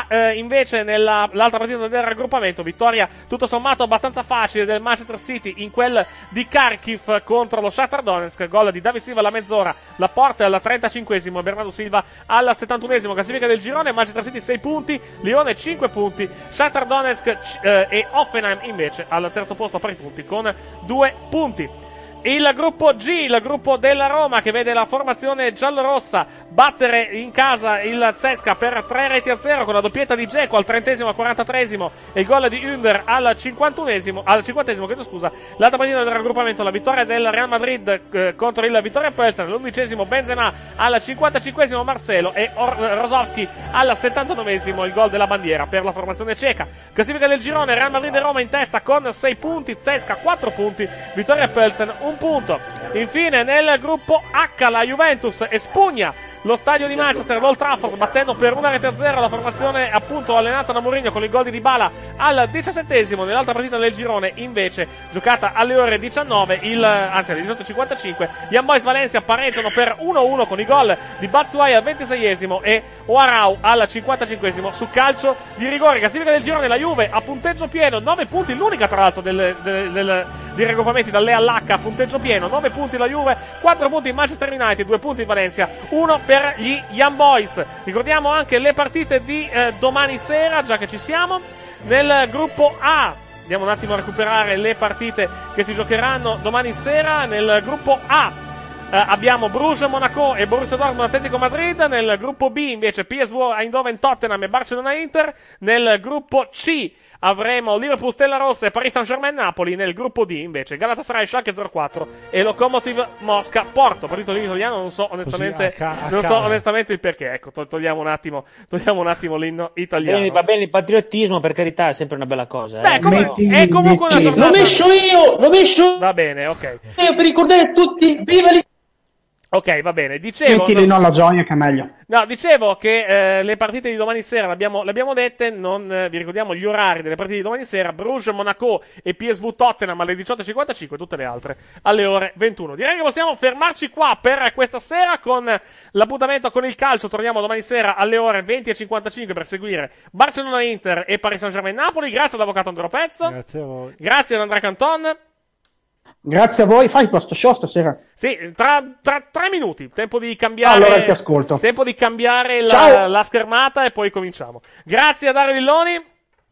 Invece nell'altra partita del raggruppamento, vittoria tutto sommato abbastanza facile del Manchester City in quel di Kharkiv contro lo Shakhtar Donetsk, gol di David Silva alla mezz'ora, Laporte al 35esimo, Bernardo Silva al 71esimo. Classifica del girone: Manchester City 6 punti, Lione 5 punti, Shakhtar Donetsk e Hoffenheim invece al terzo posto a pari punti con 2 punti. Il gruppo G, il gruppo della Roma, che vede la formazione giallorossa battere in casa il Zesca per 3-0 con la doppietta di Dzeko al 30esimo, al 43esimo e il gol di Ünder al 50esimo, chiedo scusa. L'altra partita del raggruppamento, la vittoria del Real Madrid contro il Vittoria Plzen, l'11esimo Benzema al 55esimo Marcelo e Rosowski al 79esimo, il gol della bandiera per la formazione ceca. Classifica del girone: Real Madrid e Roma in testa con 6 punti, Zesca 4 punti, Vittoria Plzen 1 punto. Infine nel gruppo H la Juventus espugna lo stadio di Manchester, l'Old Trafford, battendo per 1-0 la formazione appunto allenata da Mourinho con il gol di Dybala al 17esimo. Nell'altra partita del girone invece giocata alle ore 19, anzi alle 18.55, gli Young Boys Valencia pareggiano per 1-1 con i gol di Batshuayi al 26esimo e Ouarau al 55esimo su calcio di rigore. Classifica del girone: la Juve a punteggio pieno, 9 punti, l'unica tra l'altro di raggruppamenti dall'E all'H a punteggio pieno, 9 punti la Juve, 4 punti in Manchester United, 2 punti in Valencia, 1 per gli Young Boys. Ricordiamo anche le partite di domani sera, già che ci siamo. Nel gruppo A andiamo un attimo a recuperare le partite che si giocheranno domani sera. Nel gruppo A abbiamo Bruges, Monaco e Borussia Dortmund, Atletico Madrid. Nel gruppo B invece PSV, Eindhoven, Tottenham e Barcellona Inter. Nel gruppo C avremo Liverpool, Stella Rossa e Paris Saint-Germain, Napoli. Nel gruppo D invece Galatasaray, Schalke 04 e Lokomotiv Mosca, Porto. Partito in italiano, non so onestamente il perché. Ecco, togliamo un attimo l'inno italiano. Va bene il patriottismo, per carità, è sempre una bella cosa. Beh, è comunque una giornata. L'ho messo io. Va bene, ok. Per ricordare tutti, viva l'Italia. Ok, va bene. Dicevo, mettili no alla gioia che è meglio. No, dicevo che le partite di domani sera le abbiamo dette, non vi ricordiamo gli orari delle partite di domani sera: Bruges, Monaco e PSV Tottenham alle 18.55, tutte le altre alle ore 21. Direi che possiamo fermarci qua per questa sera con l'appuntamento con il calcio. Torniamo domani sera alle ore 20.55 per seguire Barcellona Inter e Paris Saint-Germain Napoli. Grazie all'avvocato Andrea Pezzo. Grazie a voi. Grazie ad Andrea Canton. Grazie a voi. Fai il post show stasera? Sì, tra 3 minuti. Tempo di cambiare. Allora ti ascolto. Tempo di cambiare la schermata e poi cominciamo. Grazie a Dario Lilloni.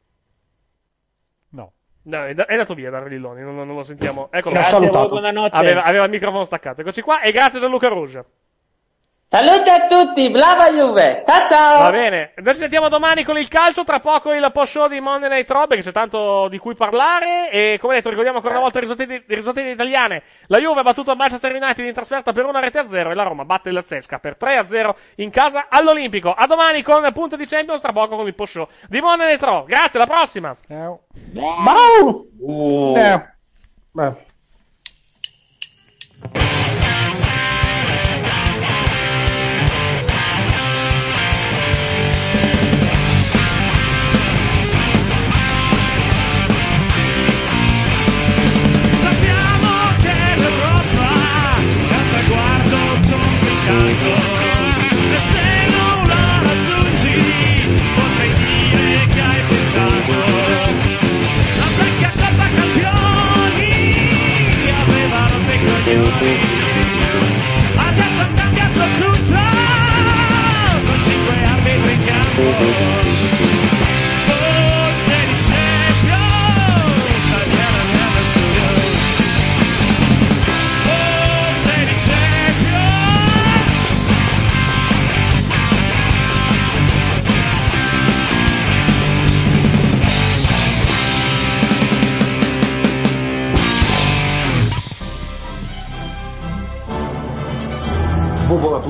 No, è andato via Dario Lilloni, non lo sentiamo. Eccolo. Grazie a voi, buonanotte. Aveva il microfono staccato. Eccoci qua. E grazie a Gianluca Rouge. Saluti a tutti, brava Juve, ciao. Va bene, noi ci sentiamo domani con il calcio, tra poco il post show di Monday Night Raw, che c'è tanto di cui parlare. E come detto, ricordiamo ancora una volta i risultati italiane. La Juve ha battuto il Manchester United in trasferta per 1-0 e la Roma batte il Zesca per 3-0 in casa all'Olimpico. A domani con punto di Champions, tra poco con il post show di Monday Night Raw. Grazie, alla prossima. ciao. Beh.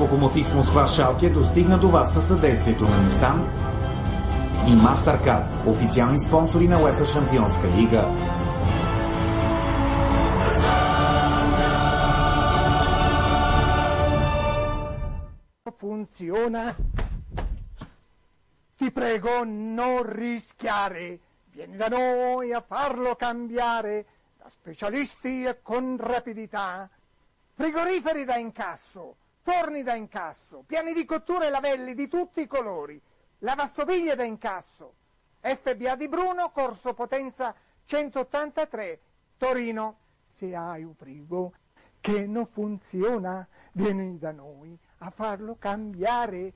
Локомотив Москва Шалке достигна до вас със съдействието на Nissan и MasterCard, официални спонсори на УЕФА Шампионска лига. Funziona? Ti prego, non rischiare. Vieni da noi a farlo cambiare. Da specialisti e con rapidità. Frigoriferi da incasso, forni da incasso, piani di cottura e lavelli di tutti i colori, lavastoviglie da incasso. FBA di Bruno, Corso Potenza 183, Torino. Se hai un frigo che non funziona, vieni da noi a farlo cambiare.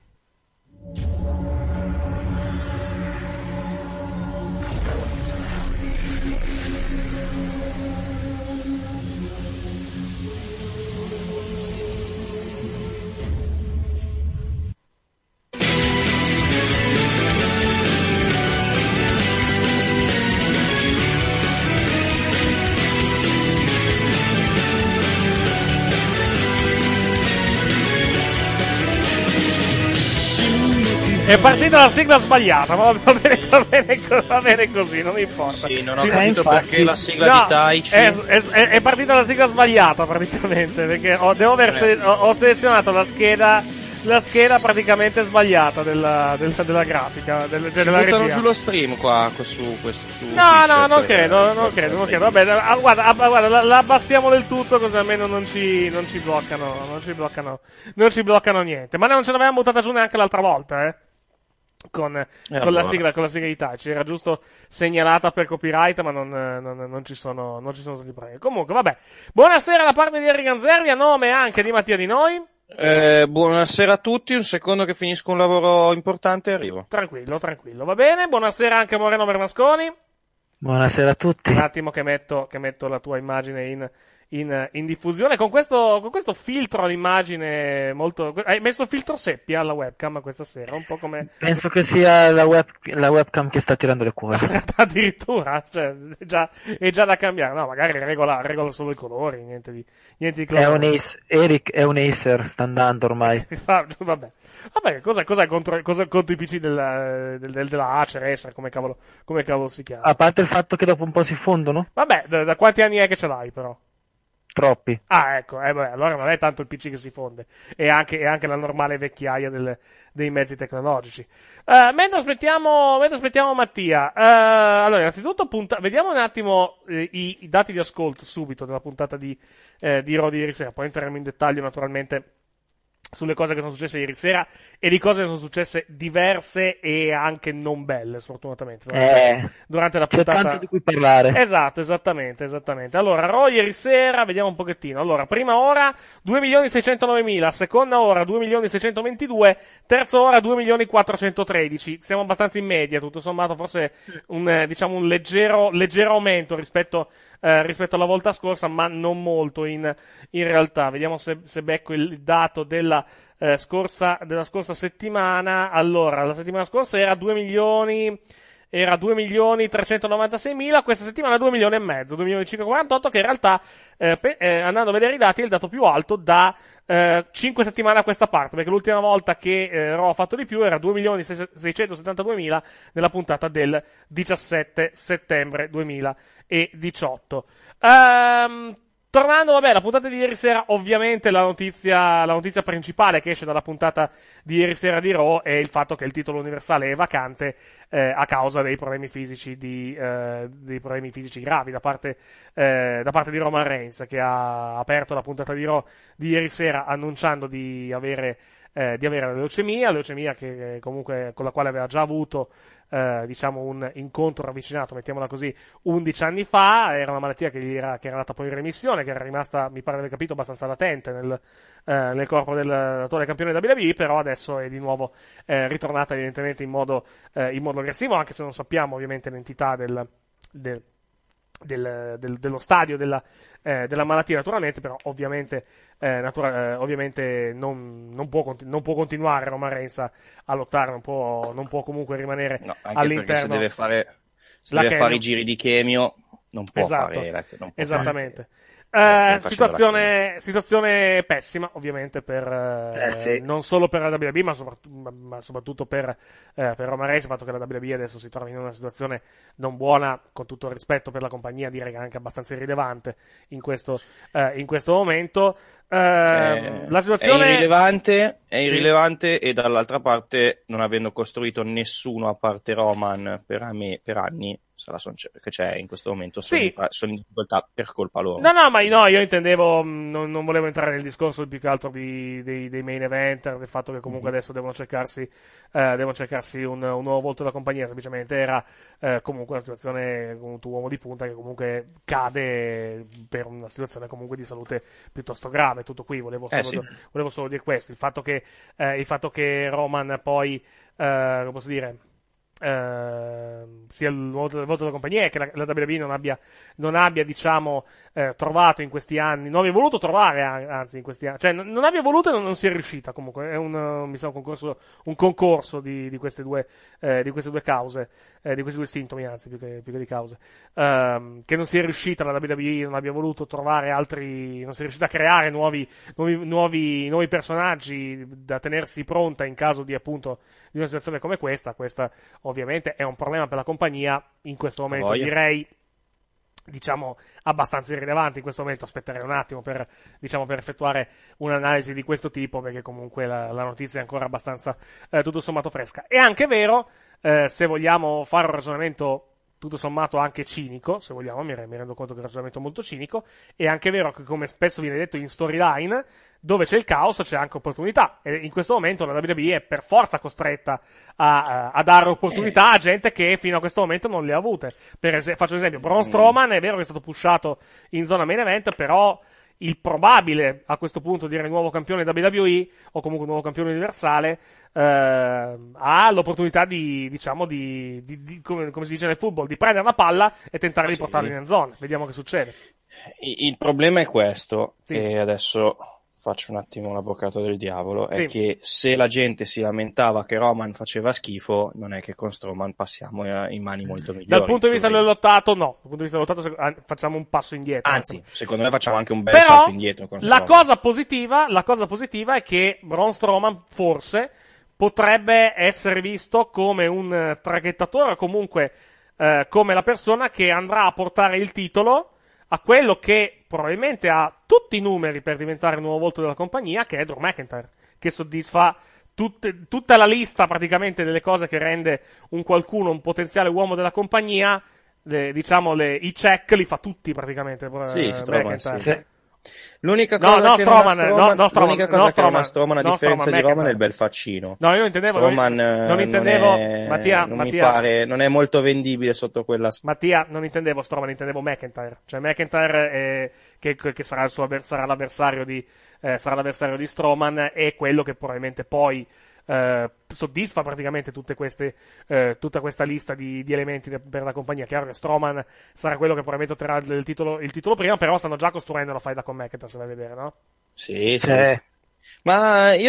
È partita la sigla sbagliata, ma va bene così, non importa. Sì, non ho capito perché la sigla di Taichi. È partita la sigla sbagliata praticamente, perché ho selezionato la scheda praticamente sbagliata della grafica, della regia. Giù lo stream qua su No, non credo. Vabbè, guarda, la abbassiamo del tutto così almeno non ci bloccano niente. Ma non ce l'avevamo buttata giù neanche l'altra volta, con la sigla di Taichi. Era giusto segnalata per copyright, ma non ci sono stati problemi. Comunque, vabbè. Buonasera da parte di Henry Ganzerri, a nome anche di Mattia Di Noi. Buonasera a tutti, un secondo che finisco un lavoro importante e arrivo. Tranquillo, va bene. Buonasera anche a Moreno Bernasconi. Buonasera a tutti. Un attimo che metto la tua immagine in diffusione con questo filtro all'immagine molto. Hai messo il filtro seppia alla webcam questa sera, un po' come. Penso che sia la webcam che sta tirando le cuoce. Addirittura, cioè, è già da cambiare. No, magari regola solo i colori, niente di clamore. Eric è un Acer, sta andando ormai. Vabbè, cosa contro i PC della Acer, come cavolo si chiama? A parte il fatto che dopo un po' si fondono? Vabbè, da quanti anni è che ce l'hai però? Troppi. Ah, ecco, allora non è tanto il PC che si fonde, è anche la normale vecchiaia dei mezzi tecnologici. Mentre aspettiamo Mattia, allora, innanzitutto vediamo un attimo i dati di ascolto subito della puntata di Raw di ieri sera, poi entreremo in dettaglio naturalmente sulle cose che sono successe ieri sera e di cose che sono successe diverse e anche non belle, sfortunatamente, durante la puntata. C'è tanto di cui parlare. Esatto, esattamente. Allora, Raw ieri sera, vediamo un pochettino. Allora, prima ora 2.609.000, seconda ora 2.622, terza ora 2.413. Siamo abbastanza in media, tutto sommato, forse un leggero aumento rispetto alla volta scorsa, ma non molto in realtà. Vediamo se becco il dato della scorsa settimana. Allora, la settimana scorsa era 2.396.000, questa settimana 2.500.000, 2.548, che in realtà, andando a vedere i dati, è il dato più alto da 5 settimane a questa parte, perché l'ultima volta che Raw ha fatto di più era 2.672.000 nella puntata del 17 settembre 2018. Tornando, la puntata di ieri sera, ovviamente la notizia principale che esce dalla puntata di ieri sera di Raw è il fatto che il titolo universale è vacante a causa dei problemi fisici gravi da parte di Roman Reigns, che ha aperto la puntata di Raw di ieri sera annunciando di avere la leucemia che comunque con la quale aveva già avuto un incontro ravvicinato, mettiamola così, 11 anni fa. Era una malattia che era andata poi in remissione, che era rimasta, mi pare di aver capito, abbastanza latente nel corpo dell'attuale campione WWE, però adesso è di nuovo ritornata evidentemente in modo aggressivo, anche se non sappiamo ovviamente l'entità dello stadio della malattia, naturalmente, però ovviamente non può continuare Roman Reigns a lottare, non può comunque rimanere all'interno. Se deve fare i giri di chemio, non può fare. Esattamente. Situazione pessima, ovviamente, non solo per la WWE, ma soprattutto per Roman Reigns. Il fatto che la WWE adesso si trovi in una situazione non buona, con tutto il rispetto per la compagnia, direi che anche abbastanza irrilevante in questo momento. La situazione è irrilevante e dall'altra parte, non avendo costruito nessuno a parte Roman per anni, che c'è in questo momento, sono in difficoltà per colpa loro. No, io intendevo, non volevo entrare nel discorso più che altro dei main eventer, del fatto che comunque adesso devono cercarsi un nuovo volto della compagnia. Semplicemente era comunque una situazione con un tuo uomo di punta che comunque cade per una situazione comunque di salute piuttosto grave. Tutto qui, volevo solo dire questo. Il fatto che Roman poi, come posso dire, sia il voto della compagnia, e che la WWE non abbia diciamo trovato in questi anni, non abbia voluto trovare, anzi in questi anni, cioè non abbia voluto e non sia riuscita. Comunque è un concorso di queste due cause, di questi due sintomi, anzi più che di cause, che non sia riuscita la WWE, non abbia voluto trovare non sia riuscita a creare nuovi personaggi da tenersi pronta in caso di, appunto, di una situazione come questa. Questa ovviamente è un problema per la compagnia in questo momento, direi, diciamo, abbastanza irrilevante in questo momento. Aspetterei un attimo per effettuare un'analisi di questo tipo, perché comunque la notizia è ancora abbastanza tutto sommato fresca. È anche vero, se vogliamo fare un ragionamento tutto sommato anche cinico, se vogliamo, mi rendo conto che è un ragionamento molto cinico, è anche vero che, come spesso viene detto in storyline, dove c'è il caos c'è anche opportunità, e in questo momento la WWE è per forza costretta a dare opportunità a gente che fino a questo momento non le ha avute. Faccio un esempio: Braun Strowman è vero che è stato pushato in zona main event, però il probabile, a questo punto, dire nuovo campione WWE, o comunque nuovo campione universale, ha l'opportunità come si dice nel football, di prendere la palla e tentare di portarla in zona. Vediamo che succede. Il problema è questo, e adesso faccio un attimo l'avvocato del diavolo, è che se la gente si lamentava che Roman faceva schifo, non è che con Strowman passiamo in mani molto migliori. Dal punto di vista del lottato, no. Dal punto di vista del lottato facciamo un passo indietro. Anzi, secondo me facciamo anche un bel salto indietro con Strowman. La cosa positiva è che Braun Strowman forse potrebbe essere visto come un traghettatore, o comunque come la persona che andrà a portare il titolo a quello che probabilmente ha tutti i numeri per diventare il nuovo volto della compagnia, che è Drew McIntyre, che soddisfa tutta la lista praticamente delle cose che rende un potenziale uomo della compagnia. I check li fa tutti praticamente. McIntyre. Sì. L'unica cosa che non ha Strowman, a differenza di Roman, è il bel faccino. No, io non intendevo. Non intendevo. Mattia, mi pare, non è molto vendibile sotto quella. Mattia, non intendevo Strowman, intendevo McIntyre. Cioè McIntyre che sarà sarà l'avversario di Strowman, è quello che probabilmente poi soddisfa praticamente tutta questa lista di elementi per la compagnia. Chiaro che Strowman sarà quello che probabilmente otterrà il titolo prima, però stanno già costruendo la faida con McIntyre, se vai a vedere, no? Sì. Ma io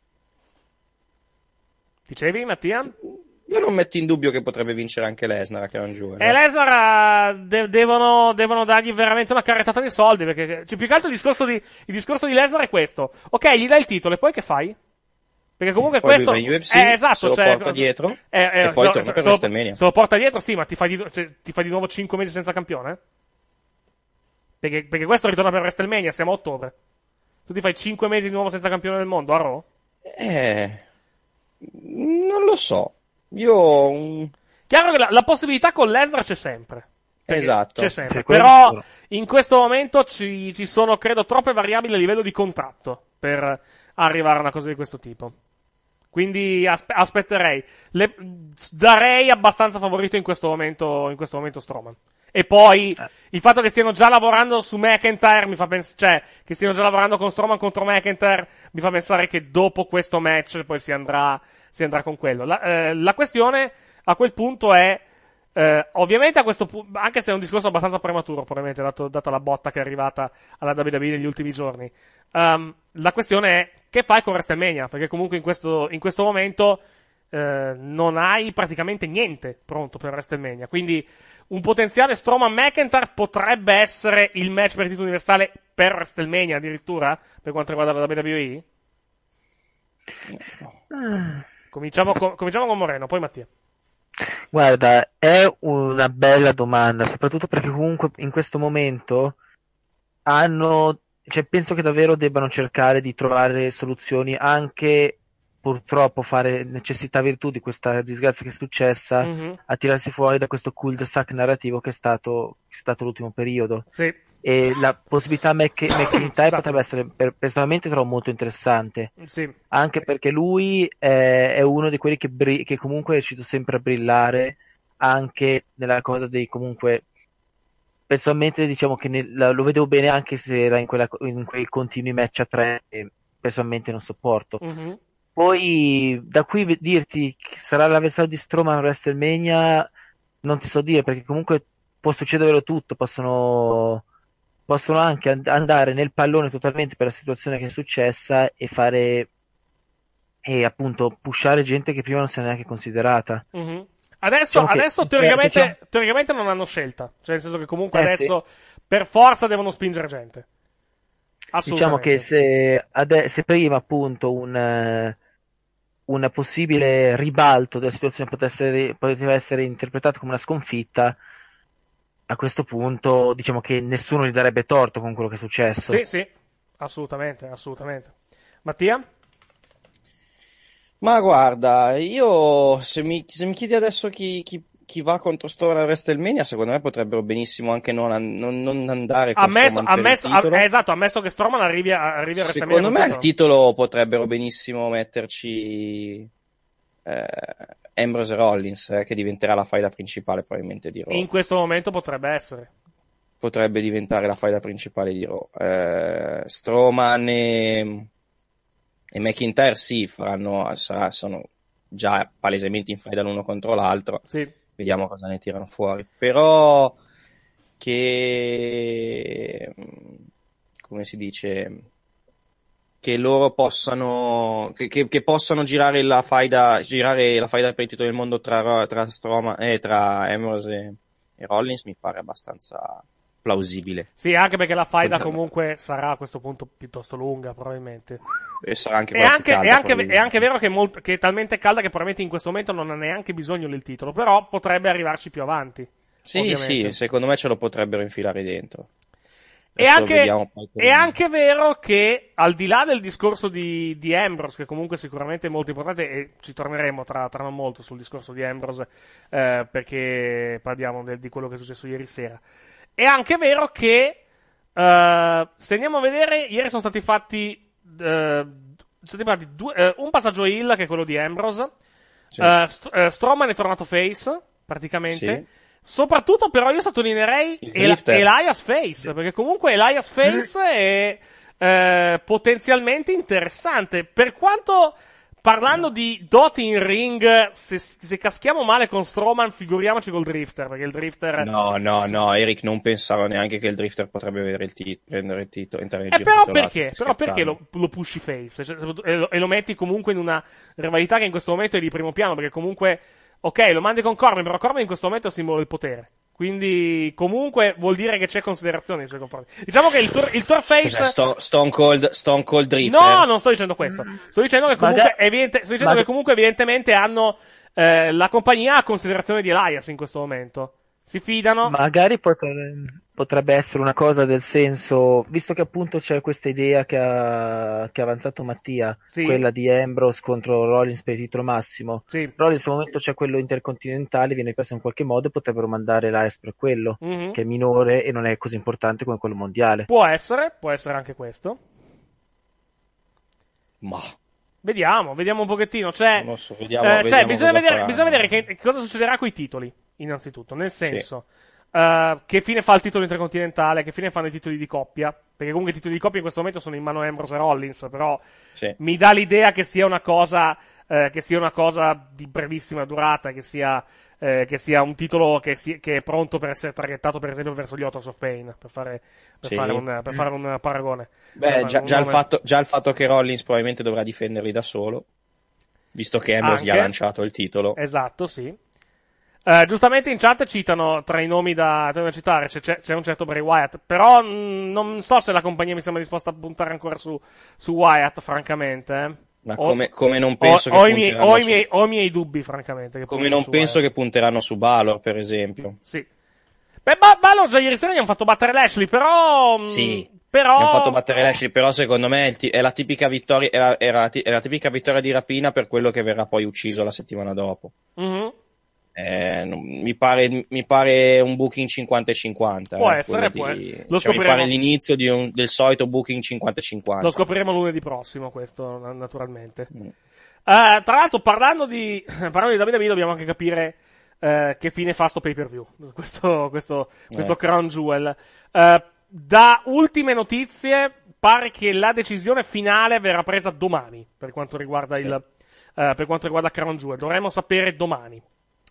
dicevi, Mattia? Io non metto in dubbio che potrebbe vincere anche Lesnar, che non giù. Lesnar devono dargli veramente una carrettata di soldi, perché più che altro il discorso di Lesnar è questo: ok, gli dai il titolo e poi che fai? Perché comunque poi questo UFC, esatto, se lo porta dietro e poi torna per WrestleMania. Se lo porta dietro, sì, ma ti fai di nuovo 5 mesi senza campione? Perché questo ritorna per WrestleMania, siamo a ottobre. Tu ti fai 5 mesi di nuovo senza campione del mondo a Raw? Non lo so. Chiaro che la possibilità con Lesnar c'è sempre. Esatto. C'è sempre. Però in questo momento ci sono, credo, troppe variabili a livello di contratto per arrivare a una cosa di questo tipo. Quindi aspetterei. Darei abbastanza favorito in questo momento Strowman. E poi il fatto che stiano già lavorando su McIntyre mi fa pensare, che stiano già lavorando con Strowman contro McIntyre, mi fa pensare che dopo questo match poi si andrà con quello. La questione a quel punto è, ovviamente a questo punto, anche se è un discorso abbastanza prematuro, probabilmente data la botta che è arrivata alla WWE negli ultimi giorni, la questione è: che fai con WrestleMania? Perché comunque in questo momento non hai praticamente niente pronto per WrestleMania. Quindi un potenziale Strowman-McIntyre potrebbe essere il match per il titolo universale per WrestleMania addirittura, per quanto riguarda la WWE? Cominciamo con Moreno, poi Mattia. Guarda, è una bella domanda, soprattutto perché comunque in questo momento penso che davvero debbano cercare di trovare soluzioni, anche purtroppo fare necessità virtù di questa disgrazia che è successa, a tirarsi fuori da questo cul-de-sac narrativo che è stato l'ultimo periodo. Sì. E la possibilità McIntyre potrebbe essere, personalmente trovo molto interessante, sì. Anche perché lui è uno di quelli che comunque è riuscito sempre a brillare anche nella cosa dei, comunque personalmente diciamo che lo vedevo bene anche se era in quei continui match a 3 e personalmente non sopporto. Poi da qui dirti che sarà l'avversario di Strowman a WrestleMania non ti so dire, perché comunque può succedere tutto, possono anche andare nel pallone totalmente per la situazione che è successa e fare e appunto pushare gente che prima non si è neanche considerata. Adesso teoricamente non hanno scelta, cioè nel senso che comunque adesso per forza devono spingere gente. Diciamo che se prima appunto un possibile ribalto della situazione poteva essere interpretato come una sconfitta, a questo punto diciamo che nessuno gli darebbe torto con quello che è successo. Sì, assolutamente. Mattia? Ma guarda, io se mi chiedi adesso chi va contro Strowman a WrestleMania, secondo me potrebbero benissimo anche non andare con Strowman per il titolo. Esatto, ammesso che Strowman arrivi a WrestleMania. Secondo me al titolo potrebbero benissimo metterci Ambrose e Rollins, che diventerà la faida principale probabilmente di Raw. In questo momento potrebbe essere. Potrebbe diventare la faida principale di Raw. Strowman e McIntyre sono già palesemente in faida l'uno contro l'altro. Sì. Vediamo cosa ne tirano fuori. Però che come si dice, che loro possano che possano girare la faida per il titolo del mondo tra Strowman tra Ambrose e Rollins mi pare abbastanza plausibile. Sì, anche perché la faida comunque sarà a questo punto piuttosto lunga probabilmente. E sarà anche è anche vero che è talmente calda che probabilmente in questo momento non ha neanche bisogno del titolo, però potrebbe arrivarci più avanti. Sì, secondo me ce lo potrebbero infilare dentro. È anche vero che al di là del discorso di Ambrose, che comunque sicuramente è molto importante, e ci torneremo tra non molto sul discorso di Ambrose, perché parliamo di quello che è successo ieri sera. È anche vero che se andiamo a vedere, ieri sono stati fatti un passaggio heel, che è quello di Ambrose. Sì. Strowman è tornato face praticamente. Sì. Soprattutto però io sottolineerei Elias Face, perché comunque Elias Face è potenzialmente interessante, per quanto parlando di doti in ring, se caschiamo male con Strowman figuriamoci col Drifter, perché il Drifter no, Eric non pensava neanche che il Drifter potrebbe avere prendere il titolo, entrare in giro però perché lo pushi face, cioè, e lo metti comunque in una rivalità che in questo momento è di primo piano, perché comunque ok, lo mandi con Corbin, però Corbin in questo momento è il simbolo del potere. Quindi, comunque, vuol dire che c'è considerazione nei suoi confronti. Diciamo che il tour face... Stone Cold Drifter. No, non sto dicendo questo. Sto dicendo che comunque, evidentemente hanno... la compagnia ha considerazione di Elias in questo momento. Si fidano. Magari potrebbe essere una cosa del senso, visto che appunto c'è questa idea che ha avanzato Mattia, sì, quella di Ambrose contro Rollins per il titolo massimo. Sì. Rollins al momento c'è quello intercontinentale, viene preso in qualche modo, potrebbero mandare Elias per quello, che è minore e non è così importante come quello mondiale. Può essere anche questo. Ma vediamo un pochettino, cioè, non so, vediamo bisogna vedere che cosa succederà con i titoli, innanzitutto, nel senso, che fine fa il titolo intercontinentale, che fine fanno i titoli di coppia, perché comunque i titoli di coppia in questo momento sono in mano a Ambrose e Rollins, però mi dà l'idea che sia una cosa di brevissima durata, che sia un titolo che è pronto per essere traghettato per esempio verso gli Autos of Pain, per fare un paragone. Beh, già il fatto che Rollins probabilmente dovrà difenderli da solo visto che Emos gli ha lanciato il titolo. Esatto, sì. Giustamente in chat citano tra i nomi da citare c'è un certo Bray Wyatt, però non so se la compagnia mi sembra disposta a puntare ancora su Wyatt, francamente. Ma come non penso che punteranno ho i miei dubbi, francamente. Come non penso che punteranno su Balor, per esempio. Sì. Beh, Balor già ieri sera gli hanno fatto battere Lashley, però... Sì. Però... Mi hanno fatto battere Lashley, però secondo me è la tipica vittoria, è la tipica vittoria di rapina per quello che verrà poi ucciso la settimana dopo. Mm-hmm. Mi pare un booking 50-50. Può essere, lo scopriremo. Mi pare l'inizio del solito booking 50-50. Lo scopriremo lunedì prossimo, questo, naturalmente. Tra l'altro, parlando di WWE, dobbiamo anche capire che fine fa sto pay-per-view. Questo Crown Jewel. Da ultime notizie, pare che la decisione finale verrà presa domani, per quanto riguarda Crown Jewel. Dovremmo sapere domani.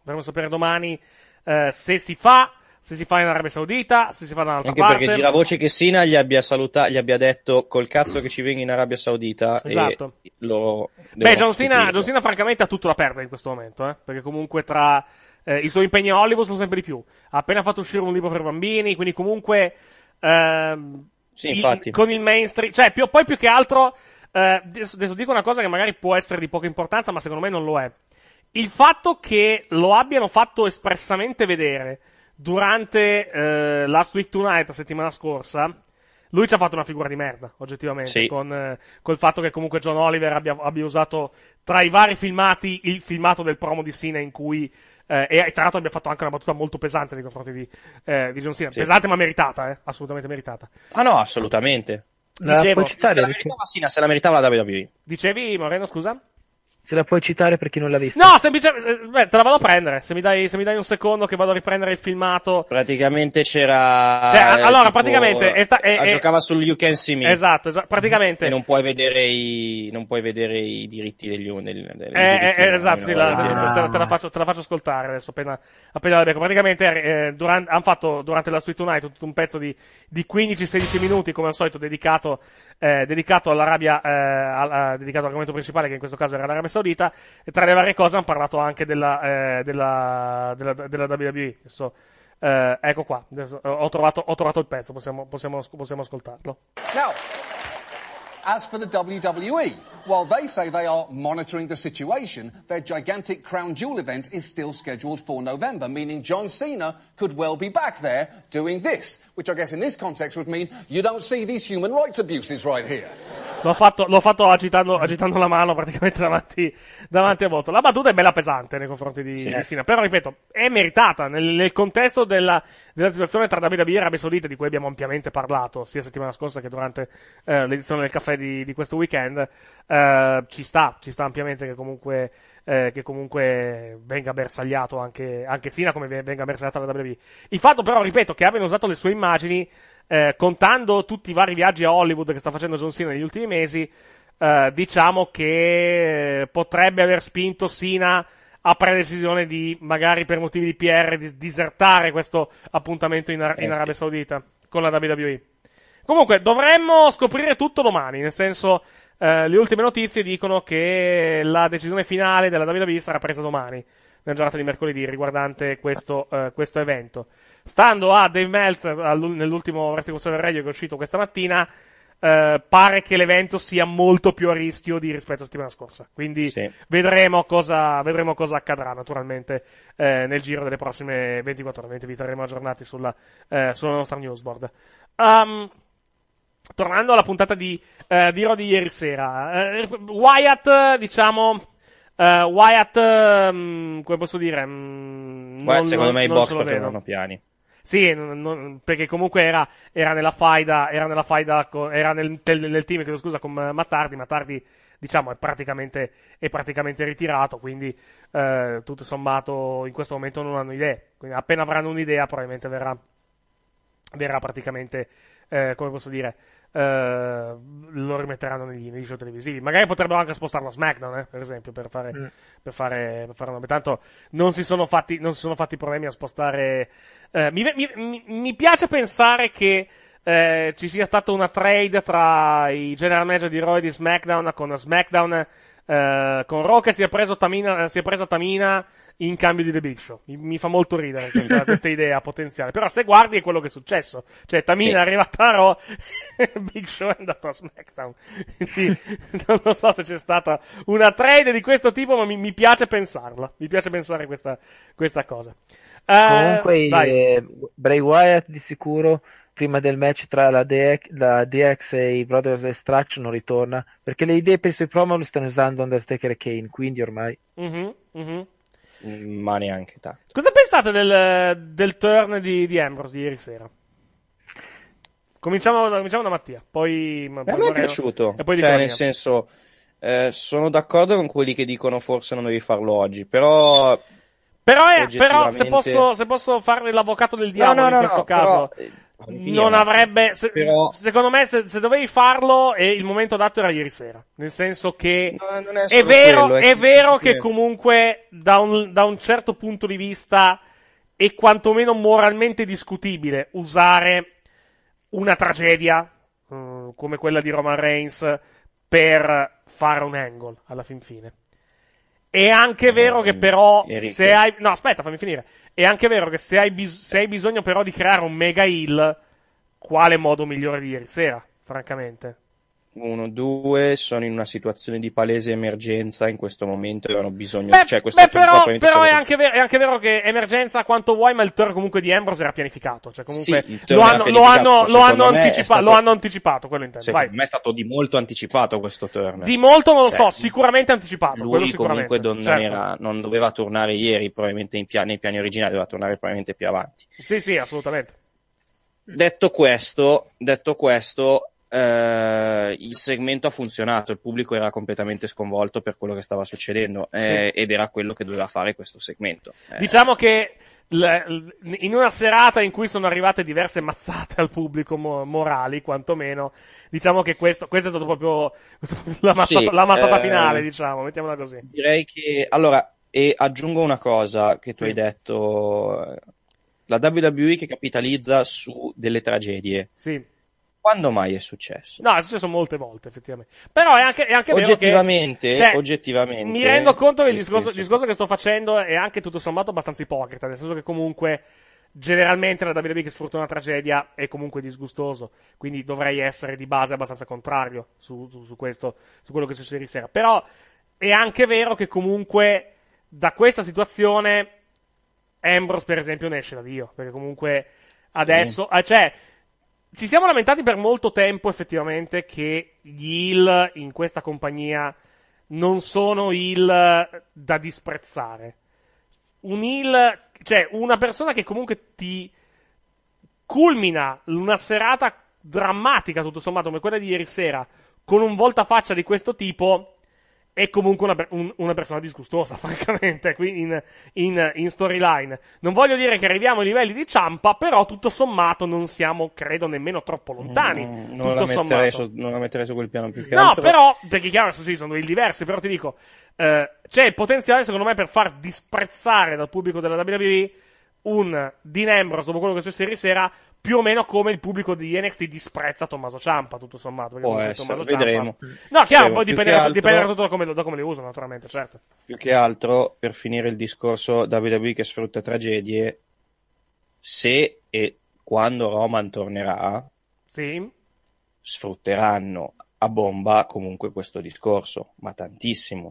Se si fa in Arabia Saudita, se si fa da un'altra parte. Anche perché gira voce che Sina gli abbia detto col cazzo che ci venga in Arabia Saudita. Esatto. E lo John Cena francamente ha tutto da perdere in questo momento, perché comunque tra i suoi impegni a Hollywood sono sempre di più. Ha appena fatto uscire un libro per bambini, quindi comunque sì, infatti. Con il mainstream, cioè più che altro adesso dico una cosa che magari può essere di poca importanza, ma secondo me non lo è. Il fatto che lo abbiano fatto espressamente vedere durante Last Week Tonight la settimana scorsa, lui ci ha fatto una figura di merda, oggettivamente, sì. Col fatto che comunque John Oliver abbia usato tra i vari filmati il filmato del promo di Cena in cui e tra l'altro abbia fatto anche una battuta molto pesante nei confronti di John Cena, sì. Pesante ma meritata, assolutamente meritata. Ah no, assolutamente. Puoi citare? Se la meritava Cena, se la meritava la WWE. Dicevi, Moreno, scusa? Se la puoi citare per chi non l'ha vista. No, semplicemente, te la vado a prendere. Se mi dai un secondo che vado a riprendere il filmato. Praticamente c'era. Cioè, allora, praticamente. Giocava sul You Can See Me. Esatto, praticamente. E non puoi vedere i diritti degli esatto, sì, te la faccio ascoltare adesso, appena la becco. Praticamente, hanno fatto durante la Street Tonight tutto un pezzo di 15-16 minuti, come al solito, dedicato all'Arabia, dedicato all'argomento principale, che in questo caso era l'Arabia Saudita, e tra le varie cose hanno parlato anche della WWE. Adesso, ecco qua, adesso, ho trovato il pezzo, possiamo ascoltarlo. Now, as for the WWE, while they say they are monitoring the situation, their gigantic Crown Jewel event is still scheduled for November, meaning John Cena could well be back there doing this, which I guess in this context would mean you don't see these human rights abuses right here. L'ho fatto agitando la mano praticamente davanti a voto. La battuta è bella pesante nei confronti di Cena, però ripeto, è meritata nel contesto della situazione tra WWE e Arabia Saudita, di cui abbiamo ampiamente parlato sia settimana scorsa che durante l'edizione del caffè di questo weekend. Ci sta ampiamente che comunque venga bersagliato anche Cena, come venga bersagliato la WWE. Il fatto però, ripeto, che abbiano usato le sue immagini, contando tutti i vari viaggi a Hollywood che sta facendo John Cena negli ultimi mesi, diciamo che potrebbe aver spinto Cena a prendere decisione di, magari per motivi di PR, di disertare questo appuntamento in Arabia Saudita con la WWE. Comunque dovremmo scoprire tutto domani, nel senso, le ultime notizie dicono che la decisione finale della WWE sarà presa domani, nella giornata di mercoledì, riguardante questo evento. Stando a Dave Meltzer, nell'ultimo Wrestling Observer Radio che è uscito questa mattina, pare che l'evento sia molto più a rischio rispetto alla settimana scorsa. Quindi vedremo cosa accadrà, naturalmente, nel giro delle prossime 24 ore. Vi terremo aggiornati sulla nostra newsboard. Tornando alla puntata di Raw di ieri sera, Wyatt, diciamo. Come posso dire? Secondo me i box potevano piani. Sì, perché comunque era nel team, chiedo scusa, con Matt Hardy, diciamo, è praticamente ritirato, quindi tutto sommato in questo momento non hanno idee. Quindi appena avranno un'idea probabilmente verrà praticamente, come posso dire, lo rimetteranno negli show televisivi. Magari potrebbero anche spostarlo a SmackDown, per esempio, per fare una. Tanto non si sono fatti problemi a spostare. Mi piace pensare che ci sia stata una trade tra i general manager di Raw e di SmackDown, con SmackDown con Raw che si è presa Tamina in cambio di The Big Show. Mi fa molto ridere questa idea potenziale. Però se guardi è quello che è successo. Cioè Tamina è arrivata a Raw e Big Show è andato a SmackDown. Quindi non lo so se c'è stata una trade di questo tipo, ma mi piace pensarla. Mi piace pensare questa cosa. Comunque Bray Wyatt di sicuro prima del match tra la DX e i Brothers Extraction non ritorna, perché le idee per i suoi promo le stanno usando Undertaker e Kane, quindi ormai ma neanche tanto. Cosa pensate del turn di Ambrose di ieri sera? Cominciamo da Mattia, poi a me è piaciuto, e poi cioè nel senso sono d'accordo con quelli che dicono forse non devi farlo oggi, però se posso fare l'avvocato del diavolo in questo caso, non avrebbe, secondo me, se dovevi farlo, il momento adatto era ieri sera. Nel senso che è vero che comunque da un certo punto di vista è quantomeno moralmente discutibile usare una tragedia come quella di Roman Reigns per fare un angle alla fin fine. È anche vero che però se hai... No, aspetta, fammi finire. È anche vero che se hai bisogno però di creare un mega heel, quale modo migliore di ieri sera, francamente? 1, 2 sono in una situazione di palese emergenza in questo momento e hanno bisogno però è anche vero che emergenza quanto vuoi, ma il turn comunque di Ambrose era pianificato, cioè comunque lo hanno anticipato, quello intendo. Secondo me è stato di molto anticipato questo turn. Di molto non lo so, sicuramente anticipato. Lui comunque non doveva tornare ieri, probabilmente nei piani originali, doveva tornare probabilmente più avanti. Sì, assolutamente. Detto questo, il segmento ha funzionato, il pubblico era completamente sconvolto per quello che stava succedendo ed era quello che doveva fare questo segmento. Diciamo che in una serata in cui sono arrivate diverse mazzate al pubblico morali, quantomeno, diciamo che questo è stato proprio la mazzata finale, diciamo, mettiamola così. Direi che, allora, e aggiungo una cosa che tu hai detto, la WWE che capitalizza su delle tragedie. Sì. Quando mai è successo? No, è successo molte volte, effettivamente. Però è anche oggettivamente, vero che, oggettivamente. Mi rendo conto che il discorso che sto facendo è anche tutto sommato abbastanza ipocrita, nel senso che comunque generalmente la WWE che sfrutta una tragedia è comunque disgustoso, quindi dovrei essere di base abbastanza contrario su questo, su quello che succede ieri sera. Però è anche vero che comunque da questa situazione Ambrose, per esempio, ne esce da Dio, perché comunque adesso, ci siamo lamentati per molto tempo effettivamente che gli heel in questa compagnia non sono heel da disprezzare. Un heel, cioè una persona che comunque ti culmina una serata drammatica tutto sommato come quella di ieri sera con un voltafaccia di questo tipo è comunque una persona disgustosa, francamente, qui in storyline. Non voglio dire che arriviamo ai livelli di Ciampa, però tutto sommato non siamo, credo, nemmeno troppo lontani. Non la metterei su quel piano più che No, altro. però, perché chiaro, sì, sono dei diversi, però ti dico, c'è il potenziale, secondo me, per far disprezzare dal pubblico della WWE un Dean Ambrose dopo quello che è successo ieri sera, più o meno come il pubblico di NXT disprezza Tommaso Ciampa, tutto sommato. Può essere, vedremo. No, chiaro, poi dipende tutto da come le usano, naturalmente, certo. Più che altro, per finire il discorso WWE che sfrutta tragedie, se e quando Roman tornerà, sfrutteranno a bomba comunque questo discorso, ma tantissimo.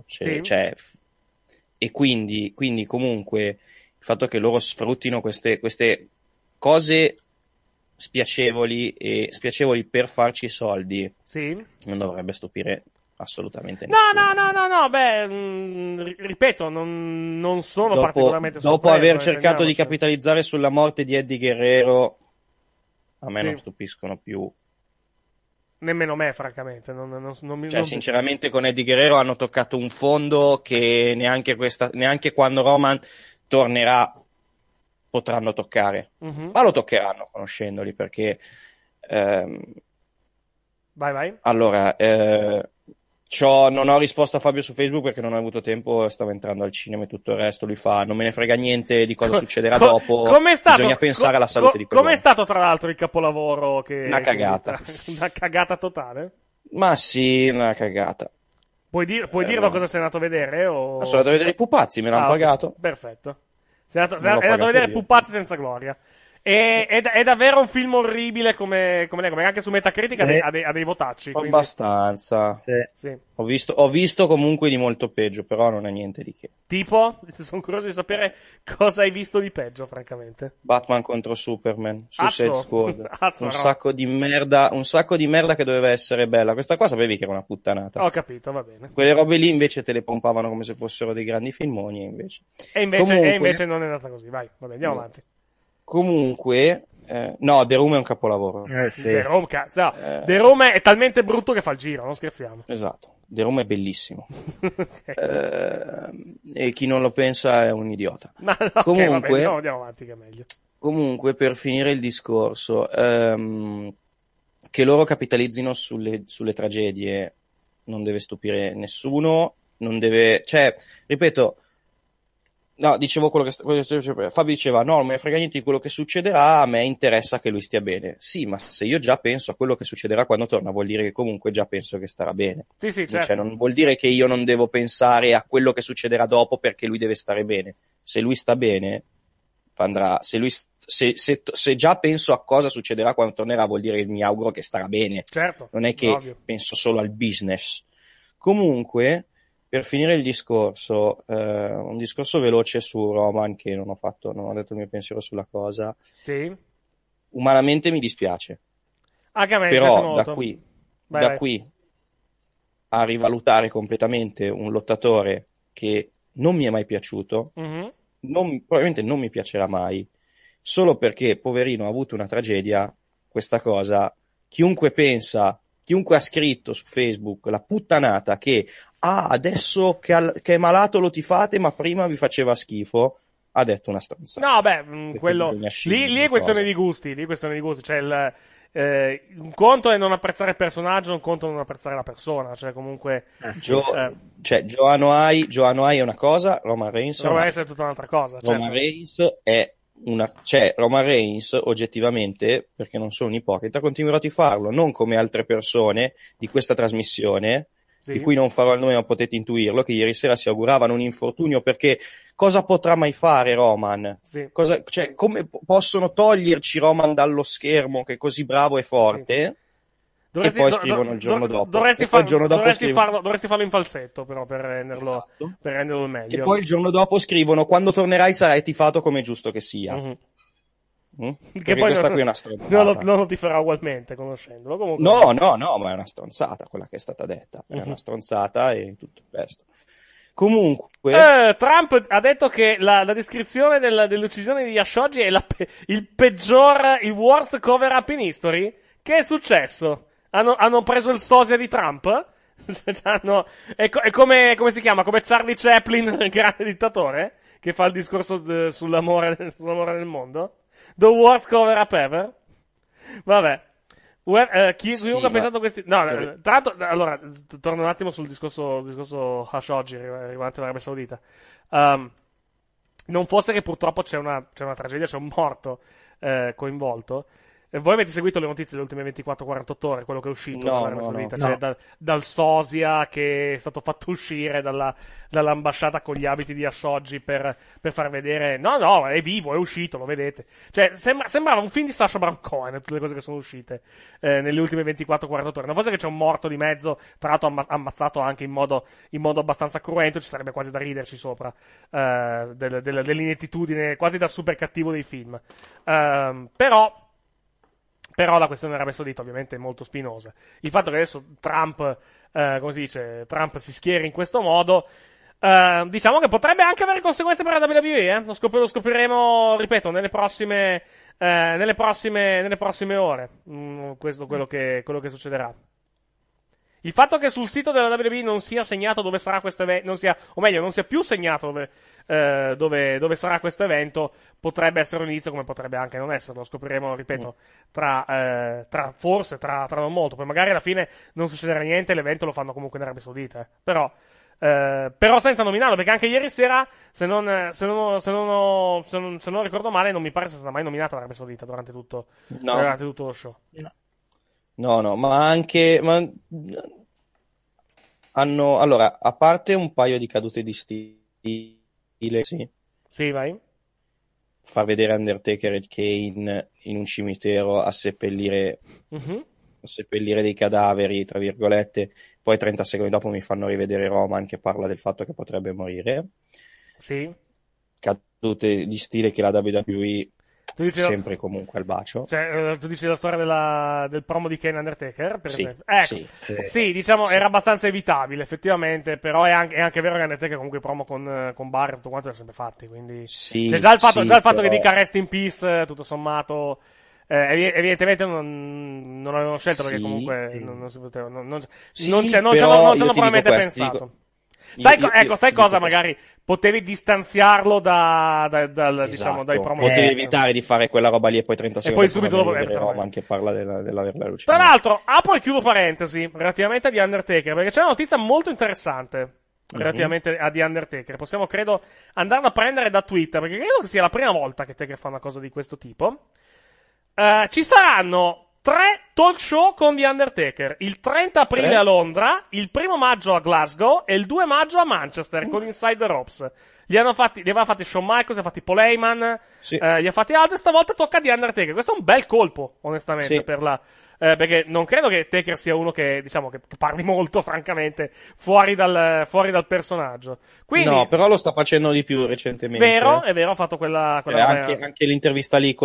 E quindi comunque il fatto che loro sfruttino queste cose spiacevoli per farci soldi non dovrebbe stupire assolutamente nessuno. No, ripeto, non sono particolarmente sorpreso. Dopo aver cercato di capitalizzare sulla morte di Eddie Guerrero, a me non stupiscono più. Nemmeno me, francamente. Sinceramente con Eddie Guerrero hanno toccato un fondo che neanche quando Roman tornerà potranno toccare, ma lo toccheranno conoscendoli, perché vai. Allora, non ho risposto a Fabio su Facebook perché non ho avuto tempo, stavo entrando al cinema e tutto il resto. Lui fa: non me ne frega niente di cosa succederà dopo, bisogna pensare alla salute di quell'uomo. Com'è stato tra l'altro il capolavoro? Una cagata. Una cagata totale? Ma sì, una cagata. Puoi dirlo cosa sei andato a vedere? O... Sono andato a vedere i pupazzi, me l'hanno pagato. Perfetto. Sei andato a vedere Pupazzi senza gloria. È davvero un film orribile come anche su Metacritic ha dei votacci. Quindi... Abbastanza. Sì. Ho visto comunque di molto peggio, però non è niente di che. Tipo? Sono curioso di sapere cosa hai visto di peggio, francamente. Batman contro Superman, Suicide Squad. Un sacco di merda che doveva essere bella. Questa qua sapevi che era una puttanata. Ho capito, va bene. Quelle robe lì invece te le pompavano come se fossero dei grandi filmoni, invece. E invece non è andata così, vai, vabbè, andiamo avanti. Comunque, no, The Room è un capolavoro. Sì. The Room è talmente brutto che fa il giro, non scherziamo. Esatto, The Room è bellissimo. E chi non lo pensa è un idiota. Ma no, comunque, vabbè, andiamo avanti che è meglio. Comunque, per finire il discorso, che loro capitalizzino sulle tragedie non deve stupire nessuno, non deve, cioè, ripeto, no, dicevo quello che Fabio diceva, no, non me ne frega niente di quello che succederà, a me interessa che lui stia bene. Sì, ma se io già penso a quello che succederà quando torna, vuol dire che comunque già penso che starà bene. Sì, certo. Cioè, non vuol dire che io non devo pensare a quello che succederà dopo perché lui deve stare bene. Se lui sta bene, andrà. Se già penso a cosa succederà quando tornerà, vuol dire che mi auguro che starà bene. Certo. Non è che penso solo al business. Comunque, per finire il discorso, un discorso veloce su Roman, che non ho detto il mio pensiero sulla cosa. Sì. Umanamente mi dispiace. Anche a me però da qui a rivalutare completamente un lottatore che non mi è mai piaciuto, probabilmente non mi piacerà mai, solo perché poverino ha avuto una tragedia, questa cosa, chiunque ha scritto su Facebook la puttanata che adesso che è malato lo tifate ma prima vi faceva schifo, ha detto una stronzata. No, beh, quello lì è questione di gusti, cioè un conto è non apprezzare il personaggio, un conto è non apprezzare la persona, cioè comunque Johanno Hai è una cosa, Roman Reigns è tutta un'altra cosa. Roman Reigns è Roman Reigns oggettivamente, perché non sono un ipocrita, continuerò a tifarlo, non come altre persone di questa trasmissione, di cui non farò il nome ma potete intuirlo, che ieri sera si auguravano un infortunio perché cosa potrà mai fare Roman? Come possono toglierci Roman dallo schermo che è così bravo e forte? E poi scrivono il giorno dopo. Dovresti farlo in falsetto, però, per renderlo meglio. E poi il giorno dopo scrivono: quando tornerai sarai tifato come è giusto che sia. Che poi questa qui è una stronzata. Non lo ti farà ugualmente, conoscendolo. Comunque... No, ma è una stronzata quella che è stata detta. È una stronzata e tutto il resto. Comunque... Trump ha detto che la descrizione dell'uccisione di Khashoggi è il worst cover-up in history. Che è successo? Hanno preso il sosia di Trump? È come si chiama? Come Charlie Chaplin, grande dittatore, che fa il discorso sull'amore nel mondo? The worst cover up ever? Vabbè. Chiunque ha pensato questi... No, tra l'altro, allora, torno un attimo sul discorso Khashoggi riguardante l'Arabia Saudita. Non fosse che purtroppo c'è una tragedia, c'è un morto coinvolto. Voi avete seguito le notizie delle ultime 24-48 ore, quello che è uscito dall'Arabia Saudita? No. Cioè, dal sosia che è stato fatto uscire dall'ambasciata con gli abiti di Khashoggi per far vedere, no, è vivo, è uscito, lo vedete. Cioè, sembrava un film di Sacha Baron Cohen, tutte le cose che sono uscite nelle ultime 24-48 ore. Non fosse che c'è un morto di mezzo, tra l'altro ammazzato anche in modo abbastanza cruento, ci sarebbe quasi da riderci sopra dell'inettitudine, quasi da super cattivo dei film. Però la questione dell'Arabia Saudita ovviamente è molto spinosa. Il fatto che adesso Trump si schieri in questo modo, diciamo che potrebbe anche avere conseguenze per la WWE, Lo scopriremo, ripeto, nelle prossime ore. Questo è quello che succederà. Il fatto che sul sito della WWE non sia segnato dove sarà questo evento, non sia più segnato dove sarà questo evento, potrebbe essere un inizio come potrebbe anche non esserlo. Lo scopriremo, ripeto, tra non molto. Poi magari alla fine non succederà niente, l'evento lo fanno comunque in Arabia Saudita. Però senza nominarlo, perché anche ieri sera, se non ricordo male, non mi pare sia stata mai nominata l'Arabia Saudita durante tutto lo show. No, ma anche allora, a parte un paio di cadute di stile, sì. Sì, vai. Far vedere Undertaker e Kane in un cimitero a seppellire dei cadaveri, tra virgolette, poi 30 secondi dopo mi fanno rivedere Roman che parla del fatto che potrebbe morire. Sì. Cadute di stile che la WWE sempre e comunque al bacio. Cioè, tu dici la storia del promo di Kane Undertaker, per esempio? Ecco. Sì, diciamo, Sì. era abbastanza evitabile, effettivamente, però è anche vero che Undertaker comunque i promo con Barry tutto quanto li ha sempre fatti, quindi... Sì, cioè, già il fatto però... che dica Rest in Peace, tutto sommato... evidentemente non avevano scelto perché comunque non si poteva... Non ci hanno probabilmente pensato. Sai cosa? Magari potevi distanziarlo diciamo, dai promo. Potevi evitare di fare quella roba lì e poi 30 secondi poi subito dopo Roman che parla dell'averla luce. Tra l'altro, apro e chiudo parentesi relativamente a The Undertaker, perché c'è una notizia molto interessante relativamente a The Undertaker. Possiamo, credo, andarla a prendere da Twitter, perché credo che sia la prima volta che Taker fa una cosa di questo tipo. Ci saranno 3 talk show con The Undertaker, il 30 aprile a Londra, il 1 maggio a Glasgow e il 2 maggio a Manchester con Inside the Ropes. Li aveva fatti Shawn Michaels, li ha fatti Paul Heyman, li ha fatti altri, stavolta tocca a The Undertaker. Questo è un bel colpo, onestamente, perché non credo che Taker sia uno che, diciamo, che parli molto, francamente, fuori dal personaggio. Quindi, no, però lo sta facendo di più recentemente. È vero, ha fatto quella anche l'intervista lì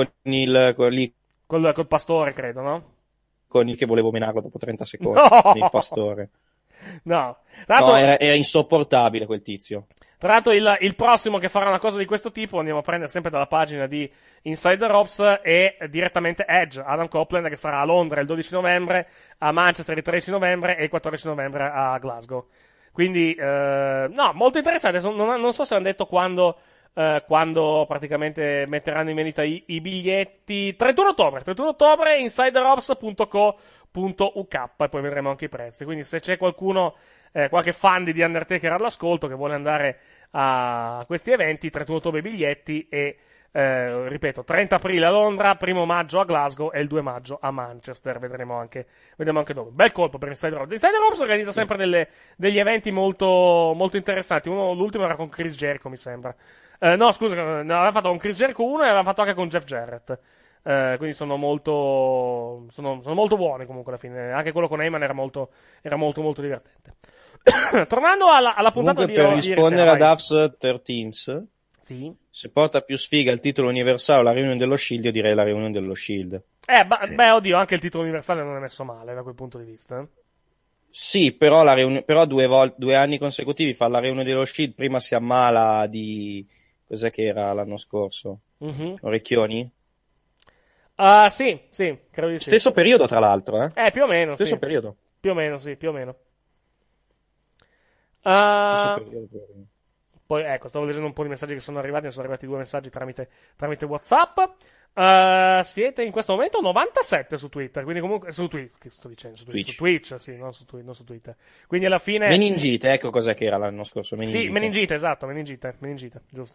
col pastore, credo, no? Con il che volevo menarlo dopo 30 secondi. No! Il pastore. No. Era insopportabile quel tizio. Tra l'altro il prossimo che farà una cosa di questo tipo andiamo a prendere sempre dalla pagina di Inside the Ropes è direttamente Edge, Adam Copeland, che sarà a Londra il 12 novembre, a Manchester il 13 novembre e il 14 novembre a Glasgow. Quindi, molto interessante. Non so se hanno detto quando praticamente metteranno in vendita i biglietti. 31 ottobre, insideropes.co.uk, e poi vedremo anche i prezzi. Quindi se c'è qualcuno, qualche fan di The Undertaker all'ascolto che vuole andare a questi eventi, 31 ottobre biglietti e ripeto, 30 aprile a Londra, 1 maggio a Glasgow e il 2 maggio a Manchester. Vedremo anche dove. Bel colpo per Inside Ropes. Inside Ropes organizza sempre degli eventi molto, molto interessanti. L'ultimo era con Chris Jericho, mi sembra. No, scusa, aveva fatto con Chris Jericho 1 e aveva fatto anche con Jeff Jarrett. Quindi sono molto buoni comunque alla fine. Anche quello con Heyman era molto divertente. Tornando alla puntata comunque, per rispondere ad Avs 13, sì, se porta più sfiga il titolo universale o la riunione dello Shield, io direi la riunione dello Shield. Beh, oddio, anche il titolo universale non è messo male da quel punto di vista. Sì, però 2 anni consecutivi fa la riunione dello Shield, prima si ammala di... Cos'è che era l'anno scorso? Orecchioni? Sì, credo di sì. Stesso periodo, tra l'altro, più o meno, Stesso periodo. Più o meno, sì, più o meno. Poi, stavo leggendo un po' di messaggi che sono arrivati, ne sono arrivati 2 messaggi tramite WhatsApp. Siete in questo momento 97 su Twitter, quindi comunque su Twitch, che sto dicendo? Su Twitch, sì, non su Twitter. Quindi alla fine... Meningite, ecco cos'è che era l'anno scorso, meningite. Sì, meningite, esatto, meningite, giusto.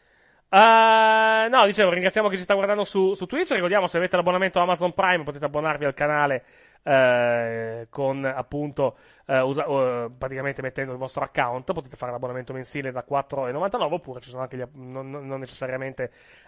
No, dicevo, ringraziamo chi ci sta guardando su Twitch. Ricordiamo, se avete l'abbonamento Amazon Prime potete abbonarvi al canale con appunto praticamente mettendo il vostro account. Potete fare l'abbonamento mensile da 4,99, oppure ci sono anche non necessariamente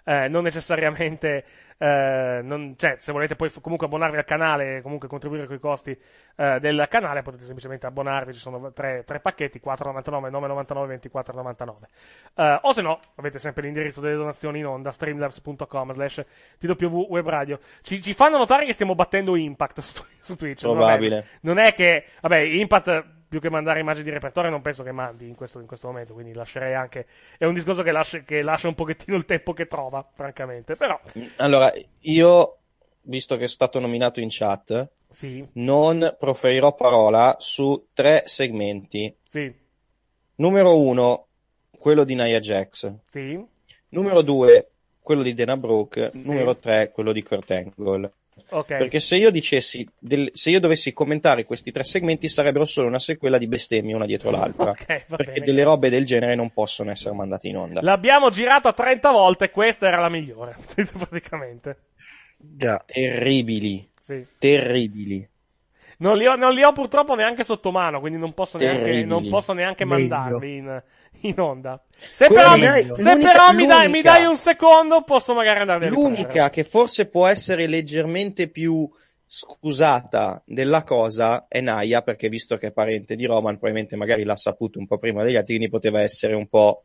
cioè, se volete poi comunque abbonarvi al canale e comunque contribuire con i costi del canale, potete semplicemente abbonarvi. Ci sono 3 pacchetti, 4,99, 9,99, 24,99. O se no, avete sempre l'indirizzo delle donazioni in onda, streamlabs.com/TW Web Radio. Ci fanno notare che stiamo battendo Impact su Twitch. Probabile. Non è che, vabbè, Impact, più che mandare immagini di repertorio, non penso che mandi in questo momento, quindi lascerei anche, è un discorso che lascia un pochettino il tempo che trova, francamente, però. Allora, io, visto che è stato nominato in chat, sì, non proferirò parola su 3 segmenti. Sì. Numero 1, quello di Nia Jax. Sì. Numero 2, quello di Dana Brooke. Sì. Numero 3, quello di Kurt Angle. Okay. Perché se io dovessi commentare questi 3 segmenti sarebbero solo una sequela di bestemmie una dietro l'altra. Perché delle robe del genere non possono essere mandate in onda. L'abbiamo girata 30 volte, questa era la migliore, praticamente. Già. Terribili. Sì. Terribili. Non li ho purtroppo neanche sotto mano, quindi non posso neanche mandarli in onda. Se però mi dai un secondo, posso magari andare a L'unica che forse può essere leggermente più scusata della cosa è Nia, perché visto che è parente di Roman, probabilmente magari l'ha saputo un po' prima degli altri, quindi poteva essere un po',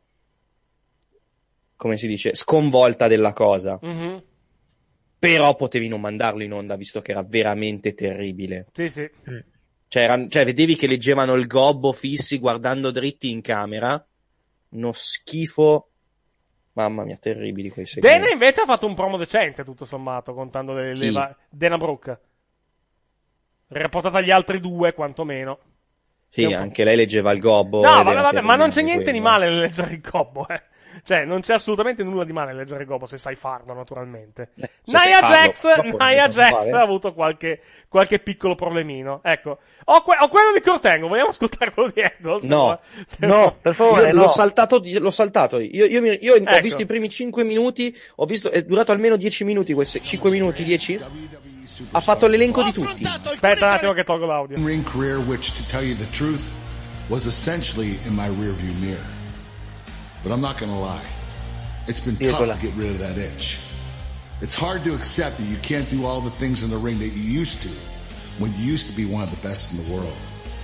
come si dice, sconvolta della cosa. Mm-hmm. Però potevi non mandarlo in onda, visto che era veramente terribile. Sì. Cioè, vedevi che leggevano il gobbo fissi guardando dritti in camera. Uno schifo. Mamma mia, terribili quei segmenti. Dana invece ha fatto un promo decente, tutto sommato, contando Dana Brooke. Rapportata agli altri due, quantomeno. Sì, anche lei leggeva il gobbo. No, vabbè, ma non c'è niente di male nel leggere il gobbo, Cioè, non c'è assolutamente nulla di male nel leggere il gobbo, se sai farlo, naturalmente. Nia Jax ha avuto qualche piccolo problememmo. Ecco. Ho quello di Kurt Angle, vogliamo ascoltare quello di Angle? No, per favore, l'ho saltato. Io Ecco. ho visto i primi 5 minuti, è durato almeno 10 minuti, 5 minuti, 10. Ha fatto l'elenco di tutti. Aspetta un attimo che tolgo l'audio. Ring career, which, to tell you the truth, was essentially in my rearview mirror. But I'm not gonna lie, it's been tough to get rid of that itch. It's hard to accept that you can't do all the things in the ring that you used to, when you used to be one of the best in the world.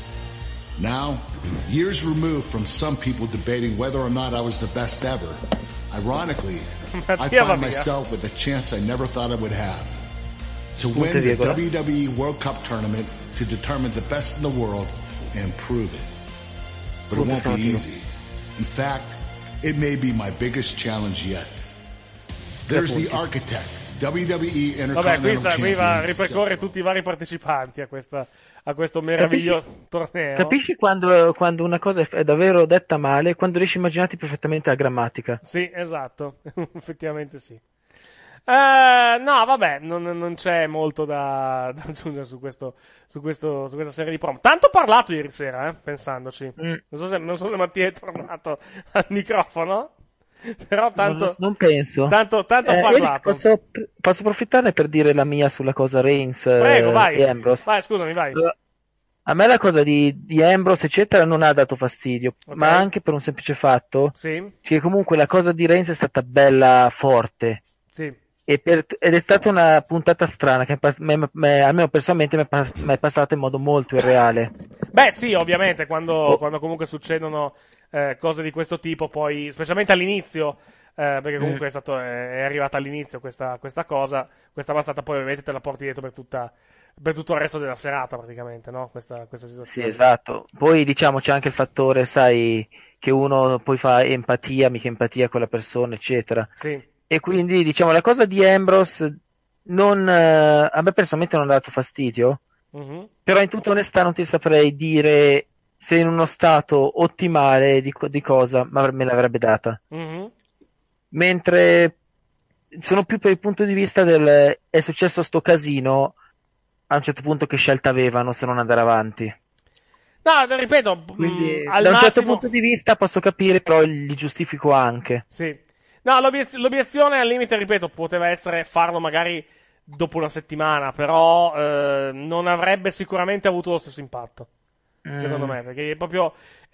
Now, years removed from some people debating whether or not I was the best ever, ironically, I find myself with a chance I never thought I would have. To win the WWE World Cup tournament, to determine the best in the world, and prove it. But it won't be easy. In fact, it may be my biggest challenge yet. There's the architect, WWE Intercontinental Vabbè, qui va a Champion. ripercorrere tutti i vari partecipanti a questo meraviglioso torneo. Capisci quando una cosa è davvero detta male, quando riesci a immaginarti perfettamente la grammatica. Sì, esatto, effettivamente sì. No, vabbè, non c'è molto da aggiungere su questa serie di promo. Tanto ho parlato ieri sera, pensandoci. Non so se Mattia è tornato al microfono, però tanto... Non penso. Tanto ho parlato. Posso approfittarne per dire la mia sulla cosa Reigns Prego, vai. e Ambrose? Vai, scusami, vai. A me la cosa di Ambrose, eccetera, non ha dato fastidio, ma anche per un semplice fatto che comunque la cosa di Reigns è stata bella forte. Sì. Ed è stata una puntata strana che almeno personalmente mi è passata in modo molto irreale. Beh sì, ovviamente quando comunque succedono cose di questo tipo, poi specialmente all'inizio, perché comunque è arrivata all'inizio questa cosa, questa mazzata, poi ovviamente te la porti dietro per tutto il resto della serata praticamente, no? Questa situazione. Sì, esatto. Poi diciamo c'è anche il fattore, sai, che uno poi fa mica empatia con la persona, eccetera. Sì. E quindi, diciamo, la cosa di Ambrose a me personalmente non ha dato fastidio, però in tutta onestà non ti saprei dire se in uno stato ottimale di cosa me l'avrebbe data. Mentre sono più per il punto di vista è successo sto casino, a un certo punto che scelta avevano se non andare avanti. No, ripeto, quindi, al da un certo massimo... punto di vista posso capire, però li giustifico anche. Sì. No, l'obiezione al limite, ripeto, poteva essere farlo magari dopo una settimana, però non avrebbe sicuramente avuto lo stesso impatto, secondo me, perché è proprio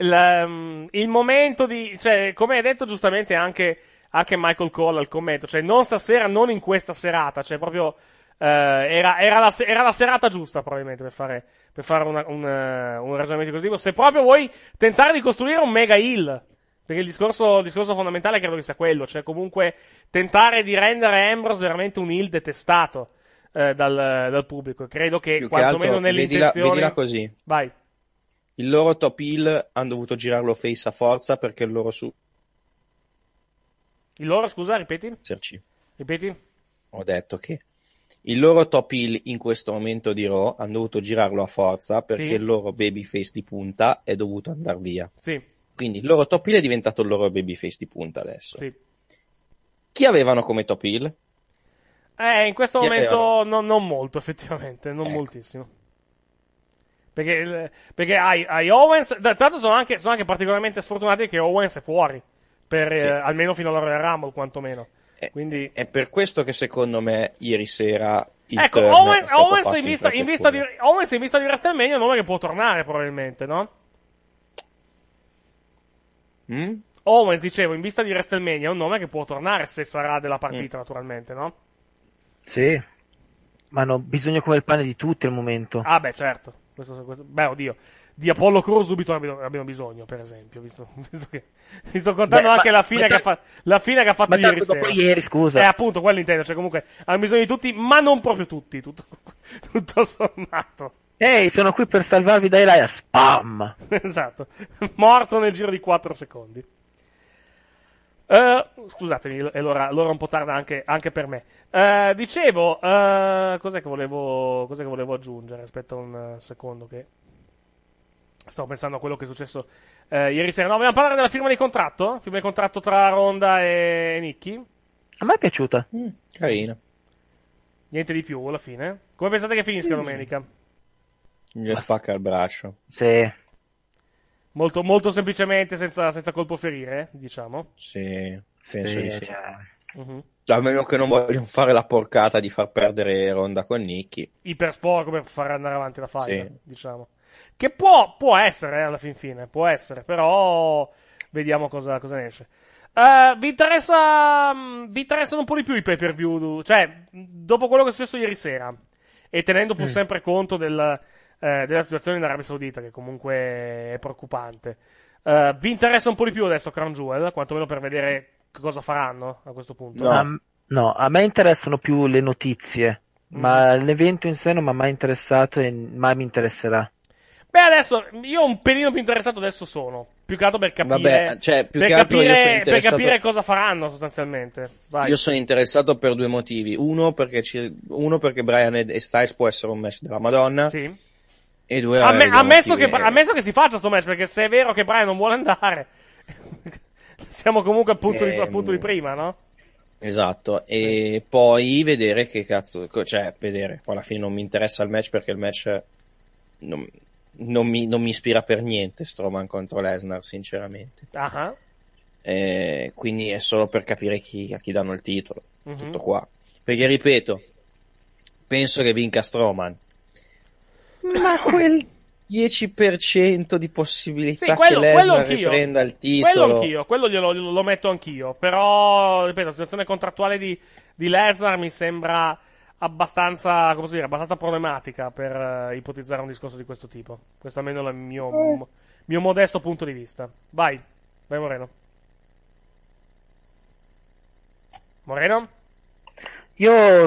il momento cioè, come hai detto giustamente anche Michael Cole al commento, cioè non stasera, non in questa serata, cioè proprio era la serata giusta probabilmente per fare un ragionamento così, se proprio vuoi tentare di costruire un mega heel. Perché il discorso fondamentale credo che sia quello, cioè comunque tentare di rendere Ambrose veramente un heel detestato dal pubblico. Credo che più quantomeno che altro, nelle intenzioni... Vedila così. Vai. Il loro top heel hanno dovuto girarlo face a forza perché il loro Il loro, scusa, ripeti? Ripeti? Ho detto che il loro top heel in questo momento di Raw hanno dovuto girarlo a forza perché il loro babyface di punta è dovuto andare via. Sì. Quindi il loro top heel è diventato il loro babyface di punta adesso. Sì. Chi avevano come top heel? In questo momento non molto, effettivamente, non moltissimo. Perché hai Owens, tra l'altro sono anche particolarmente sfortunati che Owens è fuori, almeno fino alla Royal Rumble, quantomeno. Quindi è per questo che secondo me ieri sera ecco, Owens in vista di WrestleMania è un nome che può tornare probabilmente, no? Owens, dicevo, in vista di WrestleMania è un nome che può tornare se sarà della partita, naturalmente, no? Sì, ma hanno bisogno come il pane di tutti al momento. Ah, beh, certo. Questo, beh, oddio. Di Apollo Crews subito abbiamo bisogno, per esempio, visto che mi sto contando anche la fine che ha fatto ieri sera. Dopo ieri, scusa. Appunto, quello intendo, cioè comunque hanno bisogno di tutti, ma non proprio tutti, tutto sommato. Ehi, sono qui per salvarvi dai Elias. Spam! Esatto. Morto nel giro di 4 secondi. Scusatemi, è l'ora un po' tarda anche per me. Dicevo, cos'è che volevo aggiungere? Aspetta un secondo che stavo pensando a quello che è successo ieri sera. No, vogliamo parlare della firma di contratto? Firma di contratto tra Ronda e Nikki? A me è piaciuta. Carina. Niente di più alla fine? Come pensate che finisca domenica? Gli spacca il braccio. Sì. Molto, molto semplicemente, senza colpo ferire, diciamo. Sì, penso di sì. Uh-huh. A meno che non vogliono fare la porcata di far perdere Ronda con Nikki. Ipersport come far andare avanti la fight, sì. Diciamo. Che può essere, alla fin fine, può essere, però vediamo cosa ne esce. Vi interessano un po' di più i pay-per-view, cioè, dopo quello che è successo ieri sera, e tenendo pur sempre conto della situazione in Arabia Saudita, che comunque è preoccupante. Vi interessa un po' di più adesso Crown Jewel, quantomeno per vedere cosa faranno a questo punto? No, a me interessano più le notizie, ma l'evento in sé non mi ha mai interessato e mai mi interesserà. Beh, adesso io un pelino più interessato adesso sono, più che altro per capire, vabbè, cioè, più che altro io sono per capire cosa faranno sostanzialmente. Vai. Io sono interessato per due motivi. Uno perché Bryan e Styles può essere un match della Madonna. Sì. E due, ammesso che si faccia sto match, perché se è vero che Bryan non vuole andare, siamo comunque al punto di prima, no? Esatto, e poi vedere che cazzo, cioè vedere, poi alla fine non mi interessa il match perché il match non mi ispira per niente, Strowman contro Lesnar, sinceramente. Quindi è solo per capire a chi danno il titolo, tutto qua. Perché ripeto, penso che vinca Strowman, ma quel 10% di possibilità che Lesnar riprenda il titolo, quello lo metto anch'io, però ripeto, la situazione contrattuale di Lesnar mi sembra abbastanza, come posso dire, abbastanza problematica per ipotizzare un discorso di questo tipo. Questo almeno è il mio modesto punto di vista. Vai Moreno. Io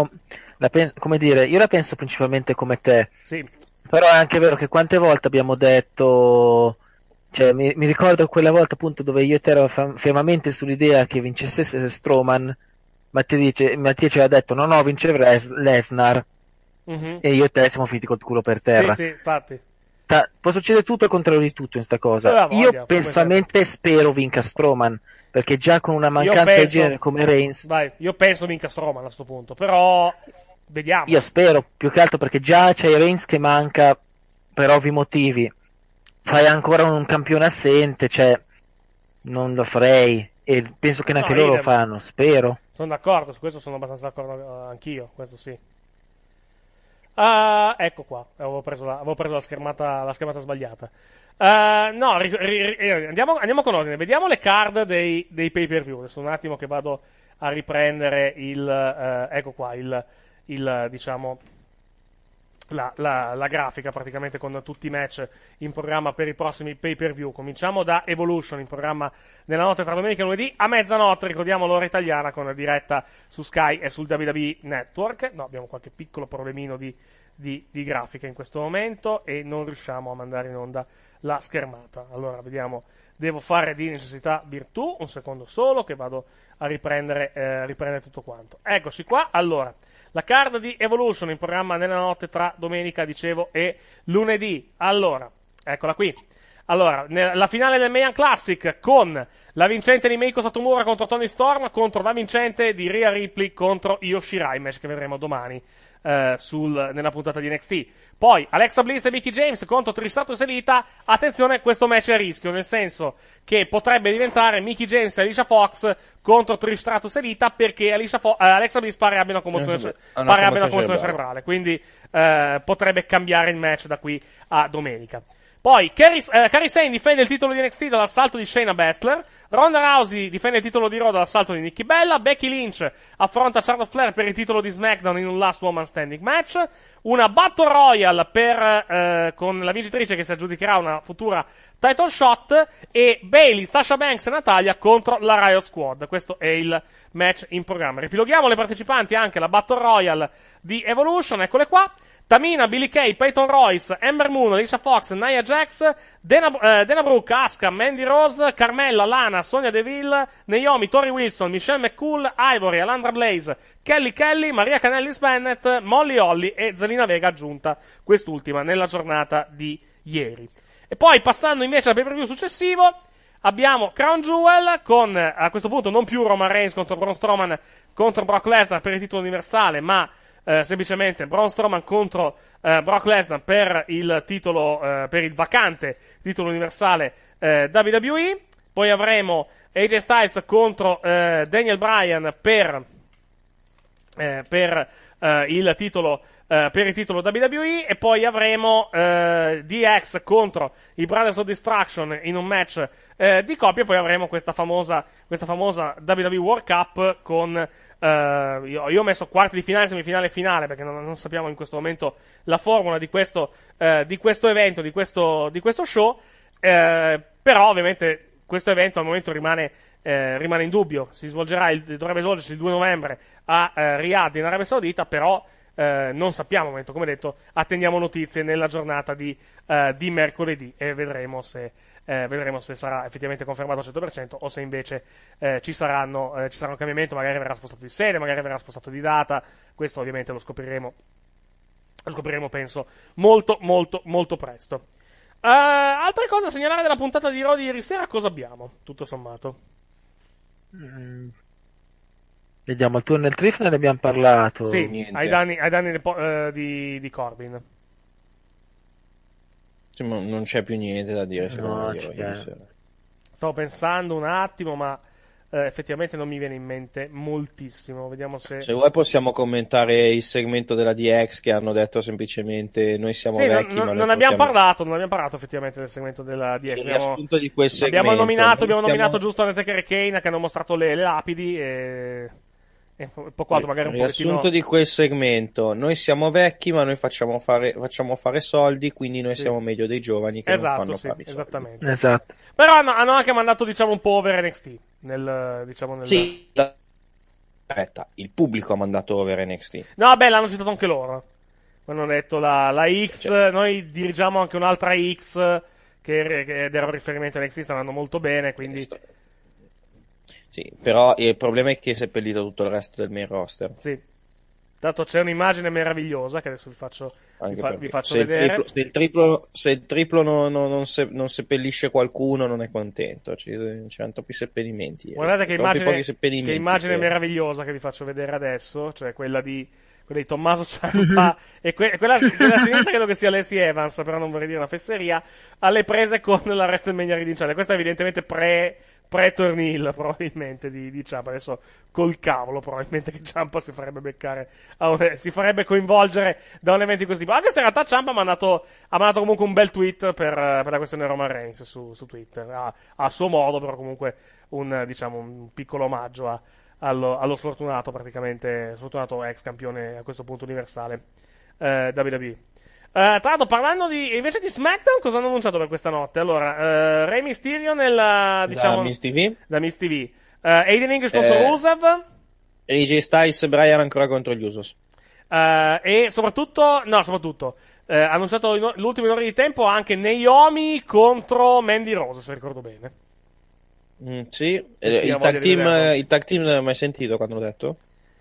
la penso principalmente come te. Sì. Però è anche vero che quante volte abbiamo detto, cioè mi ricordo quella volta appunto dove io e te ero fermamente sull'idea che vincesse Strowman. Mattia ci aveva detto no, vince Lesnar, e io e te siamo finiti col culo per terra. Sì, infatti. Può succedere tutto al contrario di tutto in sta cosa. Io personalmente spero vinca Strowman, perché già con una mancanza del genere come Reigns, io penso vinca Strowman a sto punto, però vediamo. Io spero, più che altro perché già c'è Reigns che manca per ovvi motivi, fai ancora un campione assente, cioè non lo farei, e penso che neanche loro lo fanno, spero. Sono d'accordo, su questo sono abbastanza d'accordo anch'io, questo sì. Ecco qua, avevo preso la schermata sbagliata. Andiamo con ordine, vediamo le card dei pay-per-view. Adesso un attimo che vado a riprendere ecco qua, diciamo, la grafica praticamente con tutti i match in programma per i prossimi pay-per-view. Cominciamo da Evolution, in programma nella notte tra domenica e lunedì a mezzanotte, ricordiamo l'ora italiana, con la diretta su Sky e sul WWE Network. No, abbiamo qualche piccolo problemino di grafica in questo momento e non riusciamo a mandare in onda la schermata. Allora vediamo, devo fare di necessità virtù, un secondo solo che vado a riprendere tutto quanto. Eccoci qua. Allora, la card di Evolution in programma nella notte tra domenica, dicevo, e lunedì. Allora, eccola qui. Allora, la finale del Mayan Classic con la vincente di Meiko Satomura contro Toni Storm, contro la vincente di Rhea Ripley contro Io Shirai, match che vedremo domani nella puntata di NXT. Poi Alexa Bliss e Mickie James contro Trish Stratus e Lita. Attenzione, questo match è a rischio, nel senso che potrebbe diventare Mickie James e Alicia Fox contro Trish Stratus e Lita, perché Alexa Bliss pare abbia una commozione cerebrale, quindi potrebbe cambiare il match da qui a domenica. Poi Kairi Sane difende il titolo di NXT dall'assalto di Shayna Baszler. Ronda Rousey difende il titolo di Raw dall'assalto di Nikki Bella. Becky Lynch affronta Charlotte Flair per il titolo di SmackDown in un Last Woman Standing match. Una Battle Royale con la vincitrice che si aggiudicherà una futura title shot. E Bayley, Sasha Banks e Natalya contro la Riot Squad. Questo è il match in programma. Ripiloghiamo le partecipanti anche alla Battle Royale di Evolution. Eccole qua. Tamina, Billie Kay, Peyton Royce, Ember Moon, Alicia Fox, Nia Jax, Dana Brooke, Asuka, Mandy Rose, Carmella, Lana, Sonya Deville, Naomi, Tori Wilson, Michelle McCool, Ivory, Alandra Blaze, Kelly, Maria Kanellis Bennett, Molly Holly e Zelina Vega aggiunta, quest'ultima nella giornata di ieri. E poi passando invece al pay-per-view successivo, abbiamo Crown Jewel con, a questo punto, non più Roman Reigns contro Braun Strowman contro Brock Lesnar per il titolo universale, ma semplicemente Braun Strowman contro Brock Lesnar per il titolo, per il vacante titolo universale WWE. Poi avremo AJ Styles contro Daniel Bryan per il titolo WWE, e poi avremo DX contro i Brothers of Destruction in un match di coppia. Poi avremo questa famosa WWE World Cup con io ho messo quarti di finale, semifinale e finale, perché non sappiamo in questo momento la formula di questo evento, di questo show, però ovviamente questo evento al momento rimane in dubbio. Dovrebbe svolgersi il 2 novembre a Riyadh in Arabia Saudita, però non sappiamo al momento. Come detto, attendiamo notizie nella giornata di mercoledì e vedremo se sarà effettivamente confermato al 100% o se invece ci sarà un cambiamento. Magari verrà spostato di sede, magari verrà spostato di data. Questo ovviamente lo scopriremo penso molto molto molto presto. Altre cose da segnalare della puntata di Raw di ieri sera, cosa abbiamo tutto sommato? Vediamo, il tunnel Triff ne abbiamo parlato. Sì, ai danni di Corbin. Sì, ma non c'è più niente da dire. No, stavo pensando un attimo, ma effettivamente non mi viene in mente moltissimo. Vediamo se vuoi possiamo commentare il segmento della DX, che hanno detto semplicemente noi siamo vecchi. Non abbiamo parlato effettivamente del segmento della DX. Di quel segmento, abbiamo nominato giusto Undertaker e Kane, che hanno mostrato le lapidi e poco altro, magari un riassunto di quel segmento: noi siamo vecchi, ma noi facciamo fare soldi, quindi noi siamo meglio dei giovani che non fanno fare soldi. Esattamente. Esatto. Però hanno anche mandato, diciamo, un po' over NXT Sì, aspetta, il pubblico ha mandato over NXT. No, beh, l'hanno citato anche loro. Hanno detto la X, noi dirigiamo anche un'altra X che era un riferimento a NXT, sta andando molto bene, quindi sì, però il problema è che è seppellito tutto il resto del main roster. Sì. Tanto c'è un'immagine meravigliosa che adesso vi faccio vedere. Se il triplo non seppellisce qualcuno, non è contento. C'erano troppi seppellimenti. Guardate che immagine meravigliosa che vi faccio vedere adesso, cioè quella di Tommaso Ciampa e quella a sinistra credo che sia Lacey Evans, però non vorrei dire una fesseria, alle prese con la WrestleMania rivincente. Questa è evidentemente pre-Turn probabilmente di Ciampa. Adesso col cavolo probabilmente che Ciampa si farebbe beccare si farebbe coinvolgere da un evento di questo tipo, anche se in realtà Ciampa ha mandato comunque un bel tweet per la questione Roman Reigns su Twitter, a suo modo, però comunque un piccolo omaggio allo sfortunato ex campione a questo punto universale WWE. Tra l'altro, parlando invece di SmackDown, cosa hanno annunciato per questa notte? Allora, Rey Mysterio da Miz TV, Aiden English contro Rusev, AJ Styles e Bryan ancora contro gli Usos, e soprattutto ha annunciato l'ultimo ore di tempo anche Naomi contro Mandy Rose, se ricordo bene. Sì, il tag team non l'hai mai sentito quando l'ho detto?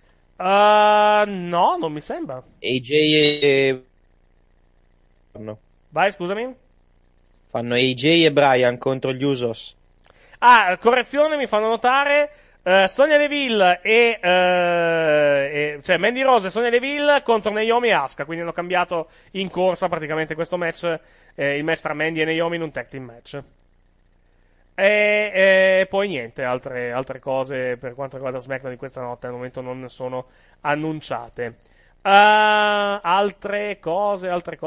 No, non mi sembra. AJ e No. Vai, scusami. Fanno AJ e Bryan contro gli Usos. Correzione, mi fanno notare. Sonya Deville cioè Mandy Rose e Sonya Deville contro Naomi e Asuka, quindi hanno cambiato in corsa praticamente questo match, il match tra Mandy e Naomi in un tag team match. E poi niente, altre cose per quanto riguarda SmackDown di questa notte al momento non ne sono annunciate. Altre cose,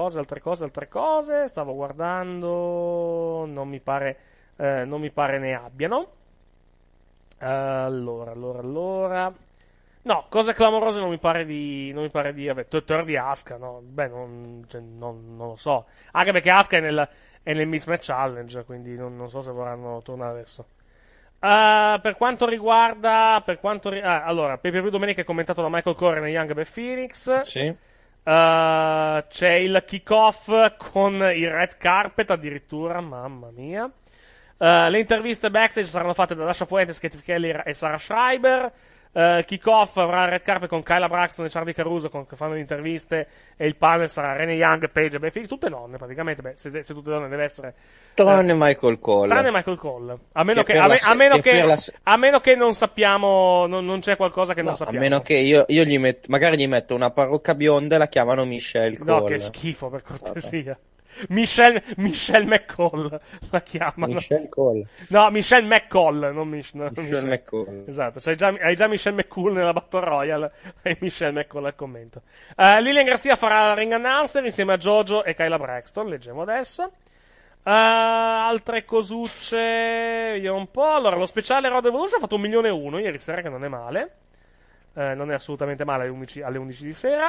stavo guardando, non mi pare ne abbiano. Allora. No, cose clamorose non mi pare di avere. Torno di Asuka, no? Beh, non lo so. Anche perché Asuka è nel Mismatch Challenge, quindi non so se vorranno tornare adesso. Per quanto riguarda allora, pay-per-view domenica è commentato da Michael Corey e Young Beth Phoenix. Sì. C'è il kick-off con il red carpet addirittura, mamma mia. Le interviste backstage saranno fatte da Dasha Fuentes, Katie Kelly e Sarah Schreiber. Kick-off avrà il red carpet con Kyla Braxton e Charlie Caruso che fanno le interviste, e il panel sarà Renee Young, Paige e Beth Phoenix, tutte donne praticamente. Beh, se tutte donne deve essere tranne Michael Cole. A meno che non sappiamo, non c'è qualcosa che non sappiamo. A meno che io magari gli metto una parrucca bionda e la chiamano Michelle Cole. No, che schifo, per cortesia. Vabbè. Michelle McCall la chiamano. Michelle Cole. No, Michelle McCall, non Michelle McCall. Esatto, hai già Michelle McCool nella Battle Royale e Michelle McCall al commento. Lilian Garcia farà la ring announcer insieme a Jojo e Kyla Braxton, leggiamo adesso. Altre cosucce, vediamo un po'. Allora, lo speciale Raw Evolution ha fatto 1,1 milioni ieri sera, che non è male. Non è assolutamente male alle 11 di sera.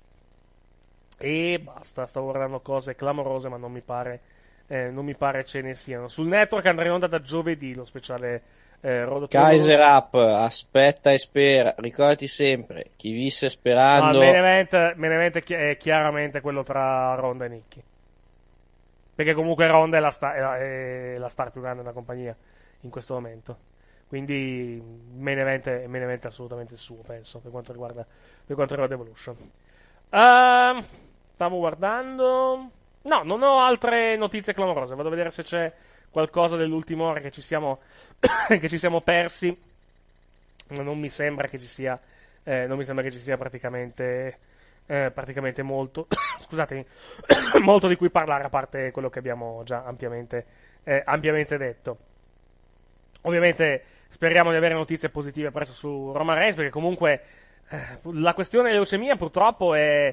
E basta, stavo guardando cose clamorose, ma non mi pare ce ne siano. Sul network andrà in onda da giovedì lo speciale Road to Kaiser Up, aspetta e spera, ricordati sempre, chi visse sperando. Main event è chiaramente quello tra Ronda e Nikki, perché comunque Ronda è la star più grande della compagnia in questo momento, quindi main event è assolutamente il suo, penso, per quanto riguarda Evolution. Stavo guardando. No, non ho altre notizie clamorose. Vado a vedere se c'è qualcosa dell'ultima ora che ci siamo persi. Non mi sembra che ci sia praticamente molto scusatemi, molto di cui parlare, a parte quello che abbiamo già ampiamente detto. Ovviamente speriamo di avere notizie positive presto su Roman Reigns, perché comunque la questione dell'leucemia purtroppo è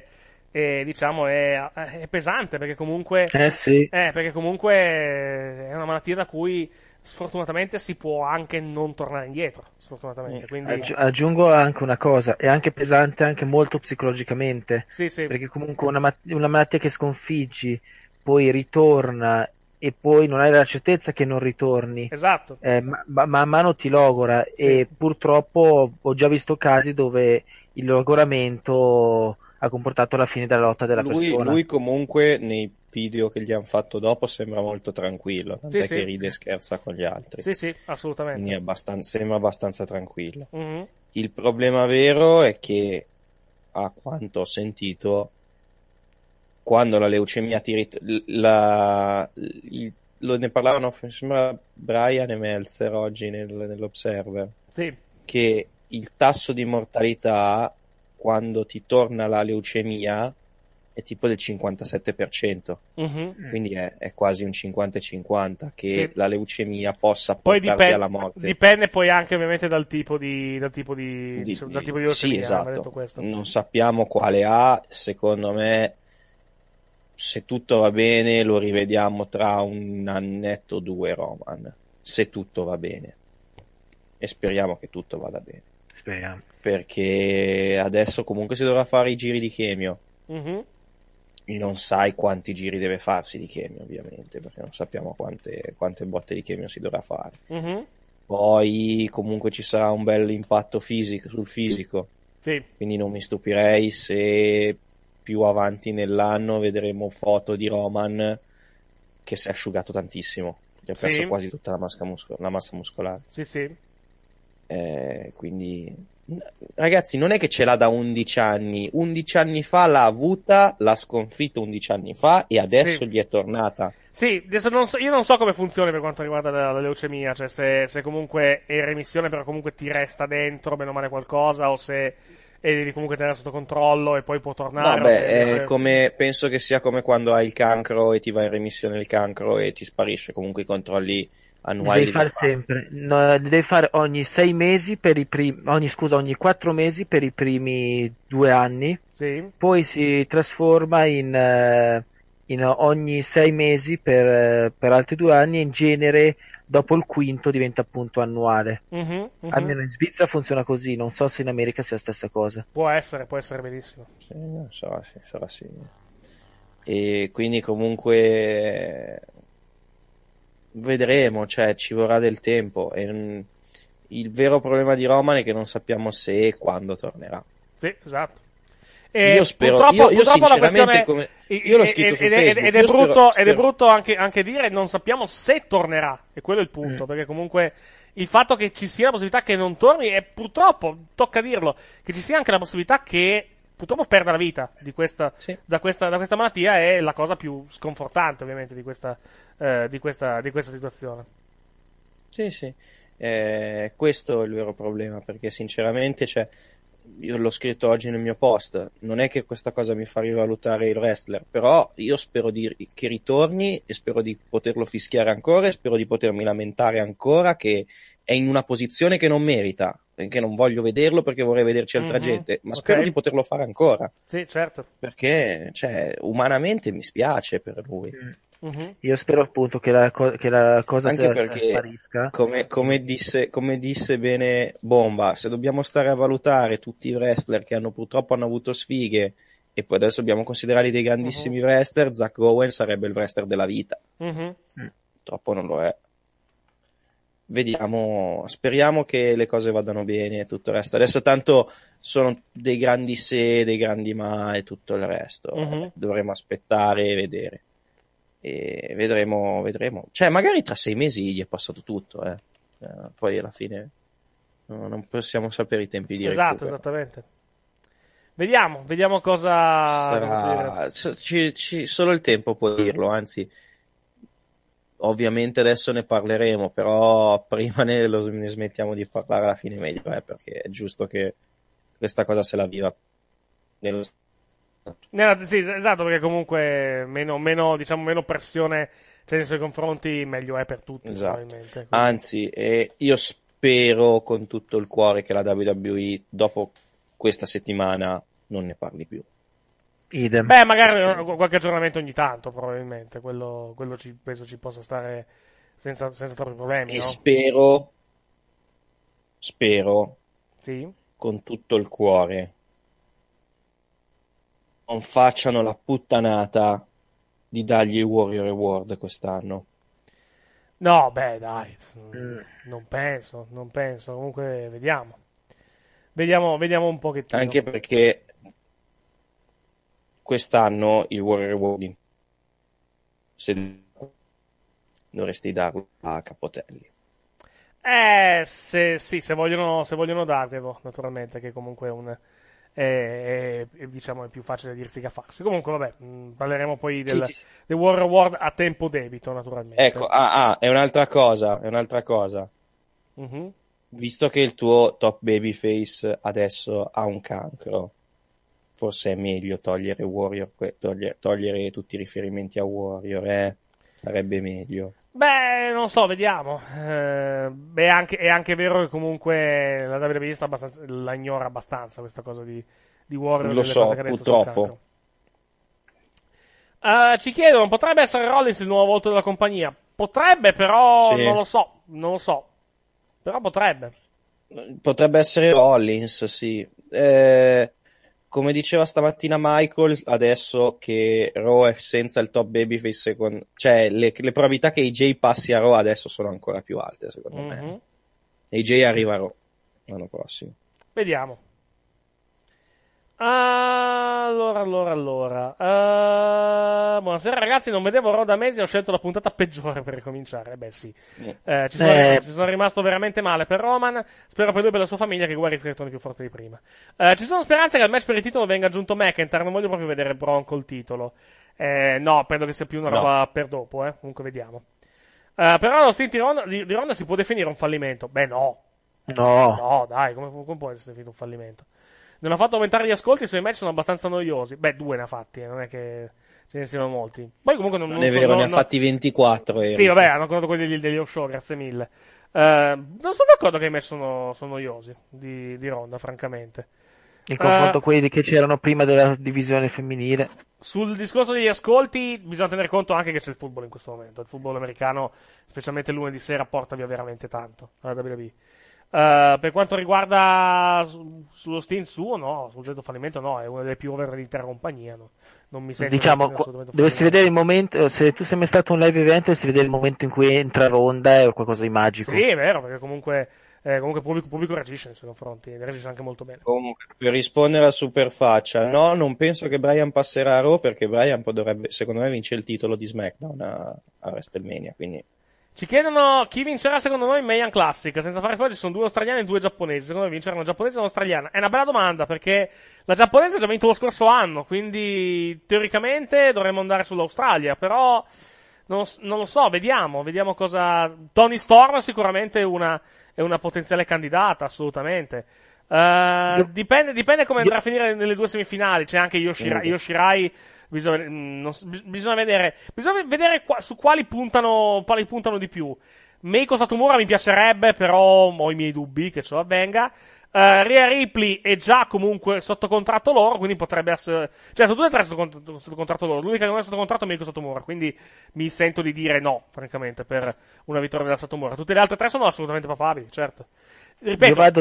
pesante, perché comunque perché comunque è una malattia da cui sfortunatamente si può anche non tornare indietro, sfortunatamente. Quindi aggiungo anche una cosa, è anche pesante anche molto psicologicamente, sì. Perché comunque una malattia che sconfiggi, poi ritorna e poi non hai la certezza che non ritorni, esatto, man mano ti logora, sì. E purtroppo ho già visto casi dove il logoramento ha comportato la fine della lotta della persona. Lui comunque nei video che gli hanno fatto dopo sembra molto tranquillo, tant'è che ride e scherza con gli altri. Sì, assolutamente. Quindi sembra abbastanza tranquillo. Mm-hmm. Il problema vero è che, a quanto ho sentito, quando la leucemia ne parlavano, sembra Brian e Meltzer oggi nell'Observer, sì, che il tasso di mortalità quando ti torna la leucemia è tipo del 57%, mm-hmm. Quindi è quasi un 50-50 che la leucemia possa poi portarti alla morte. Dipende poi anche ovviamente dal tipo di leucemia. Sì, esatto. Detto questo. Non sappiamo quale ha. Secondo me, se tutto va bene, lo rivediamo tra un annetto o due, Roman, se tutto va bene, e speriamo che tutto vada bene. Speriamo. Perché adesso comunque si dovrà fare i giri di chemio. Mm-hmm. Non sai quanti giri deve farsi di chemio, ovviamente, perché non sappiamo quante botte di chemio si dovrà fare. Mm-hmm. Poi comunque ci sarà un bel impatto sul fisico. Sì. Quindi non mi stupirei se più avanti nell'anno vedremo foto di Roman che si è asciugato tantissimo, che ha perso quasi tutta la massa muscolare. Sì. Quindi ragazzi, non è che ce l'ha da 11 anni. 11 anni fa l'ha avuta, l'ha sconfitto 11 anni fa e adesso gli è tornata. Sì, adesso io non so come funziona per quanto riguarda la leucemia, cioè se comunque è in remissione però comunque ti resta dentro bene o male qualcosa, o se devi comunque tenere sotto controllo e poi può tornare. No, beh, come, penso che sia come quando hai il cancro e ti va in remissione il cancro e ti sparisce, comunque i controlli annuali. Devi fare sempre, devi fare ogni 6 mesi ogni 4 mesi per i primi 2 anni, sì. Poi si trasforma in ogni 6 mesi per altri 2 anni, e in genere dopo il quinto diventa appunto annuale. Almeno in Svizzera funziona così, non so se in America sia la stessa cosa. Può essere benissimo. Sì, sarà sì. E quindi comunque vedremo, cioè ci vorrà del tempo. E il vero problema di Roman è che non sappiamo se e quando tornerà. Sì, esatto. Io spero, io sinceramente, io l'ho scritto su Facebook. Ed è brutto anche dire non sappiamo se tornerà, e quello è il punto, perché comunque il fatto che ci sia la possibilità che non torni, e purtroppo, tocca dirlo, che ci sia anche la possibilità che purtroppo perda la vita da questa malattia, è la cosa più sconfortante ovviamente di questa situazione. Sì. Questo è il vero problema, perché sinceramente, cioè, io l'ho scritto oggi nel mio post, non è che questa cosa mi fa rivalutare il wrestler, però io spero che ritorni, e spero di poterlo fischiare ancora, e spero di potermi lamentare ancora che è in una posizione che non merita, che non voglio vederlo perché vorrei vederci altra gente, ma spero di poterlo fare ancora. Sì, certo. Perché, cioè, umanamente mi spiace per lui. Io spero appunto che la cosa anche perché sparisca. Come disse bene Bomba, se dobbiamo stare a valutare tutti i wrestler che purtroppo hanno avuto sfighe e poi adesso dobbiamo considerarli dei grandissimi wrestler, Zack Owen sarebbe il wrestler della vita. Purtroppo non lo è. Vediamo, speriamo che le cose vadano bene e tutto il resto. Adesso tanto sono dei grandi se, dei grandi ma e tutto il resto. Dovremo aspettare e vedere. E vedremo. Cioè, magari tra 6 mesi gli è passato tutto, poi alla fine non possiamo sapere i tempi di recupero. Esattamente. Vediamo cosa solo il tempo può dirlo, anzi ovviamente adesso ne parleremo, però prima ne smettiamo di parlare, alla fine meglio, perché è giusto che questa cosa se la viva sì, esatto, perché comunque meno pressione c'è nei suoi confronti, meglio è per tutti. Esatto. Probabilmente. Anzi, io spero con tutto il cuore che la WWE dopo questa settimana non ne parli più. Idem. Beh, magari qualche aggiornamento ogni tanto, probabilmente quello penso ci possa stare senza troppi problemi. E no? spero sì? Con tutto il cuore non facciano la puttanata di dargli il Warrior Award quest'anno. No, beh, dai, non penso. Comunque, vediamo un pochettino. Anche perché quest'anno il Warrior Award, se dovresti darlo a Capotelli. Se vogliono darglielo, naturalmente, che comunque è più facile dirsi che a farsi. Comunque, vabbè, parleremo poi del Warrior Award a tempo debito, naturalmente. Ecco, è un'altra cosa. Visto che il tuo top babyface adesso ha un cancro, forse è meglio togliere Warrior, togliere tutti i riferimenti a Warrior, sarebbe meglio. Beh, non so, vediamo. È anche vero che comunque la WWE la ignora abbastanza questa cosa di Warrior. Lo so, purtroppo. Ci chiedono, potrebbe essere Rollins il nuovo volto della compagnia? Potrebbe, però sì. non lo so. Però potrebbe. Potrebbe essere Rollins, sì. Come diceva stamattina Michael, adesso che Raw è senza il top babyface, cioè le probabilità che AJ passi a Raw adesso sono ancora più alte, secondo me. AJ arriva a Raw l'anno prossimo. Vediamo. Allora. Buonasera ragazzi, non vedevo Raw da mesi, ho scelto la puntata peggiore per ricominciare. Beh sì, ci sono rimasto veramente male per Roman. Spero per lui e per la sua famiglia che guardi si ritorni più forte di prima. Ci sono speranze che al match per il titolo venga aggiunto McIntyre, non voglio proprio vedere Braun col titolo. No, penso che sia più una roba per dopo, comunque vediamo. Però lo stint di Ronda si può definire un fallimento? Beh, no. No, dai, come può essere definito un fallimento? Non ha fatto aumentare gli ascolti, i suoi match sono abbastanza noiosi. Beh, 2 ne ha fatti, non è che ce ne siano molti. Poi comunque non è vero, ne ha fatti 24. Sì, vabbè, hanno contato quelli degli show, grazie mille. Non sono d'accordo che i match sono noiosi di Ronda, francamente. In confronto a quelli che c'erano prima della divisione femminile. Sul discorso degli ascolti bisogna tenere conto anche che c'è il football in questo momento. Il football americano, specialmente il lunedì sera, porta via veramente tanto alla WWE. Per quanto riguarda sullo stint suo, no, sul detto fallimento no, è una delle più over dell'intera compagnia, no? Non mi sento dovresti vedere il momento, se tu sei mai stato un live event, dovresti vedere il momento in cui entra Ronda, è qualcosa di magico. Sì, è vero, perché comunque il pubblico reagisce nei suoi confronti, reagisce anche molto bene. Comunque, per rispondere a Superfaccia, no, non penso che Bryan passerà a Raw, perché Bryan dovrebbe, secondo me, vincere il titolo di SmackDown a WrestleMania, quindi... Ci chiedono chi vincerà secondo noi in Mayan Classic. Senza fare spoiler, ci sono 2 australiani e 2 giapponesi. Secondo me vinceranno una giapponese e un'australiana. È una bella domanda, perché la giapponese ha già vinto lo scorso anno, quindi teoricamente dovremmo andare sull'Australia, però non lo so, vediamo cosa... Toni Storm sicuramente è una potenziale candidata, assolutamente. Dipende come andrà a finire nelle 2 semifinali. C'è anche Yoshirai. Bisogna vedere su quali puntano di più. Meiko Satomura mi piacerebbe, però ho i miei dubbi che ciò avvenga. Rhea Ripley è già comunque sotto contratto loro, quindi potrebbe essere, cioè sono tutte e 3 sotto contratto loro. L'unica che non è sotto contratto è Meiko Satomura, quindi mi sento di dire no, francamente, per una vittoria della Satomura. Tutte le altre 3 sono assolutamente papabili, certo. Ripeto,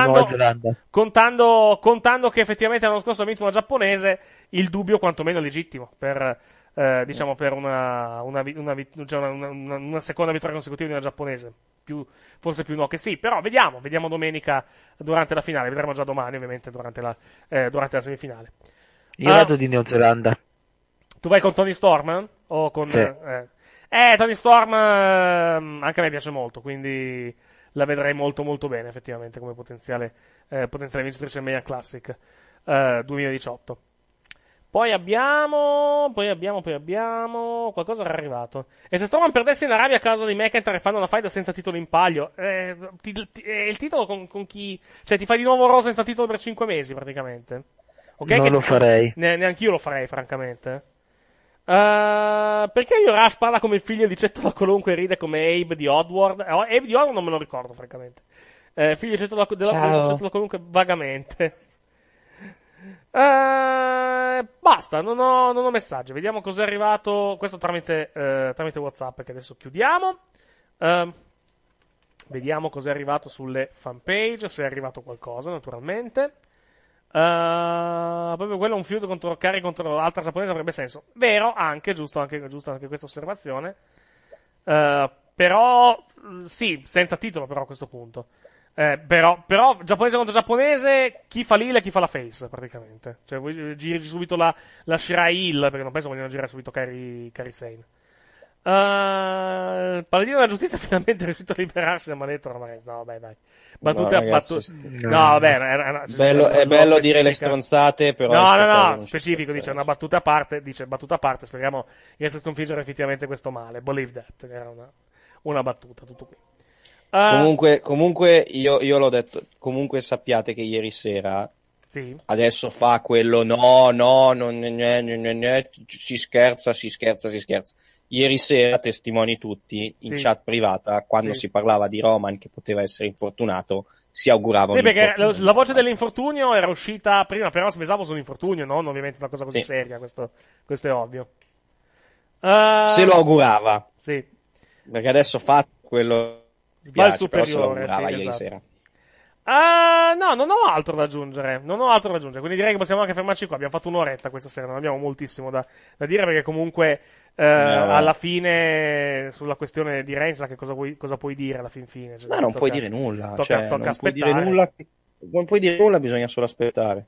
contando che effettivamente l'anno scorso ha vinto una giapponese, il dubbio quantomeno è legittimo per una seconda vittoria consecutiva di una giapponese. Forse più no che sì, però vediamo domenica durante la finale, vedremo già domani ovviamente durante la semifinale. Io vado di Neozelanda. Tu vai con Toni Storm? O con sì. Toni Storm anche a me piace molto, quindi la vedrei molto molto bene effettivamente come potenziale vincitrice del Mania Classic 2018. Poi abbiamo qualcosa era arrivato. E se Strowman perdesse in Arabia a causa di McIntyre e fanno una fight senza titolo in palio, il titolo con chi? Cioè ti fai di nuovo Raw senza titolo per 5 mesi praticamente? Okay, non lo farei. Neanch'io lo farei francamente. Perché io Rush parla come il figlio di Cetto da qualunque e ride come Abe di Oddworld? Abe di Oddworld non me lo ricordo francamente. Figlio di Cetto da qualunque vagamente. Basta, non ho messaggi. Vediamo cos'è arrivato. Questo tramite WhatsApp che adesso chiudiamo. Vediamo cos'è arrivato sulle fanpage. Se è arrivato qualcosa, naturalmente. Proprio quello, un feud contro Kari contro altra giapponese avrebbe senso. Vero, giusto anche questa osservazione. Però sì, senza titolo però a questo punto. Però giapponese contro giapponese, chi fa l'heal e chi fa la face praticamente. Cioè voi giri subito la Shirai Hill, perché non penso vogliono girare subito Kairi Sane. Paladino della giustizia finalmente è riuscito a liberarsi da Manetto ormai. No, vabbè, dai. Battute a battute. No, vabbè, è bello dire le stronzate, però. No, specifico, dice una battuta a parte, speriamo di essere sconfiggere effettivamente questo male. Believe that. Era una battuta, tutto qui. Comunque io l'ho detto, comunque sappiate che ieri sera sì. Adesso fa quello si scherza. Ieri sera, testimoni tutti, in chat privata, quando si parlava di Roman che poteva essere infortunato, si auguravano. Sì, perché la voce dell'infortunio era uscita prima, però sbesavo sull'infortunio, non ovviamente una cosa così seria, questo è ovvio. Se lo augurava. Sì. Perché adesso fa quello spiace, però se lo augurava ieri sera. No, non ho altro da aggiungere, quindi direi che possiamo anche fermarci qua. Abbiamo fatto un'oretta questa sera, non abbiamo moltissimo da dire, perché comunque alla fine sulla questione di Reigns che cosa puoi dire alla fine? Cioè, ma non puoi dire nulla, tocca aspettare. Non puoi dire nulla, bisogna solo aspettare.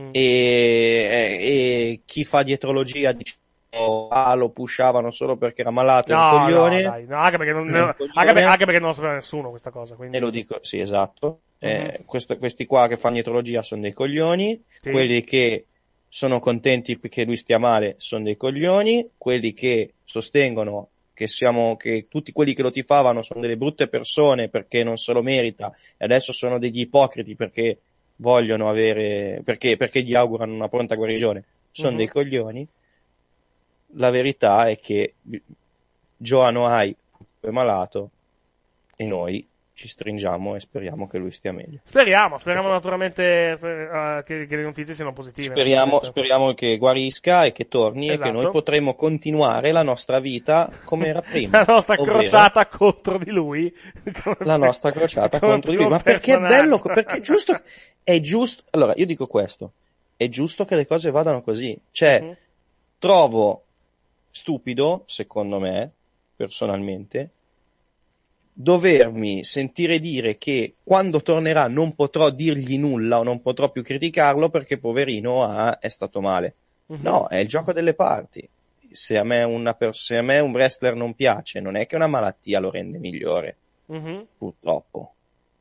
E chi fa dietrologia dice lo pushavano solo perché era malato, no, un coglione. No, dai, no, anche perché non lo sapeva nessuno questa cosa, quindi. E lo dico, sì, esatto. Questi qua che fanno dietrologia sono dei coglioni, quelli che sono contenti perché lui stia male sono dei coglioni, quelli che sostengono che tutti quelli che lo tifavano sono delle brutte persone perché non se lo merita e adesso sono degli ipocriti perché vogliono perché gli augurano una pronta guarigione, sono dei coglioni. La verità è che Joe Anoa'i è malato e noi ci stringiamo e speriamo che lui stia meglio. Speriamo naturalmente che le notizie siano positive. Speriamo che guarisca e che torni e che noi potremo continuare la nostra vita come era prima. La nostra crociata contro di lui. La nostra crociata contro di lui. Ma perché è bello, perché è giusto. Allora, io dico questo. È giusto che le cose vadano così. Cioè, trovo stupido, secondo me, personalmente, dovermi sentire dire che quando tornerà non potrò dirgli nulla o non potrò più criticarlo perché poverino è stato male. No, è il gioco delle parti. Se a me un wrestler non piace, non è che una malattia lo rende migliore. Purtroppo.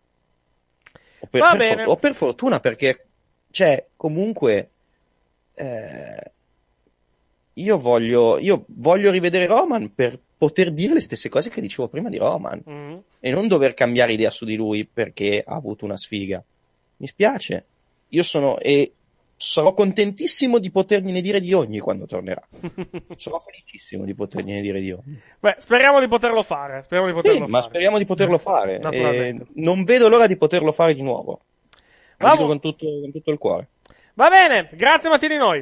O per fortuna, perché comunque io voglio rivedere Roman per poter dire le stesse cose che dicevo prima di Roman e non dover cambiare idea su di lui perché ha avuto una sfiga. Mi spiace. Io sarò contentissimo di potergliene dire di ogni quando tornerà. Sarò felicissimo di potergliene dire di ogni. Beh, speriamo di poterlo fare. Ma speriamo di poterlo fare. E non vedo l'ora di poterlo fare di nuovo. Lo dico con tutto il cuore. Va bene, grazie Mattia di noi.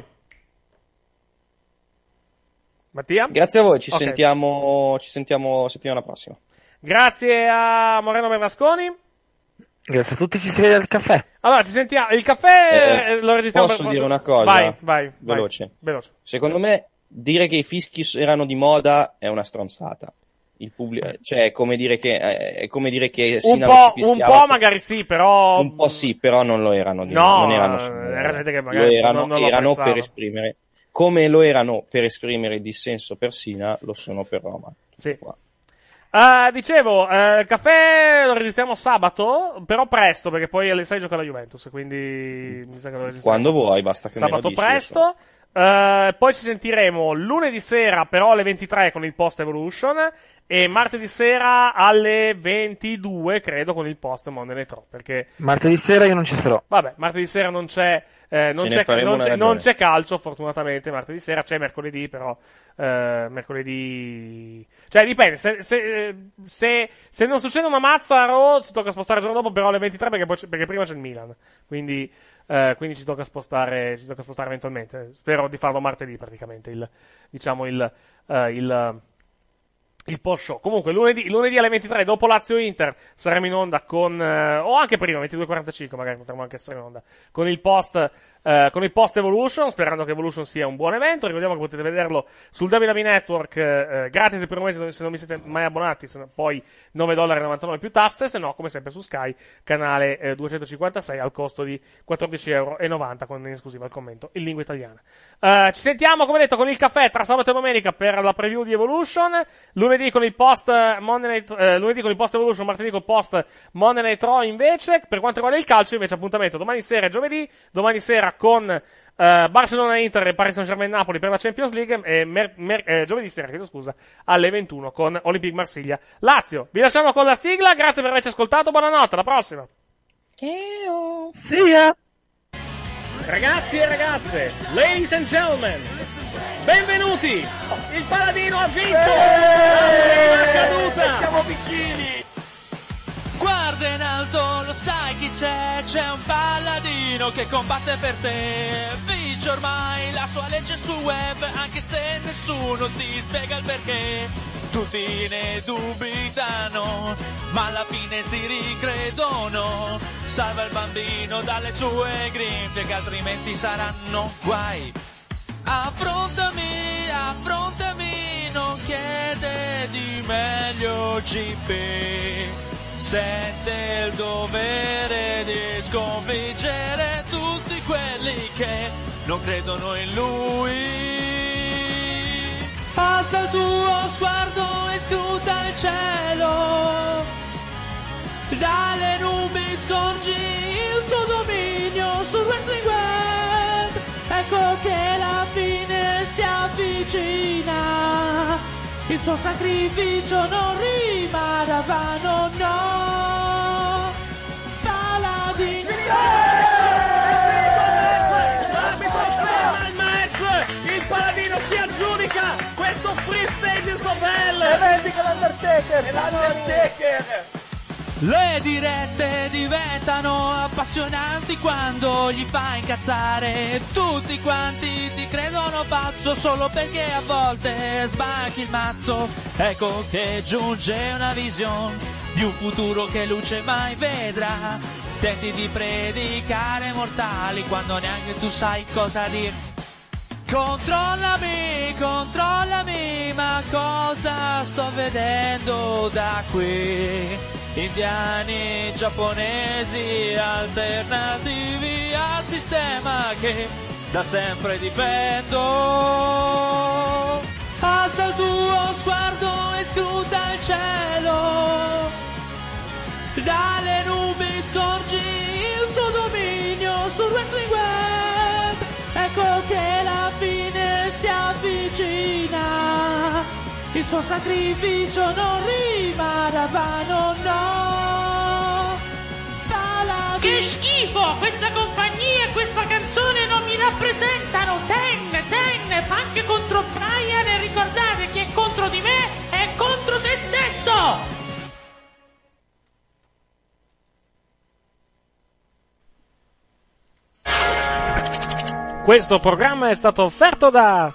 Mattia? Grazie a voi, ci sentiamo settimana prossima. Grazie a Moreno Bernasconi. Grazie a tutti, ci si vede al caffè. Allora, ci sentiamo. Il caffè lo registriamo. Posso dire una cosa? Vai. Veloce. Secondo me, dire che i fischi erano di moda è una stronzata. Il pubblico, cioè, è come dire che Sinalo ci fischiava. Un po' magari sì, però. Un po' sì, però non lo erano. Non era gente che magari erano per esprimere. Come lo erano per esprimere dissenso per Sina, lo sono per Roma. Sì. Dicevo, il caffè lo registriamo sabato, però presto, perché poi alle 6 gioca la Juventus, quindi mi sa che lo registriamo. Quando vuoi, basta che sabato me lo dici. Presto. Poi ci sentiremo lunedì sera, però alle 23 con il Post Evolution, e martedì sera alle 22, credo, con il Post Monday Night Raw, perché martedì sera io non ci sarò. Vabbè, martedì sera non c'è calcio, fortunatamente. Martedì sera c'è mercoledì, però mercoledì, cioè dipende, se non succede una mazza a Raw ci tocca spostare il giorno dopo, però alle 23 perché prima c'è il Milan, quindi ci tocca spostare eventualmente. Spero di farlo martedì, praticamente il post show. Comunque lunedì alle 23 dopo Lazio Inter saremo in onda con o anche prima 22:45 magari potremo anche essere in onda con il post Evolution, sperando che Evolution sia un buon evento. Ricordiamo che potete vederlo sul WWE Network gratis il primo mese se non vi siete mai abbonati, poi $9,99 più tasse, se no come sempre su Sky canale 256 al costo di €14,90 con in esclusiva il commento in lingua italiana. Ci sentiamo come detto con il caffè tra sabato e domenica per la preview di Evolution, lunedì con il post Evolution, martedì con il post Monday Night Raw. Invece per quanto riguarda il calcio invece appuntamento domani sera e giovedì, domani sera con Barcellona-Inter e Paris Saint-Germain-Napoli per la Champions League e giovedì sera, alle 21 con Olympique Marsiglia-Lazio. Vi lasciamo con la sigla, grazie per averci ascoltato, buonanotte, alla prossima. Ciao. See ya. Ragazzi e ragazze, ladies and gentlemen, benvenuti! Il Paladino ha vinto! È caduta! Siamo vicini! Guarda in alto, lo sai chi c'è un paladino che combatte per te. Vince ormai la sua legge sul web, anche se nessuno ti spiega il perché. Tutti ne dubitano, ma alla fine si ricredono. Salva il bambino dalle sue grinfie, che altrimenti saranno guai. Affrontami, non chiede di meglio GP. Sente il dovere di sconfiggere tutti quelli che non credono in lui. Alza il tuo sguardo e scruta il cielo. Dalle nubi scorgi il suo dominio sul wrestling web. Ecco che avvicina, il suo sacrificio non rimarrà vano, no. Paladino. Il Paladino si aggiudica questo freestyle so bello e vendica l'Undertaker. Le dirette diventano appassionanti quando gli fai incazzare. Tutti quanti ti credono pazzo solo perché a volte sbacchi il mazzo. Ecco che giunge una visione di un futuro che luce mai vedrà. Tenti di predicare mortali quando neanche tu sai cosa dire. Controllami, ma cosa sto vedendo da qui? Indiani, giapponesi, alternativi al sistema che da sempre difendo. Alza il tuo sguardo e scruta il cielo. Dalle nubi scorgi il suo dominio sul wrestling web. Ecco che la fine si avvicina, il suo sacrificio non rimarrà vano, no. Paladino. Che schifo! Questa compagnia e questa canzone non mi rappresentano. Ten, anche contro Brian, e ricordate chi è contro di me è contro te stesso. Questo programma è stato offerto da...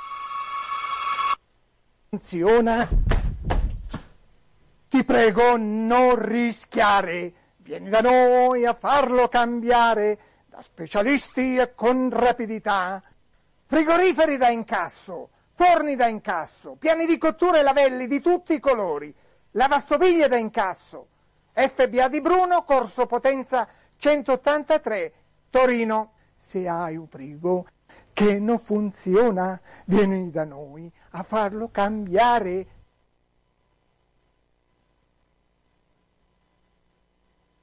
Funziona? Ti prego, non rischiare. Vieni da noi a farlo cambiare. Da specialisti e con rapidità. Frigoriferi da incasso, forni da incasso, piani di cottura e lavelli di tutti i colori, lavastoviglie da incasso. FBA di Bruno, Corso Potenza 183, Torino. Se hai un frigo che non funziona, vieni da noi a farlo cambiare.